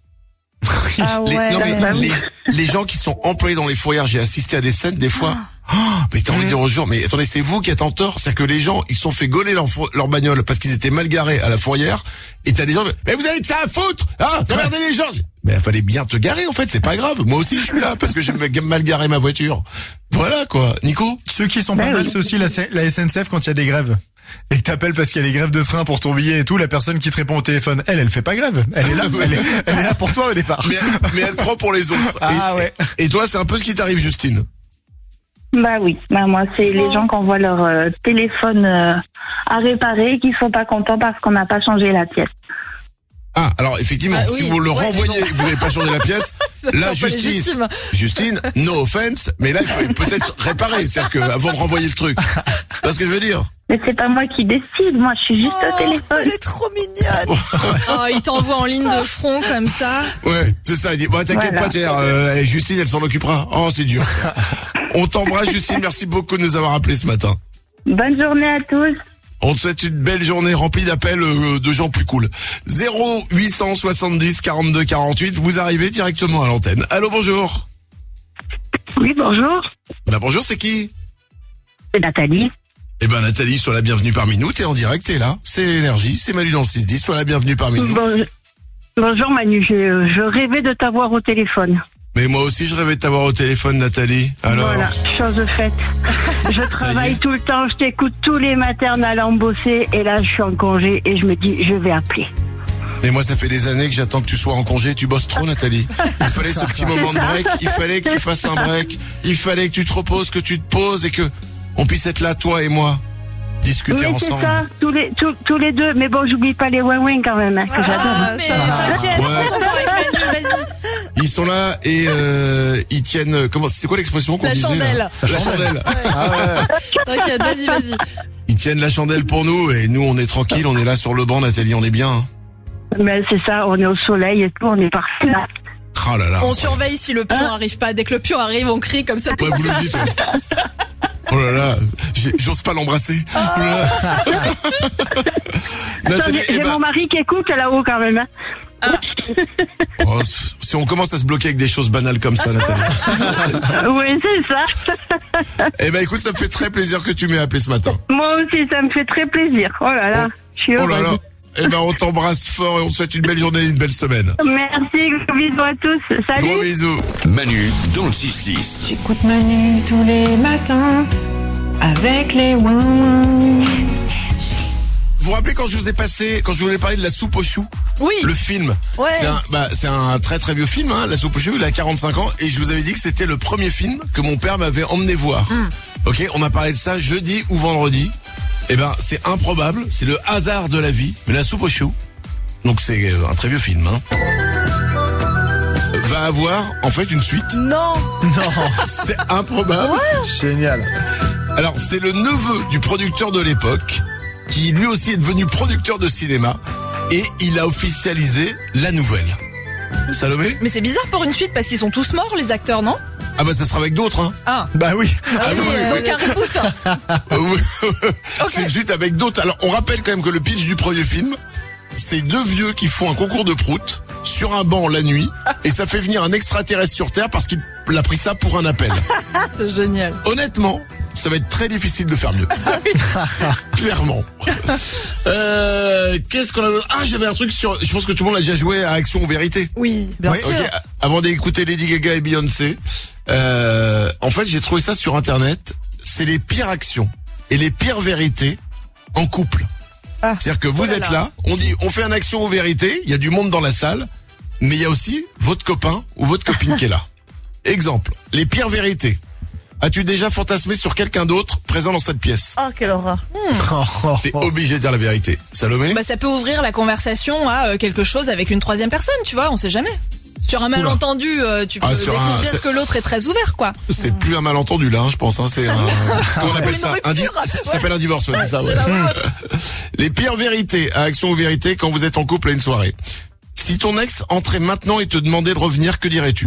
Ah Les, ouais. non, mais bah oui. les, les gens qui sont employés dans les fourrières, j'ai assisté à des scènes des fois. Oh, mais t'as envie de dire aux gens, mais attendez, c'est vous qui êtes en tort. C'est-à-dire que les gens, ils se sont fait gauler leur, four- leur bagnole parce qu'ils étaient mal garés à la fourrière. Et t'as des gens, mais vous avez que ça à foutre, hein, regardez les gens. Mais il fallait bien te garer, en fait, c'est pas grave. Moi aussi, je suis là parce que j'ai mal garé ma voiture. Voilà, quoi. Nico? Ceux qui sont pas Ben mal, oui. c'est aussi la, C- la S N C F quand il y a des grèves. Et que t'appelles parce qu'il y a des grèves de train pour ton billet et tout, la personne qui te répond au téléphone, elle, elle fait pas grève. Elle est là, elle est, elle est là pour toi au départ. Mais, mais elle prend pour les autres. Ah et, ouais. Et toi, c'est un peu ce qui t'arrive, Justine. Bah oui. Bah moi, c'est les gens qui envoient leur euh, téléphone euh, à réparer et qui sont pas contents parce qu'on n'a pas changé la pièce. Ah, alors effectivement, Ah, si oui. vous le Ouais, renvoyez et que vous n'avez pas changé la pièce, C'est là, un peu justice, légitime. Justine, no offense, mais là, il faut peut-être réparer, c'est-à-dire que avant de renvoyer le truc. Tu vois ce que je veux dire? Mais c'est pas moi qui décide, moi je suis juste au Oh, téléphone. elle est trop mignonne. Oh, il t'envoie en ligne de front comme ça. Ouais, c'est ça, il dit, bon, t'inquiète Voilà. pas, Pierre, euh, Justine, elle s'en occupera. Oh, c'est dur. On t'embrasse, Justine, merci beaucoup de nous avoir appelés ce matin. Bonne journée à tous. On te souhaite une belle journée remplie d'appels euh, de gens plus cool. zéro huit cent soixante-dix quarante-deux quarante-huit, vous arrivez directement à l'antenne. Allô, bonjour. Oui, bonjour. Bah, bonjour, c'est qui? C'est Nathalie. Eh ben, Nathalie, sois la bienvenue parmi nous. T'es en direct, t'es là. C'est Énergie, c'est Manu dans le six dix. Sois la bienvenue parmi nous. Bon- bonjour Manu, je, je rêvais de t'avoir au téléphone. Mais moi aussi, je rêvais de t'avoir au téléphone, Nathalie. Alors, Voilà, chose faite. Je travaille tout le temps, je t'écoute tous les matins en allant bosser et là je suis en congé et je me dis je vais appeler. mais moi, ça fait des années que j'attends que tu sois en congé. Tu bosses trop, Nathalie. Il fallait ce petit moment de break. Il fallait que tu fasses un break. Il fallait que tu te reposes, que tu te poses et que on puisse être là, toi et moi, discuter Oui, c'est ensemble. ça, tous les, tous, tous les deux. Mais bon, j'oublie pas les ouin quand même, hein, que j'adore. Ah, Mais ça va. t'inquiète, Ouais. on t'entend avec Manu, vas-y. Ils sont là et euh, ils tiennent. euh, Comment C'était quoi l'expression qu'on La disait chandelle. là La chandelle. Ah ouais. T'inquiète, vas-y, vas-y. Ils tiennent la chandelle pour nous et nous, on est tranquille. On est là sur le banc, Nathalie. On est bien. Hein. Mais c'est ça, on est au soleil et tout, on est parfait là. Oh là là. On surveille si le pion arrive pas. Dès que le pion arrive, on crie comme ça. Ouais, vous le dites. Oh là là, j'ai- j'ose pas l'embrasser. Oh là là. Attends, Nathalie, j'ai eh j'ai ben, mon mari qui écoute là-haut quand même. Hein. Oh, si on commence à se bloquer avec des choses banales comme ça, Nathalie. Oui, c'est ça. Eh ben écoute, ça me fait très plaisir que tu m'aies appelé ce matin. Moi aussi, ça me fait très plaisir. Oh là là, je suis Oh heureuse. là là. Eh ben on t'embrasse fort et on te souhaite une belle journée et une belle semaine. Merci, gros bisous à tous. Salut. Gros bisous. Manu dans le six dix. J'écoute Manu tous les matins avec les ouin-ouin. Vous vous rappelez quand je vous ai passé, quand je vous ai parlé de La Soupe aux choux? Oui. Le film. Ouais. C'est un, bah, c'est un très très vieux film, hein, La Soupe aux choux, il a quarante-cinq ans, et je vous avais dit que c'était le premier film que mon père m'avait emmené voir. Mm. Ok, on a parlé de ça jeudi ou vendredi. Eh ben, c'est improbable, c'est le hasard de la vie, mais La Soupe aux choux, donc c'est un très vieux film, hein, va avoir en fait une suite. Non. Non. C'est improbable. Génial. Alors, c'est le neveu du producteur de l'époque, qui lui aussi est devenu producteur de cinéma, et il a officialisé la nouvelle. Salomé? Mais c'est bizarre pour une suite parce qu'ils sont tous morts, les acteurs, non? Ah bah ça sera avec d'autres, hein. Ah. Bah oui. Ah oui, oui, euh, oui. donc un reboot. Euh, oui. C'est une suite avec d'autres. Alors, on rappelle quand même que le pitch du premier film, c'est deux vieux qui font un concours de prout sur un banc la nuit, et ça fait venir un extraterrestre sur Terre parce qu'il a pris ça pour un appel. C'est génial. Honnêtement, ça va être très difficile de faire mieux. Clairement. Euh, qu'est-ce qu'on a... Ah, j'avais un truc sur... Je pense que tout le monde a déjà joué à Action ou Vérité. Oui, bien Oui, sûr. ok. Avant d'écouter Lady Gaga et Beyoncé, euh, en fait, j'ai trouvé ça sur Internet. C'est les pires actions et les pires vérités en couple. Ah. C'est-à-dire que vous Oh là êtes là. là, on dit, on fait un action ou vérité, il y a du monde dans la salle, mais il y a aussi votre copain ou votre copine qui est là. Exemple, les pires vérités. As-tu déjà fantasmé sur quelqu'un d'autre présent dans cette pièce? Oh, quelle horreur. T'es obligé de dire la vérité. Salomé? Bah, ça peut ouvrir la conversation à euh, quelque chose avec une troisième personne, tu vois, on sait jamais. Sur un malentendu, euh, tu peux Ah, sur un- découvrir c'est- que l'autre est très ouvert, quoi. C'est plus un malentendu là, hein, je pense. Hein, c'est un... Comment on appelle Une ça? Un di- rupture. Ça s'appelle un divorce, ouais, c'est ça. Ouais. C'est la vôtre. Les pires vérités à Action ou Vérité quand vous êtes en couple à une soirée. Si ton ex entrait maintenant et te demandait de revenir, que dirais-tu?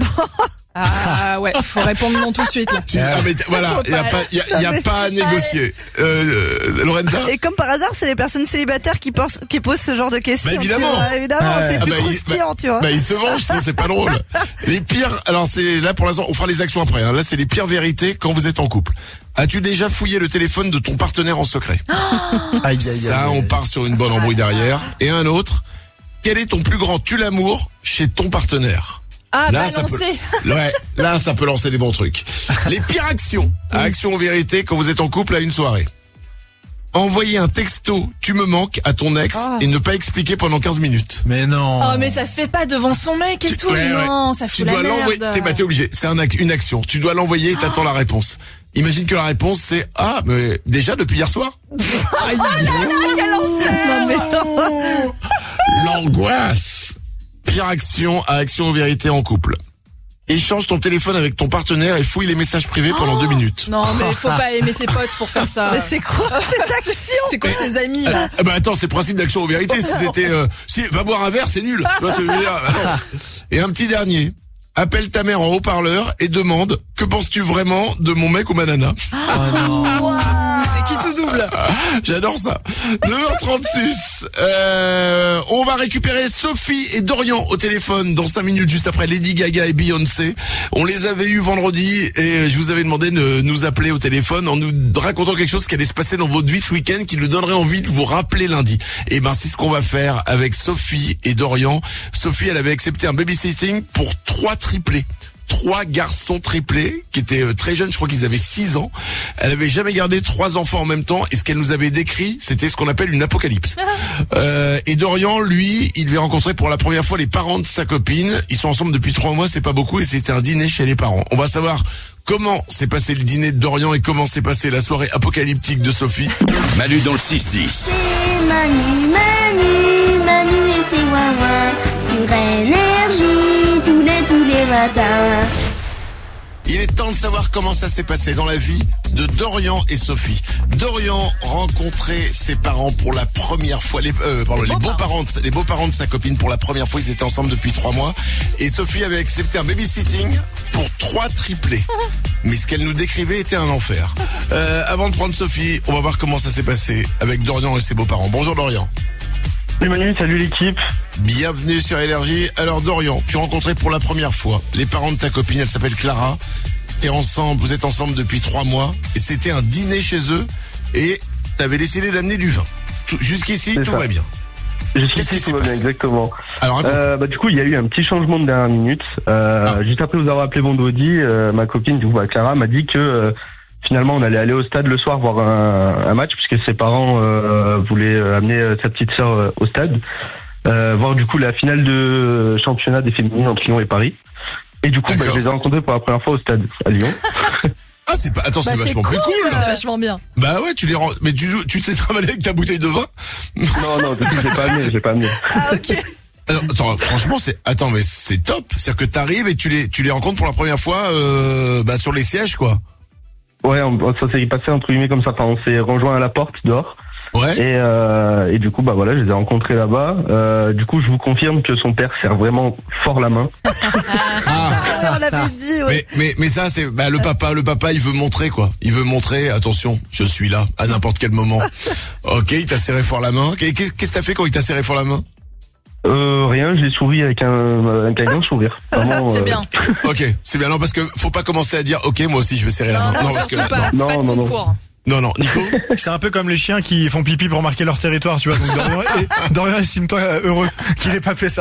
Ah ouais, faut répondre non tout de suite là. Tu- ah, mais t- voilà, Faut il y a pas- pas, il y a, y a pas à négocier. Euh, euh, Lorenza? Et comme par hasard, c'est les personnes célibataires qui posent, qui posent ce genre de questions. Bah, évidemment. tu vois. Évidemment, Ouais. c'est Ah, plus bah, il- croustillant, bah, tu vois. Bah, il se venge, sinon c'est pas drôle. Les pires, alors c'est là pour l'instant, on fera les actions après. Hein. Là, c'est les pires vérités quand vous êtes en couple. As-tu déjà fouillé le téléphone de ton partenaire en secret? Aïe, aïe, aïe, Ça, aïe. on part sur une bonne embrouille derrière. Et un autre, quel est ton plus grand tue-l'amour chez ton partenaire? Ah, Là, ça balancer. peut, ouais, là, ça peut lancer des bons trucs. Les pires actions à Action ou Vérité quand vous êtes en couple à une soirée. Envoyer un texto « tu me manques » à ton ex Ah. et ne pas expliquer pendant quinze minutes. Mais non. Oh, mais ça se fait pas devant son mec et Tu- tout. ouais, ouais. Non, ça fout Tu la dois l'envoyer. merde. T'es bah, t'es obligé. C'est un ac- une action. Tu dois l'envoyer et t'attends la réponse. Imagine que la réponse c'est « Ah, mais déjà depuis hier soir ?» Aïe, Quel enfer. Non, mais non. l'angoisse. Pire action à Action ou Vérité en couple. Échange ton téléphone avec ton partenaire et fouille les messages privés pendant deux minutes. Non, mais faut pas aimer ses potes pour faire ça. Mais c'est quoi cette action? C'est quoi ses amis là? Ah bah attends, c'est le principe d'Action ou Vérité. Si c'était, euh, si va boire un verre, c'est nul. Tu vois ce que je veux dire? Bah non. Et un petit dernier. Appelle ta mère en haut-parleur et demande que penses-tu vraiment de mon mec ou ma nana? C'est qui tout double? J'adore ça. neuf heures trente-six. Euh, on va récupérer Sophie et Dorian au téléphone dans cinq minutes juste après Lady Gaga et Beyoncé. On les avait eus vendredi et je vous avais demandé de nous appeler au téléphone en nous racontant quelque chose qui allait se passer dans votre vie ce week-end qui nous donnerait envie de vous rappeler lundi. Et ben c'est ce qu'on va faire avec Sophie et Dorian. Sophie, elle avait accepté un babysitting pour trois triplés. Trois garçons triplés qui étaient euh, très jeunes, je crois qu'ils avaient six ans. Elle avait jamais gardé trois enfants en même temps et ce qu'elle nous avait décrit, c'était ce qu'on appelle une apocalypse. Euh, et Dorian, lui, il devait rencontrer pour la première fois les parents de sa copine. Ils sont ensemble depuis trois mois, c'est pas beaucoup et c'était un dîner chez les parents. On va savoir comment s'est passé le dîner de Dorian et comment s'est passée la soirée apocalyptique de Sophie. Manu dans le six dix. C'est Manu, Manu, Manu et ses ouin-ouin sur Énergie tous les tous les matins. Il est temps de savoir comment ça s'est passé dans la vie de Dorian et Sophie. Dorian rencontrait ses parents pour la première fois, les, euh, pardon, les beaux-parents de, les beaux-parents de sa copine pour la première fois. Ils étaient ensemble depuis trois mois. Et Sophie avait accepté un babysitting pour trois triplés. Mais ce qu'elle nous décrivait était un enfer. Euh, avant de prendre Sophie, on va voir comment ça s'est passé avec Dorian et ses beaux-parents. Bonjour Dorian. Salut Manu, salut l'équipe. Bienvenue sur Énergie. Alors Dorian, tu rencontrais pour la première fois les parents de ta copine, elle s'appelle Clara. T'es ensemble, vous êtes ensemble depuis trois mois et c'était un dîner chez eux et t'avais décidé d'amener du vin. Tout- Jusqu'ici, C'est tout ça. va bien. Jusqu'ici, tout va bien, exactement. Alors, euh, bah, du coup, il y a eu un petit changement de dernière minute. Euh, Ah. Juste après vous avoir appelé vendredi, euh, ma copine, du coup, bah, Clara, m'a dit que euh, finalement, on allait aller au stade le soir voir un, un match, puisque ses parents euh, voulaient euh, amener euh, sa petite sœur euh, au stade, euh, voir du coup la finale de championnat des féminines entre Lyon et Paris. Et du coup, bah, je les ai rencontrés pour la première fois au stade à Lyon. Ah, c'est pas, attends, Bah, c'est vachement plus cool. C'est vachement bien. Bah ouais, tu les rends, mais tu, tu te sais travailler avec ta bouteille de vin? Non, non, du coup, je l'ai pas amené, je l'ai pas amené. Ah, ok. Alors, attends, franchement, c'est, attends, mais c'est top. C'est-à-dire que t'arrives et tu les, tu les rencontres pour la première fois, euh, bah, sur les sièges, quoi. Ouais, on, ça s'est passé entre guillemets comme ça. Enfin, on s'est rejoint à la porte dehors. Ouais. Et, euh, et du coup, bah voilà, je les ai rencontrés là-bas. Euh, du coup, je vous confirme que son père serre vraiment fort la main. on l'avait dit, ouais. Mais, mais, mais ça, c'est, bah, le papa, le papa, il veut montrer, quoi. Il veut montrer, attention, je suis là, à n'importe quel moment. Ok, il t'a serré fort la main. Qu'est- Qu'est-ce qu'est-ce que t'as fait quand il t'a serré fort la main? Euh, rien, j'ai souri avec un, avec un grand sourire. Vraiment, C'est euh, bien. Ok, c'est bien. Non, parce que faut pas commencer à dire, ok, moi aussi, je vais serrer la main. Non, parce que, surtout pas. non, Pas de non, non. concours. non, non, Nico. C'est un peu comme les chiens qui font pipi pour marquer leur territoire, tu vois. Donc Dorian, et, Dorian estime-toi heureux qu'il ait pas fait ça.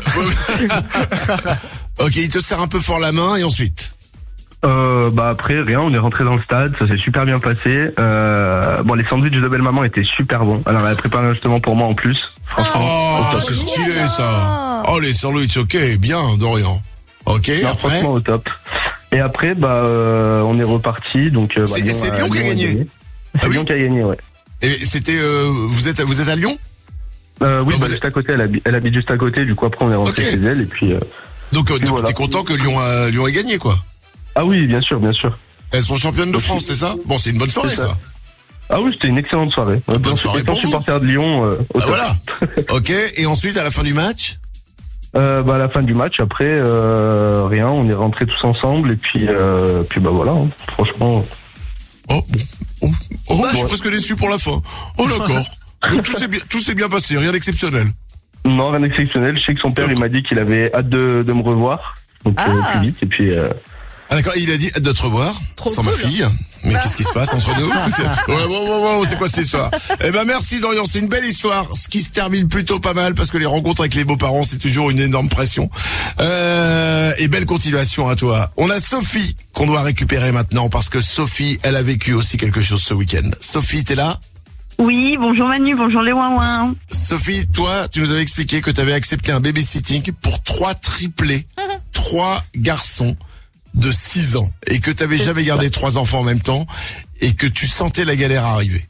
Ok, il te serre un peu fort la main et ensuite. Euh, bah après rien, on est rentré dans le stade, ça s'est super bien passé. Euh, bon, les sandwichs de belle maman étaient super bons. Alors elle a préparé justement pour moi en plus. Franchement. Oh, c'est stylé, ça. Oh, les sandwichs, ok, bien, Dorian. Ok, Non, après. franchement au top. Et après, bah euh, on est reparti. Donc euh, bah, C'est- c'est Lyon qui a gagné. C'est Ah oui Lyon qui a gagné, ouais. Et c'était, euh, vous êtes, vous êtes à Lyon? Euh, oui, Ah, bah, vous juste à côté, elle habite, elle habite juste à côté. Du coup après on est rentré Ok. chez elle et puis. Euh, Donc, euh, puis donc voilà. t'es content que Lyon a, Lyon ait gagné, quoi. Ah oui, bien sûr, bien sûr. Elles sont championnes de France, c'est ça? Bon, c'est une bonne soirée, C'est ça. ça. Ah oui, c'était une excellente soirée. Bonne Bien sûr, soirée étant pour vous. supporter de Lyon. Euh, au Ah, top. voilà. Ok, et ensuite, à la fin du match? Euh, bah à la fin du match, après euh, rien, on est rentrés tous ensemble et puis euh, puis bah voilà, hein, franchement. Oh, bon. Oh, oh, je suis presque déçu pour la fin. Oh, d'accord. Donc, tout s'est bien, tout s'est bien passé, rien d'exceptionnel. Non, rien d'exceptionnel. Je sais que son père, il m'a dit qu'il avait hâte de, de me revoir, donc euh, Ah. plus vite et puis. Euh, Ah, d'accord, il a dit hâte de te revoir. Trop sans ma cool. fille. Mais qu'est-ce qui se passe entre nous? C'est- ouais, wow, wow, wow, c'est quoi cette histoire? Eh ben, merci, Dorian. C'est une belle histoire. Ce qui se termine plutôt pas mal parce que les rencontres avec les beaux-parents, c'est toujours une énorme pression. Euh, et belle continuation à toi. On a Sophie qu'on doit récupérer maintenant parce que Sophie, elle a vécu aussi quelque chose ce week-end. Sophie, t'es là? Oui, bonjour Manu, bonjour les ouin Sophie, toi, tu nous avais expliqué que tu avais accepté un babysitting pour trois triplés, trois garçons de six ans, et que tu n'avais jamais gardé trois enfants en même temps, et que tu sentais la galère arriver.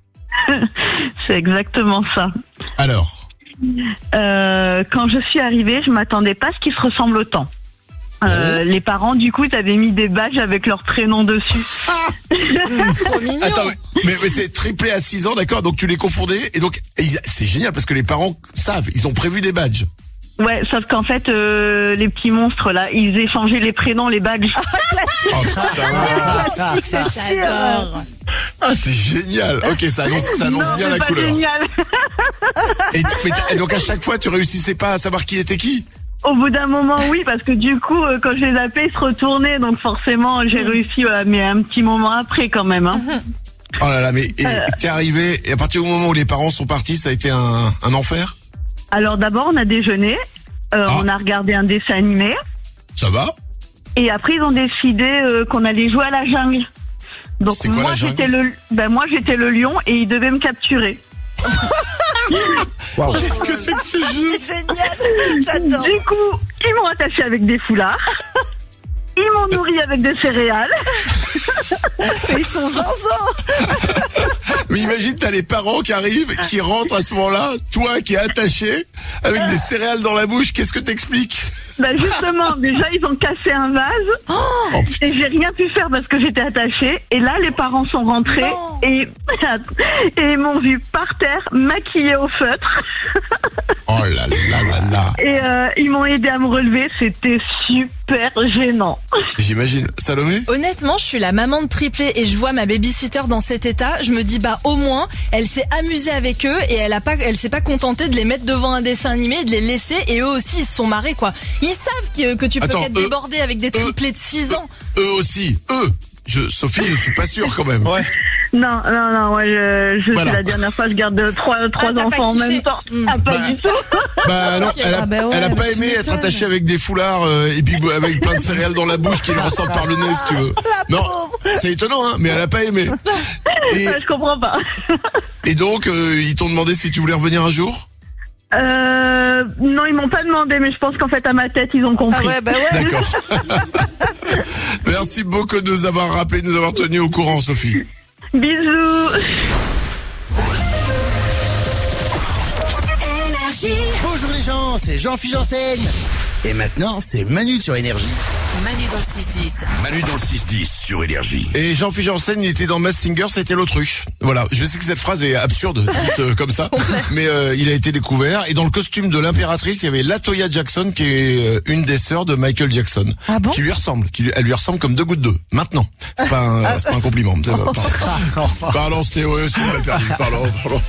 C'est exactement ça. Alors, Euh, quand je suis arrivée, je m'attendais pas à ce qu'ils se ressemblent autant. Euh, Les parents, du coup, ils avaient mis des badges avec leur prénom dessus. Trop mignon. attends, mais, mais, mais c'est triplé à six ans, d'accord? Donc tu les confondais, et donc et ils- c'est génial parce que les parents savent, ils ont prévu des badges. Ouais, sauf qu'en fait, euh, les petits monstres là, ils échangeaient les prénoms, les badges. Classique. Oh, putain. Classique, c'est sûr. J'adore. Ah, c'est génial. Ok, ça annonce, ça annonce Non, bien c'est la pas couleur. génial. Et, mais t'as- et donc à chaque fois, tu réussissais pas à savoir qui était qui? Au bout d'un moment, oui, parce que du coup, euh, quand je les appelais, ils se retournaient, donc forcément, j'ai réussi, euh, mais un petit moment après quand même. Hein. Oh là là, mais et, t'es arrivé, et à partir du moment où les parents sont partis, ça a été un, un enfer? Alors d'abord, on a déjeuné, euh, Ah. on a regardé un dessin animé, Ça va? et après ils ont décidé euh, qu'on allait jouer à la jungle. Donc C'est quoi, moi la jungle j'étais le, ben moi j'étais le lion et ils devaient me capturer. Waouh. Qu'est-ce que c'est que ce jeu? C'est génial. J'adore. Du coup, ils m'ont attaché avec des foulards. Ils m'ont nourri avec des céréales. Ils sont zinzins. Mais imagine, t'as les parents qui arrivent, qui rentrent à ce moment-là, toi qui es attaché, avec des céréales dans la bouche, qu'est-ce que t'expliques? Bah justement, déjà ils ont cassé un vase Oh, et j'ai rien pu faire parce que j'étais attachée. Et là, les parents sont rentrés et, et ils m'ont vu par terre, maquillée au feutre. Oh là là là là. Et euh, ils m'ont aidé à me relever. C'était super gênant. J'imagine. Salomé? Honnêtement, je suis la maman de triplé et je vois ma babysitter dans cet état. Je me dis, bah au moins, elle s'est amusée avec eux et elle a pas, elle s'est pas contentée de les mettre devant un dessin animé et de les laisser. Et eux aussi, ils se sont marrés, quoi. Ils savent que, que tu peux Attends, être eux, débordé avec des triplés de six ans. Eux aussi, eux. Je, Sophie, je suis pas sûr quand même. Ouais. Non, non, non, ouais, je, je Voilà. c'est la dernière fois, je garde trois, trois t'as pas enfants en kiffé. même temps. Mm. Ah, pas Bah, du tout. Bah non, elle a, Ah bah ouais, elle a bah pas tu aimé être m'étonnes. attachée avec des foulards euh, et puis avec plein de céréales dans la bouche qui lui ressortent par le nez, si tu veux. Non, c'est étonnant, hein, mais elle a pas aimé. Et, Ouais, je comprends pas. et donc, euh, ils t'ont demandé si tu voulais revenir un jour? Euh, non, ils m'ont pas demandé, mais je pense qu'en fait, à ma tête, ils ont compris. Ah ouais, bah ouais. D'accord. Merci beaucoup de nous avoir rappelé, de nous avoir tenus au courant, Sophie. Bisous. Bonjour les gens, c'est Jean-Philippe Janssen. Et maintenant, c'est Manu sur Énergie. Manu dans le six dix. Manu dans le six dix sur Énergie. Et Jean-Philippe Janssen, il était dans Masked Singer, c'était l'autruche. Voilà, je sais que cette phrase est absurde, dite euh, comme ça, mais euh, il a été découvert. Et dans le costume de l'impératrice, il y avait Latoya Jackson, qui est euh, une des sœurs de Michael Jackson, Ah bon qui lui ressemble, qui lui- elle lui ressemble comme deux gouttes d'eau. Maintenant, c'est pas un, c'est pas un compliment. C'est pas- pardon, pardon, c'était ouais, c'est mal perdu. Pardon, pardon.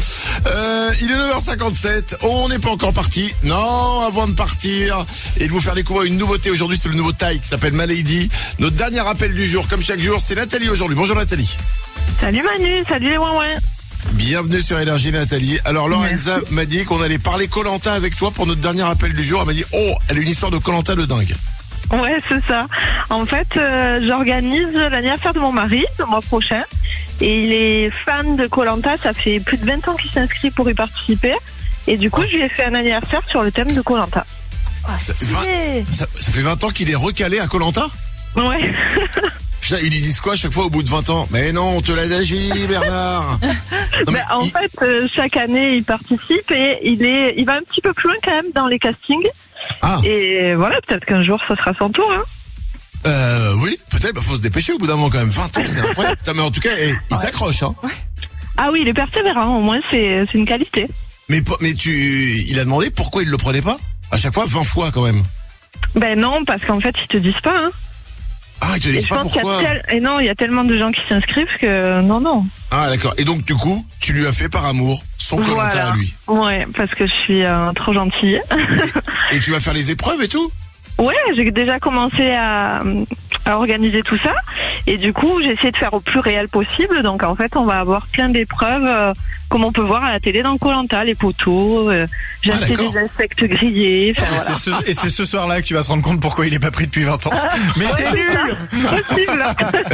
Euh, il est neuf heures cinquante-sept, on n'est pas encore parti. Non, avant de partir et de vous faire découvrir une nouveauté aujourd'hui, c'est le nouveau taille qui s'appelle Malady. Notre dernier appel du jour, comme chaque jour, c'est Nathalie aujourd'hui. Bonjour Nathalie. Salut Manu, salut les ouin ouin. Bienvenue sur Énergie Nathalie. Alors Lorenza m'a dit qu'on allait parler Koh-Lanta avec toi pour notre dernier appel du jour. Elle m'a dit, oh, elle a une histoire de Koh-Lanta de dingue. Ouais, c'est ça. En fait, euh, j'organise l'anniversaire de mon mari le mois prochain. Et il est fan de Koh-Lanta. Ça fait plus de vingt ans qu'il s'inscrit pour y participer. Et du coup, je lui ai fait un anniversaire sur le thème de Koh-Lanta. Ah, Ça, stylé. ça, ça fait vingt ans qu'il est recalé à Koh-Lanta? Ouais. Putain, ils lui disent quoi à chaque fois au bout de vingt ans? Mais non, on te l'a dit, Bernard. Non, mais Ben, en il- fait, euh, chaque année, il participe et il est, il va un petit peu plus loin quand même dans les castings. Ah. Et voilà, peut-être qu'un jour, ce sera son tour. Hein. Euh, oui, peut-être, bah, faut se dépêcher au bout d'un moment quand même. vingt ans, c'est incroyable. Putain, mais en tout cas, eh, il s'accroche, hein. Ah oui, il est persévérant. Au moins, c'est, c'est une qualité. Mais, po- mais tu, il a demandé pourquoi il le prenait pas? À chaque fois, vingt fois quand même. Ben non, parce qu'en fait, ils te disent pas. Hein. Ah, ils te Et disent je pas pense qu'il y a pourquoi. tel- Et non, il y a tellement de gens qui s'inscrivent que non, non. Ah, d'accord. Et donc, du coup, tu lui as fait par amour son Koh-Lanta Voilà. à lui. Ouais, parce que je suis euh, trop gentille. Et tu vas faire les épreuves et tout? Ouais, j'ai déjà commencé à, à organiser tout ça. Et du coup, j'ai essayé de faire au plus réel possible. Donc, en fait, on va avoir plein d'épreuves, euh, comme on peut voir à la télé dans Koh-Lanta, les poteaux. Euh, j'ai Ah, acheté d'accord. des insectes grillés. Enfin, Et voilà. c'est ce, et c'est ce soir-là que tu vas te rendre compte pourquoi il est pas pris depuis vingt ans. Mais Ouais, t'es c'est nul. ça. Possible.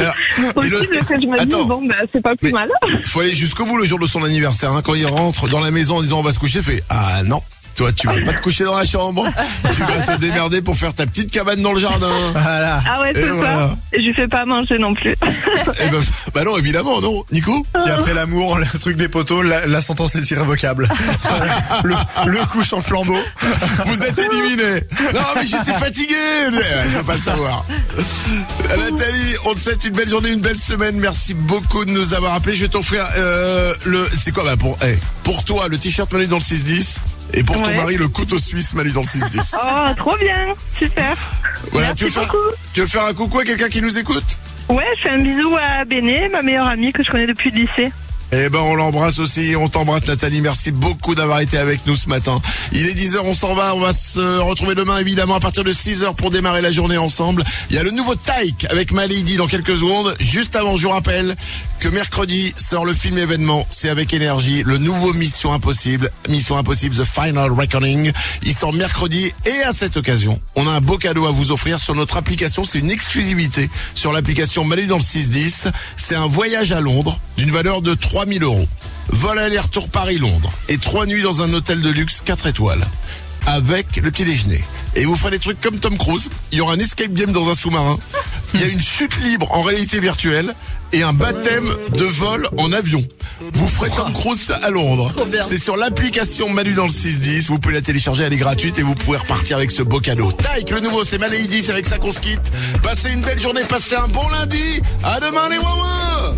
Et le- Possible que je me Attends. dise, bon, bah, c'est pas plus mal. Faut aller jusqu'au bout le jour de son anniversaire, hein. Quand il rentre dans la maison en disant on va se coucher, fait, ah non. Toi, tu vas pas te coucher dans la chambre. Tu vas te démerder pour faire ta petite cabane dans le jardin. Voilà. Ah ouais, Et c'est voilà. ça. Et je lui fais pas manger non plus. Eh ben, bah non, évidemment, non. Nico? Et après l'amour, le truc des poteaux, la, la sentence est irrévocable. le, le coup sur le flambeau. Vous êtes éliminé. Non, mais j'étais fatigué. Je veux pas le savoir. Nathalie, on te souhaite une belle journée, une belle semaine. Merci beaucoup de nous avoir appelés. Je vais t'offrir euh, le. C'est quoi, bah pour, eh, pour toi le t-shirt Manu dans le six dix. Et pour ton Ouais. mari, le couteau suisse Manu dans le six dix. Oh, trop bien. Super. Voilà, Merci tu veux, faire, beaucoup. tu veux faire un coucou à quelqu'un qui nous écoute? Ouais, je fais un bisou à Béné, ma meilleure amie que je connais depuis le lycée. Eh ben, on l'embrasse aussi, on t'embrasse Nathalie, merci beaucoup d'avoir été avec nous ce matin. Il est dix heures, on s'en va, on va se retrouver demain évidemment à partir de six heures pour démarrer la journée ensemble. Il y a le nouveau Taïk avec Malady dans quelques secondes. Juste avant, je vous rappelle que mercredi sort le film événement, c'est avec Énergie, le nouveau Mission Impossible, Mission Impossible The Final Reckoning. Il sort mercredi et à cette occasion, on a un beau cadeau à vous offrir sur notre application, c'est une exclusivité sur l'application Malady dans le six dix. C'est un voyage à Londres d'une valeur de trois mille euros. Vol aller-retour Paris-Londres et trois nuits dans un hôtel de luxe quatre étoiles avec le petit déjeuner. Et vous ferez des trucs comme Tom Cruise. Il y aura un escape game dans un sous-marin. Il y a une chute libre en réalité virtuelle et un baptême de vol en avion. vous ferez Tom Cruise à Londres. C'est sur l'application Manu dans le six dix. Vous pouvez la télécharger, elle est gratuite et vous pouvez repartir avec ce beau cadeau. Taïk, le nouveau, c'est Manéidi, c'est avec ça qu'on se quitte. Passez une belle journée, passez un bon lundi. À demain les Wawa.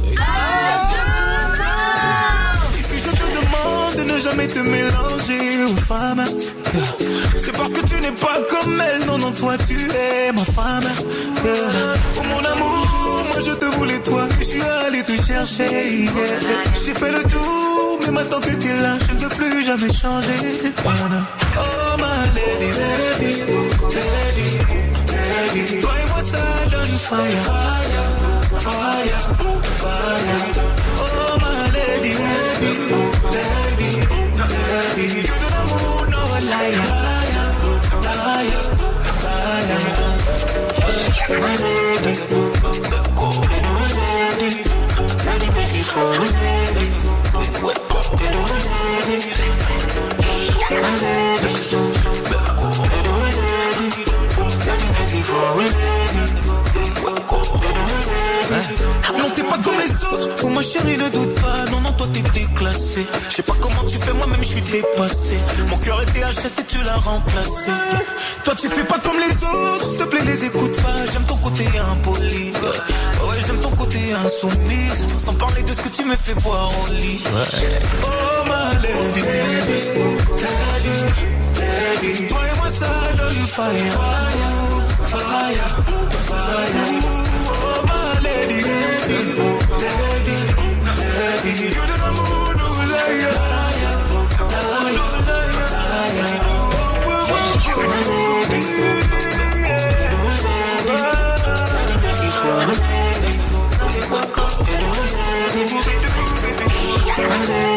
Si je te demande de ne jamais te mélanger aux femmes, c'est parce que tu n'es pas comme elle. Non, non, toi tu es ma femme. Oh mon amour, moi je te voulais toi. Je suis allé te chercher. J'ai fait le tour, mais maintenant que t'es là, je ne veux plus jamais changer. Oh ma lady, lady, lady, lady. Toi et moi ça donne fire, fire, fire, fire. Oh my lady, lady, lady, lady. You do the moon, no liar, liar, liar, liar. Non t'es pas comme les autres, oh ma chérie ne doute pas. Non non toi t'es déclassé. Je sais pas comment tu fais, moi-même je suis dépassé. Mon cœur était H S et tu l'as remplacé. Toi tu fais pas comme les autres, s'il te plaît les écoute pas. J'aime ton côté impoli, ouais j'aime ton côté insoumise. Sans parler de ce que tu me fais voir au lit. Oh ma lady, lady, lady, lady. Toi et moi ça donne fire, fire, fire, fire. Oh my lady, lady, lady, lady. You do the moon, no liar, liar, liar. Oh,